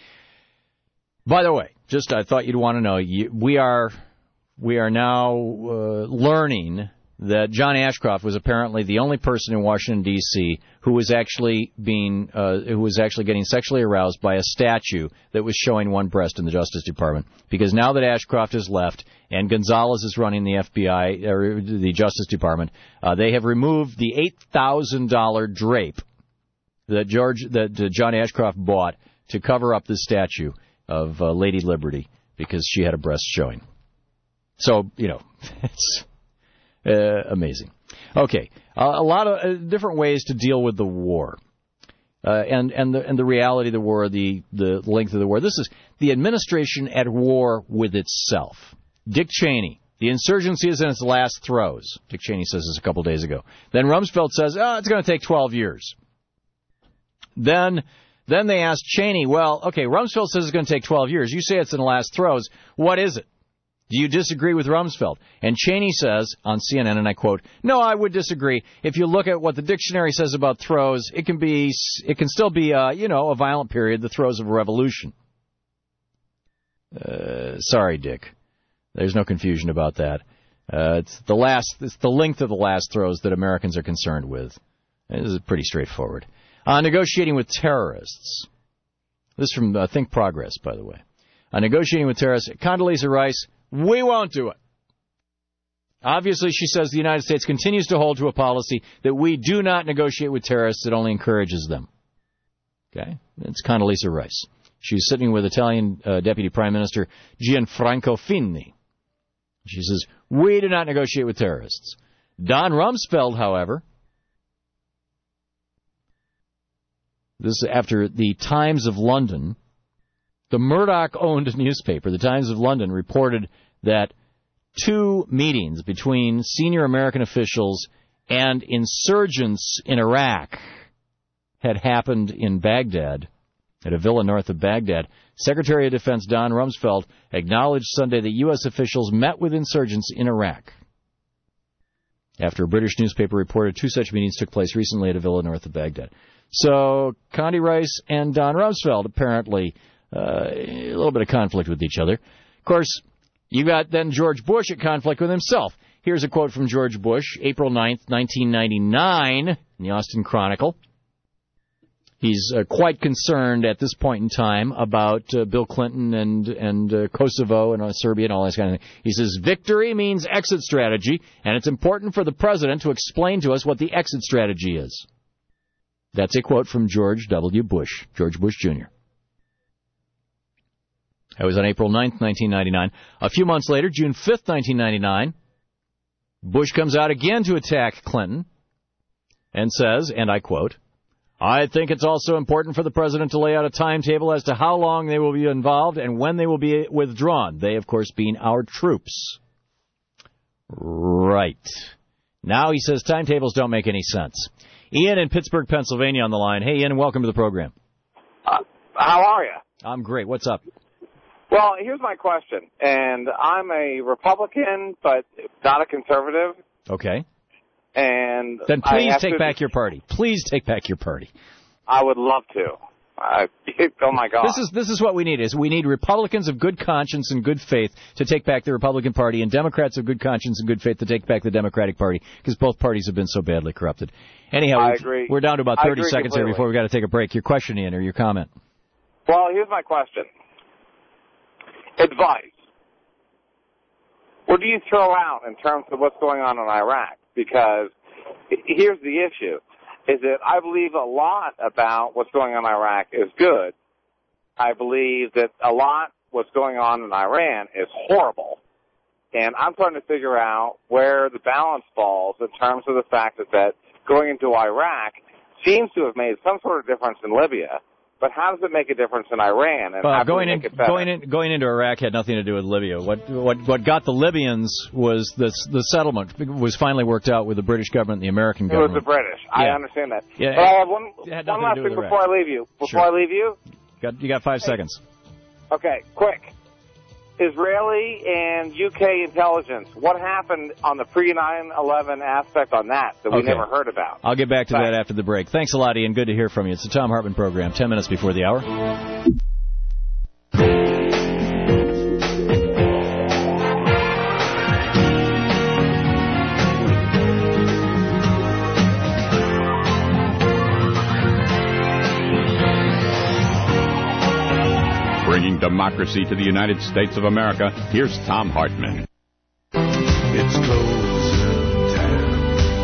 By the way, just I thought you'd want to know, you, we are we are now uh, learning that John Ashcroft was apparently the only person in Washington D C who was actually being uh, who was actually getting sexually aroused by a statue that was showing one breast in the Justice Department. Because now that Ashcroft has left and Gonzales is running the F B I or the Justice Department, uh, they have removed the eight thousand dollars drape that George that uh, John Ashcroft bought to cover up this statue of uh, Lady Liberty because she had a breast showing. So, you know, it's uh, amazing. Okay, uh, a lot of uh, different ways to deal with the war. Uh, and and the and the reality of the war, the the length of the war. This is the administration at war with itself. Dick Cheney, the insurgency is in its last throes. Dick Cheney says this a couple days ago. Then Rumsfeld says, oh, it's going to take twelve years. Then then they asked Cheney, well, okay, Rumsfeld says it's going to take twelve years. You say it's in the last throes. What is it? Do you disagree with Rumsfeld? And Cheney says on C N N, and I quote, no, I would disagree. If you look at what the dictionary says about throes, it can be, it can still be, uh, you know, a violent period, the throes of a revolution. Uh, sorry, Dick. There's no confusion about that. Uh, it's the last, it's the length of the last throes that Americans are concerned with. This is pretty straightforward. Uh, negotiating with terrorists. This is from uh, Think Progress, by the way. Uh, negotiating with terrorists. Condoleezza Rice, we won't do it. Obviously, she says the United States continues to hold to a policy that we do not negotiate with terrorists. It only encourages them. Okay? It's Condoleezza Rice. She's sitting with Italian uh, Deputy Prime Minister Gianfranco Fini. She says, we do not negotiate with terrorists. Don Rumsfeld, however, this is after the Times of London, the Murdoch-owned newspaper, the Times of London, reported that two meetings between senior American officials and insurgents in Iraq had happened in Baghdad, at a villa north of Baghdad. Secretary of Defense Don Rumsfeld acknowledged Sunday that U S officials met with insurgents in Iraq. After a British newspaper reported two such meetings took place recently at a villa north of Baghdad. So Condi Rice and Don Rumsfeld apparently uh, a little bit of conflict with each other. Of course, you got then George Bush at conflict with himself. Here's a quote from George Bush, April ninth, nineteen ninety-nine, in the Austin Chronicle. He's uh, quite concerned at this point in time about uh, Bill Clinton and and uh, Kosovo and uh, Serbia and all this kind of thing. He says, victory means exit strategy, and it's important for the president to explain to us what the exit strategy is. That's a quote from George W. Bush, George Bush Junior That was on April ninth, nineteen ninety-nine. A few months later, June fifth, nineteen ninety-nine, Bush comes out again to attack Clinton and says, and I quote, I think it's also important for the president to lay out a timetable as to how long they will be involved and when they will be withdrawn. They, of course, being our troops. Right. Now he says timetables don't make any sense. Ian in Pittsburgh, Pennsylvania on the line. Hey, Ian, welcome to the program. Uh, how are you? I'm great. What's up? Well, here's my question, and I'm a Republican, but not a conservative. Okay. and Then I please have take to, back your party. Please take back your party. I would love to. Uh, oh my God! This is this is what we need. Is we need Republicans of good conscience and good faith to take back the Republican Party, and Democrats of good conscience and good faith to take back the Democratic Party, because both parties have been so badly corrupted. Anyhow, I we're, agree. we're down to about I thirty agree seconds here completely. before we got to take a break. Your question, Ian, or your comment? Well, here's my question. Advice. What do you throw out in terms of what's going on in Iraq? Because here's the issue, is that I believe a lot about what's going on in Iraq is good. I believe that a lot what's going on in Iran is horrible. And I'm trying to figure out where the balance falls in terms of the fact that, that going into Iraq seems to have made some sort of difference in Libya. But how does it make a difference in Iran? And Well, how going can we in, make it better? going in, going into Iraq had nothing to do with Libya. What what what got the Libyans was the the settlement was finally worked out with the British government and the American It was government. the British. I Yeah. understand that. Yeah, but I have one, it had one nothing last to do thing with before Iraq. I leave you. Before Sure. I leave you, Got you got five seconds. okay, quick. Israeli and U K intelligence. What happened on the pre nine eleven aspect on that that we Okay. never heard about? I'll get back to Thanks. that after the break. Thanks a lot, Ian. Good to hear from you. It's the Tom Hartman program. Ten minutes before the hour. Bringing democracy to the United States of America, here's Tom Hartman. It's closing time.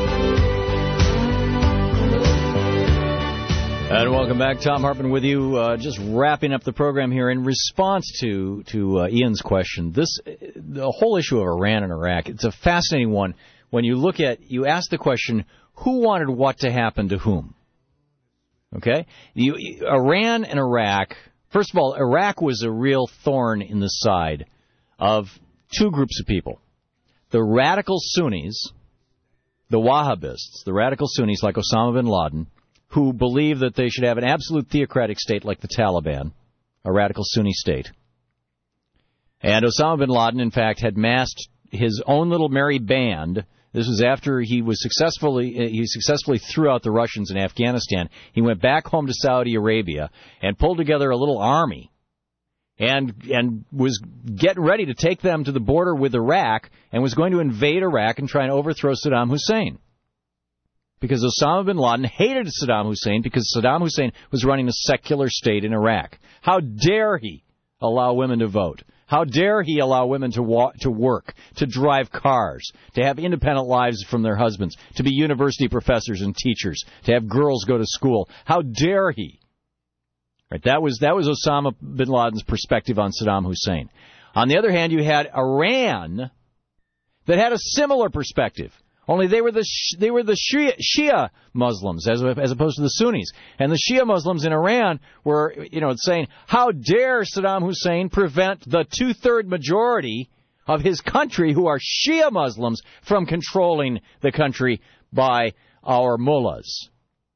And welcome back. Tom Hartman with you. Uh, just wrapping up the program here in response to to uh, Ian's question. This the whole issue of Iran and Iraq. It's a fascinating one. When you look at, you ask the question, who wanted what to happen to whom? Okay, you, Iran and Iraq. First of all, Iraq was a real thorn in the side of two groups of people. The radical Sunnis, the Wahhabists, the radical Sunnis like Osama bin Laden, who believe that they should have an absolute theocratic state like the Taliban, a radical Sunni state. And Osama bin Laden, in fact, had massed his own little merry band. This was after he was successfully he successfully threw out the Russians in Afghanistan. He went back home to Saudi Arabia and pulled together a little army and and was getting ready to take them to the border with Iraq and was going to invade Iraq and try and overthrow Saddam Hussein. Because Osama bin Laden hated Saddam Hussein because Saddam Hussein was running a secular state in Iraq. How dare he allow women to vote? How dare he allow women to walk, to work, to drive cars, to have independent lives from their husbands, to be university professors and teachers, to have girls go to school? How dare he? Right, that was that was Osama bin Laden's perspective on Saddam Hussein. On the other hand, you had Iran that had a similar perspective. Only they were the they were the Shia, Shia Muslims as as opposed to the Sunnis, and the Shia Muslims in Iran were, you know, saying, "How dare Saddam Hussein prevent the two-third majority of his country, who are Shia Muslims, from controlling the country by our mullahs?"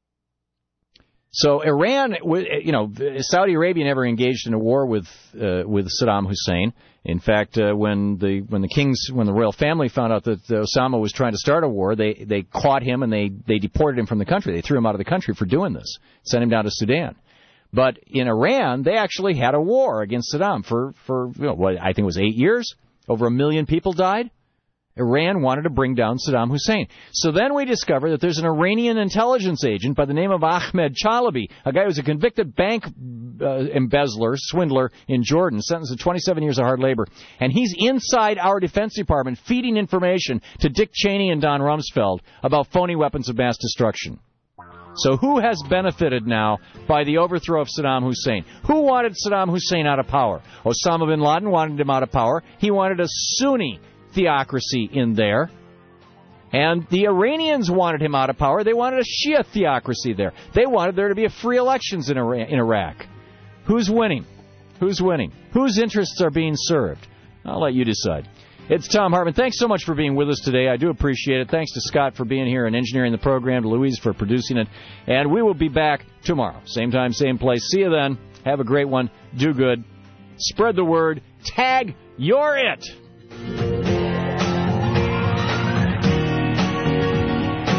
So Iran, you know, Saudi Arabia never engaged in a war with uh, with Saddam Hussein. In fact, uh, when the when the kings, when the royal family found out that Osama was trying to start a war, they they caught him and they they deported him from the country. They threw him out of the country for doing this, sent him down to Sudan. But in Iran, they actually had a war against Saddam for for you know, what I think it was eight years. Over a million people died. Iran wanted to bring down Saddam Hussein. So then we discover that there's an Iranian intelligence agent by the name of Ahmed Chalabi, a guy who's a convicted bank uh, embezzler, swindler in Jordan, sentenced to twenty-seven years of hard labor. And he's inside our Defense Department feeding information to Dick Cheney and Don Rumsfeld about phony weapons of mass destruction. So who has benefited now by the overthrow of Saddam Hussein? Who wanted Saddam Hussein out of power? Osama bin Laden wanted him out of power. He wanted a Sunni theocracy in there. And the Iranians wanted him out of power. They wanted a Shia theocracy there. They wanted there to be a free elections in Iraq. Who's winning? Who's winning? Whose interests are being served? I'll let you decide. It's Tom Hartman. Thanks so much for being with us today. I do appreciate it. Thanks to Scott for being here and engineering the program, to Louise for producing it. And we will be back tomorrow. Same time, same place. See you then. Have a great one. Do good. Spread the word. Tag You're It.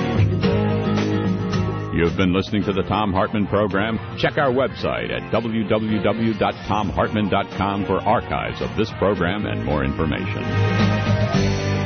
You've been listening to the Thom Hartmann Program. Check our website at w w w dot tom hartmann dot com for archives of this program and more information.